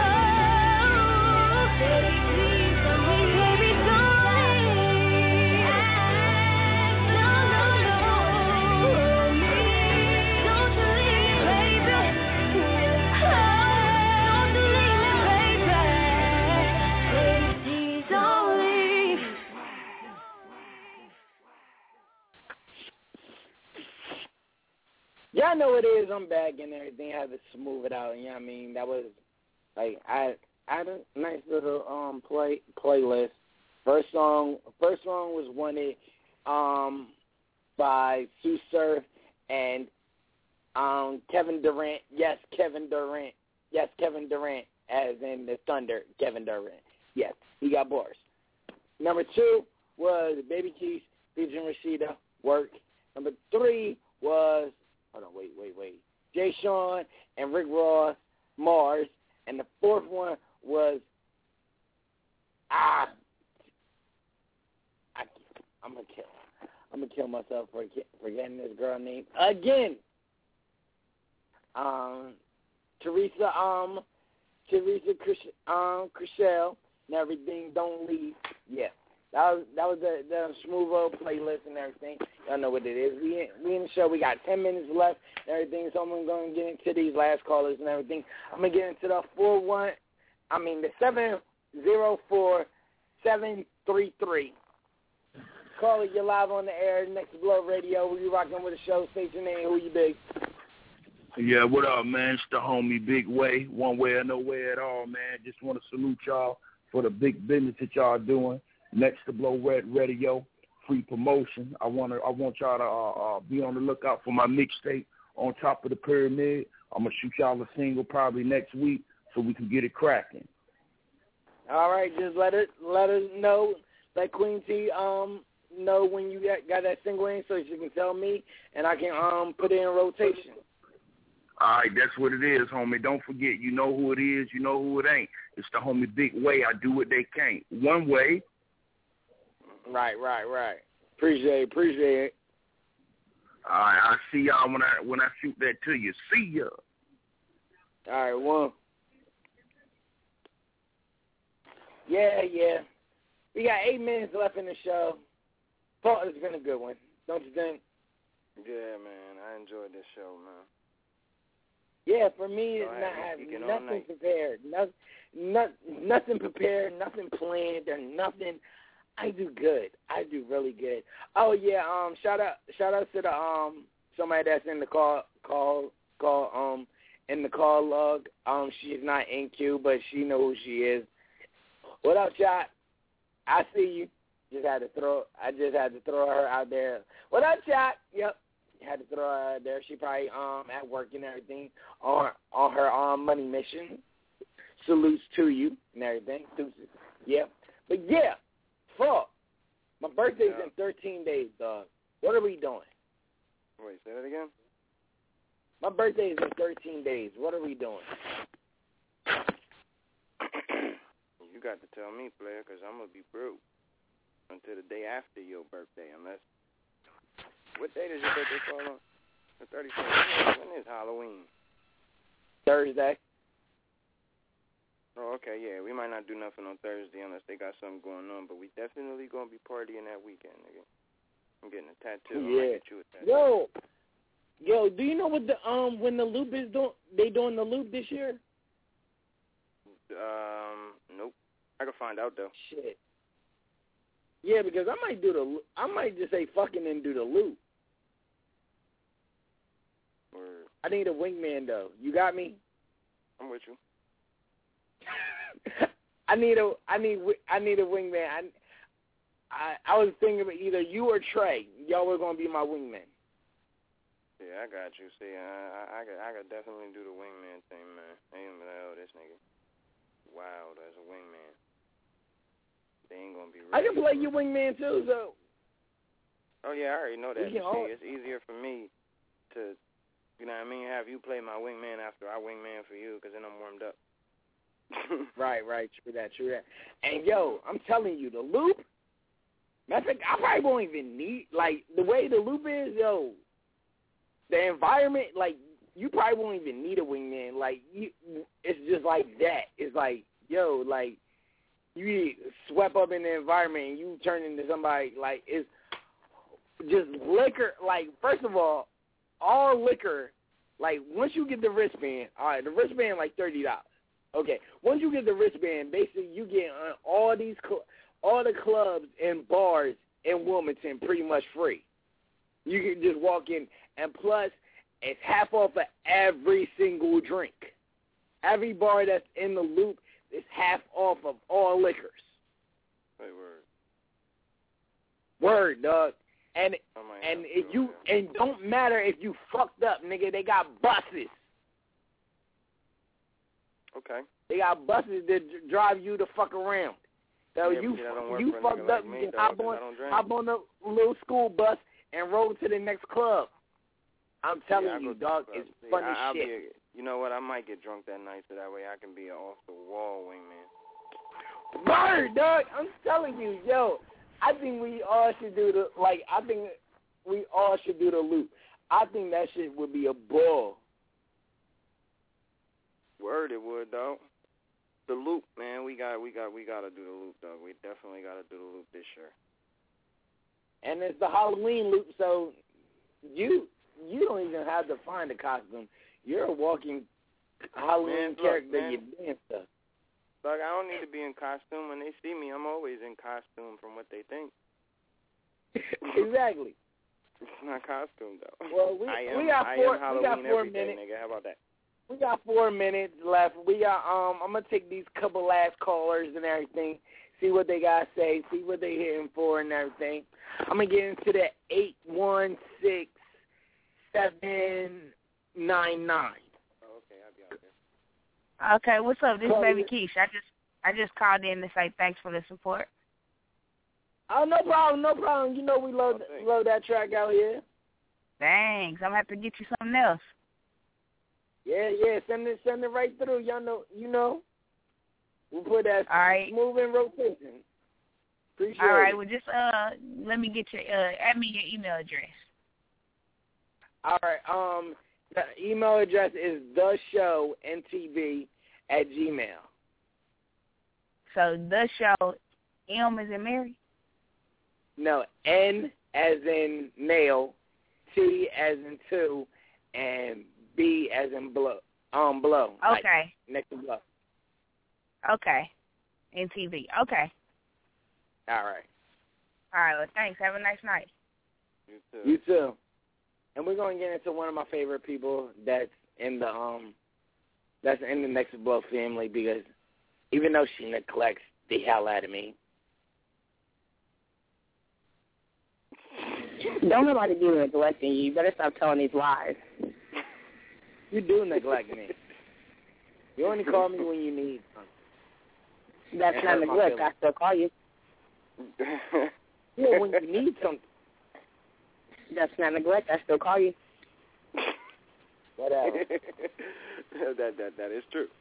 baby, please don't leave. Baby, don't leave. No, no, no. Hold me. Don't you leave, baby. Oh, don't you leave me, baby. Baby, please don't leave. Y'all know what it is. I'm back and everything. I had to smooth it out. You know what I mean? That was like I I had a nice little um play playlist. First song, first song was wanted um by Sue Surf and um Kevin Durant. Yes, Kevin Durant. Yes, Kevin Durant, as in the Thunder. Kevin Durant. Yes, he got bars. Number two was Baby Keith featuring Rashida. Work. Number three was hold on, wait, wait, wait. Jay Sean and Rick Ross, Mars. And the fourth one was, ah, I, I'm going to kill I'm gonna kill myself for forgetting this girl name again. Um, Teresa, um, Teresa um, Chriselle and everything, Don't Leave. Yeah. That was that was the, the smooth old playlist and everything. Y'all know what it is. We we in the show. We got ten minutes left and everything. So I'm going to get into these last callers and everything. I'm gonna get into the four one. I mean the seven zero four seven three three. Call it. You're live on the air. Next Blow Radio. We rocking with the show. State your name. Who you be? Yeah, what up, man? It's the homie Big Way. One way or no way at all, man. Just want to salute y'all for the big business that y'all doing. Next to Blow Red Radio, free promotion. I want to. I want y'all to uh, uh, be on the lookout for my mixtape, On Top of the Pyramid. I'm gonna shoot y'all a single probably next week so we can get it cracking. All right, just let it let us know. Let Queen T um know when you got, got that single in so she can tell me and I can um put it in rotation. All right, that's what it is, homie. Don't forget, you know who it is, you know who it ain't. It's the homie Big Way. I do what they can't. One way. Right, right, right. Appreciate it, appreciate it. All right, I'll see y'all when I when I shoot that to you. See ya. All right, one. Yeah, yeah. We got eight minutes left in the show. Thought it's been a good one, don't you think? Yeah, man. I enjoyed this show, man. Yeah, for me, it's Go not ahead, having you can nothing all night. prepared. No, not, nothing prepared, nothing planned, or nothing. I do good. I do really good. Oh yeah, um, shout out, shout out to the um somebody that's in the call, call, call, um, in the call log. Um, she's not in queue, but she knows who she is. What up, Shot? I see you. Just had to throw. I just had to throw her out there. What up, Shot? Yep. Had to throw her out there. She probably um at work and everything on on her um money mission. Salutes to you and everything. Deuces. Yep. But yeah, fuck. My birthday's Yeah. in thirteen days, dog. What are we doing? Wait, say that again? My birthday is in thirteen days. What are we doing? You got to tell me, player, because I'm going to be broke until the day after your birthday, unless... What day does your birthday fall on? The thirty-first. When is Halloween? Thursday. Oh, okay, yeah. We might not do nothing on Thursday unless they got something going on, but we definitely going to be partying that weekend, nigga. I'm getting a tattoo. I Yeah. might get you a tattoo. Yo, yo, do you know what the um when the loop is doing? They doing the loop this year? Um, nope. I can find out, though. Shit. Yeah, because I might do the. I might just say fucking and do the loop. Word. I need a wingman though. You got me? I'm with you. I need a. I need. I need a wingman. I. I, I was thinking of either you or Trey. Y'all were gonna be my wingman. Yeah, I got you. See, I, I, I, could, I could definitely do the wingman thing, man. I ain't gonna be like, oh, this nigga wild as a wingman. They ain't gonna be ready. I can play you wingman too, so. Oh yeah, I already know that. We can See, all- it's easier for me to, you know what I mean, have you play my wingman after I wingman for you, because then I'm warmed up. Right, right, true that, true that. And yo, I'm telling you, the loop. Matter of fact, I probably won't even need like the way the loop is, yo. The environment, like you probably won't even need a wingman. Like you, it's just like that. It's like, yo, like you get swept up in the environment and you turn into somebody. Like it's just liquor. Like first of all, all liquor. Like once you get the wristband, all right, the wristband like thirty dollars. Okay, once you get the wristband, basically you get uh, all these cl- all the clubs and bars in Wilmington pretty much free. You can just walk in, and plus it's half off of every single drink. Every bar that's in the loop is half off of all liquors. Hey, word. Word, dog. And I might and have if to, you yeah. and don't matter if you fucked up, nigga. They got buses. Okay. They got buses that d- drive you the fuck around. So Yeah, you but see, that don't work you for a fucked nigga up, like me, you can dog, hop 'cause on I don't drink. hop on the little school bus and roll to the next club. I'm telling Yeah, I you, go to dog, the club. it's See, fun I, as I'll shit. Be a, you know what? I might get drunk that night so that way I can be an off-the-wall wingman. Word, dog. I'm telling you, yo. I think we all should do the like. I think we all should do the loop. I think that shit would be a ball. Word, it would, though. The loop, man. We got, we got, we got to do the loop, dog. We definitely got to do the loop this year. And it's the Halloween loop, so you you don't even have to find a costume. You're a walking Halloween Man, look, character. man. You dance stuff. Like, I don't need to be in costume. When they see me, I'm always in costume from what they think. Exactly. It's not costume, though. Well, we, I am, we got I four, am Halloween we got four every day, minutes. nigga. How about that? We got four minutes left. We got um. I'm gonna take these couple last callers and everything. See what they gotta say. See what they hitting for and everything. I'm gonna get into the eight one six seven nine nine. Oh, okay, I'll be out there. Okay, what's up? This is Call Baby it. Keish. I just I just called in to say thanks for the support. Oh, no problem, no problem. You know we love Oh, love that track out here. Thanks. I'm gonna have to get you something else. Yeah, yeah. Send it, send it right through. Y'all know, you know. We'll put that All right. move in rotation. Appreciate All right. it. Well, just uh, let me get your uh, add me your email address. All right. Um, the email address is the show n t v at gmail. So the show, M as in Mary. No, N as in nail, T as in two, and B as in blow. Um, blow. Okay. Like next to blow. Okay. N T V. Okay. All right. All right. Well, thanks. Have a nice night. You too. You too. And we're gonna get into one of my favorite people that's in the um that's in the Next to Blow family, because even though she neglects the hell out of me. Don't nobody be neglecting you. You better stop telling these lies. You do neglect me. You only call me when you need something. That's And not hurt my neglect. I feelings. still call you. Yeah, when you need something. That's not neglect. I still call you. Whatever. that that that is true.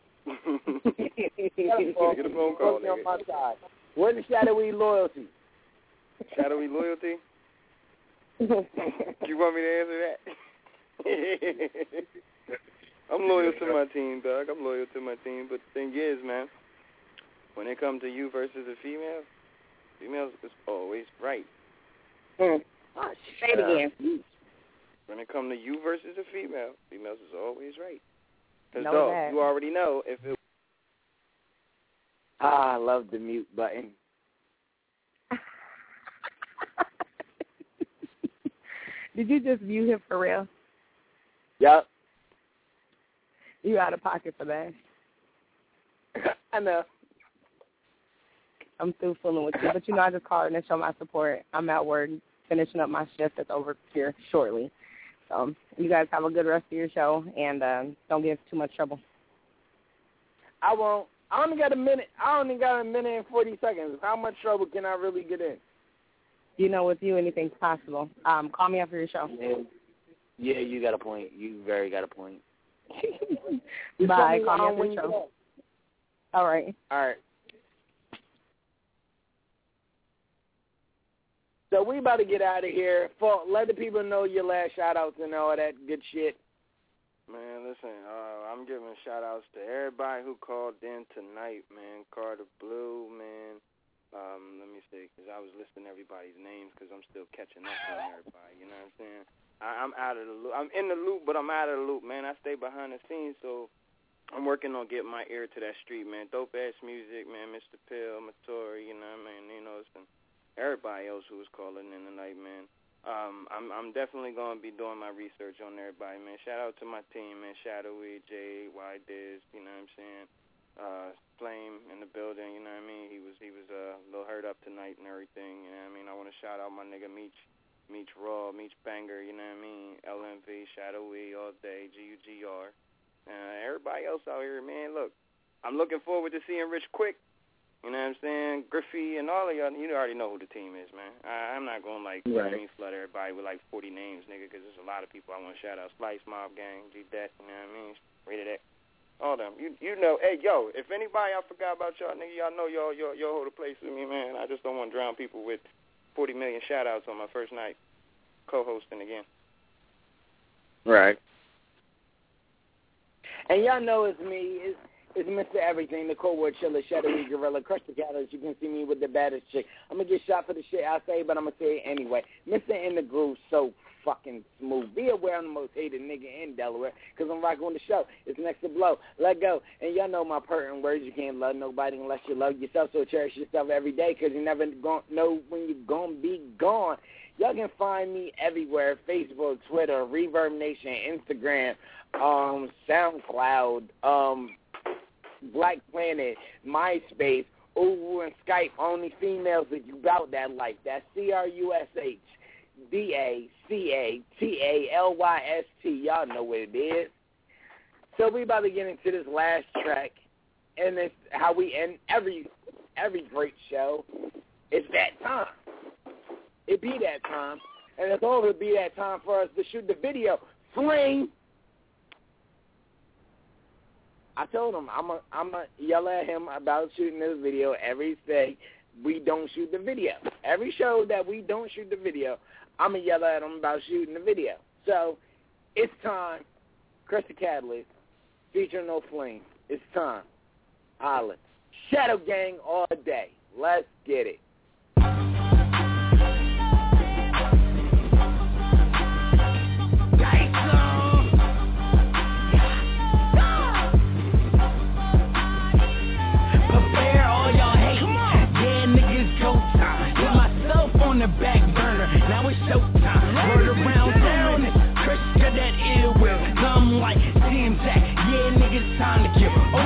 Get a phone call, Put me on nigga. my side. Where's the shadowy loyalty? Shadowy loyalty? You want me to answer that? I'm loyal to my team, dog. I'm loyal to my team. But the thing is, man, when it comes to you versus a female, females is always right. Mm. Oh, say it again. When it comes to you versus a female, females is always right. Because, Know dog, that. you already know if it... Ah, I love the mute button. Did you just view him for real? Yep. You out of pocket for that. I know. I'm through fooling with you. But, you know, I just called in and show my support. I'm at work finishing up my shift that's over here shortly. So you guys have a good rest of your show, and uh, don't get into too much trouble. I won't. I only got a minute. I only got a minute and forty seconds. How much trouble can I really get in? You know, with you, anything's possible. Um, call me after your show. Yeah, yeah, you got a point. You very got a point. Bye. me Call me on after when your you show. All right. All right. So we about to get out of here. For, let the people know your last shout-outs and all that good shit. Man, listen, uh, I'm giving shout-outs to everybody who called in tonight, man. Carter Blue, man. Um, let me see, because I was listing everybody's names because I'm still catching up on everybody, you know what I'm saying? I, I'm out of the loop. I'm in the loop, but I'm out of the loop, man. I stay behind the scenes, so I'm working on getting my ear to that street, man. Dope-ass music, man. Mister Pill, Matori, you know what I mean? You know, and everybody else who was calling in tonight, man. Um, I'm I'm definitely going to be doing my research on everybody, man. Shout out to my team, man. Shadowy, Jay, Y Diz, you know what I'm saying? Uh, Flame in the building, you know what I mean? He was he was uh, a little hurt up tonight and everything, you know what I mean? I want to shout out my nigga Meech, Meech Raw, Meech Banger, you know what I mean? L M V, Shadowy, all day, G U G R. Uh, everybody else out here, man, look, I'm looking forward to seeing Rich Quick. You know what I'm saying? Griffey and all of y'all, you already know who the team is, man. I, I'm not going to, like, Right. I mean, flood everybody with, like, forty names, nigga, because there's a lot of people I want to shout out. Slice, Mob Gang, G-Det, you know what I mean? Rated X. All them. You you know, hey, yo, if anybody I forgot about y'all, nigga, y'all know y'all, y'all, y'all hold a place with me, man. I just don't want to drown people with forty million shout-outs on my first night co-hosting again. Right. And y'all know it's me. It's, It's Mister Everything, the cold word chiller, shadowy gorilla, crush the catalyst. You can see me with the baddest chick. I'm going to get shot for the shit I say, but I'm going to say it anyway. Mister In the Groove, so fucking smooth. Be aware I'm the most hated nigga in Delaware, because I'm rocking on the show. It's Next to Blow. Let go. And y'all know my pertinent words. You can't love nobody unless you love yourself, so cherish yourself every day, because you never gon- know when you're going to be gone. Y'all can find me everywhere, Facebook, Twitter, Reverb Nation, Instagram, um, SoundCloud, um, Black Planet, MySpace, Uwu, and Skype. Only females that you bout that life. That's C R U S H D A C A T A L Y S T. Y'all know what it is. So we about to get into this last track, and it's how we end every every great show. It's that time. It be that time, and it's over to be that time for us to shoot the video. Fling. I told him I'm a, I'm a yell at him about shooting this video every day. We don't shoot the video. Every show that we don't shoot the video, I'm going to yell at him about shooting the video. So it's time. Chris the Catalyst, featuring No Flame. It's time. Holla. Shadow Gang all day. Let's get it. The back burner, now it's showtime. Word around town, Chris got that ill will. I'm like, Tim Jack, yeah, niggas time to kill.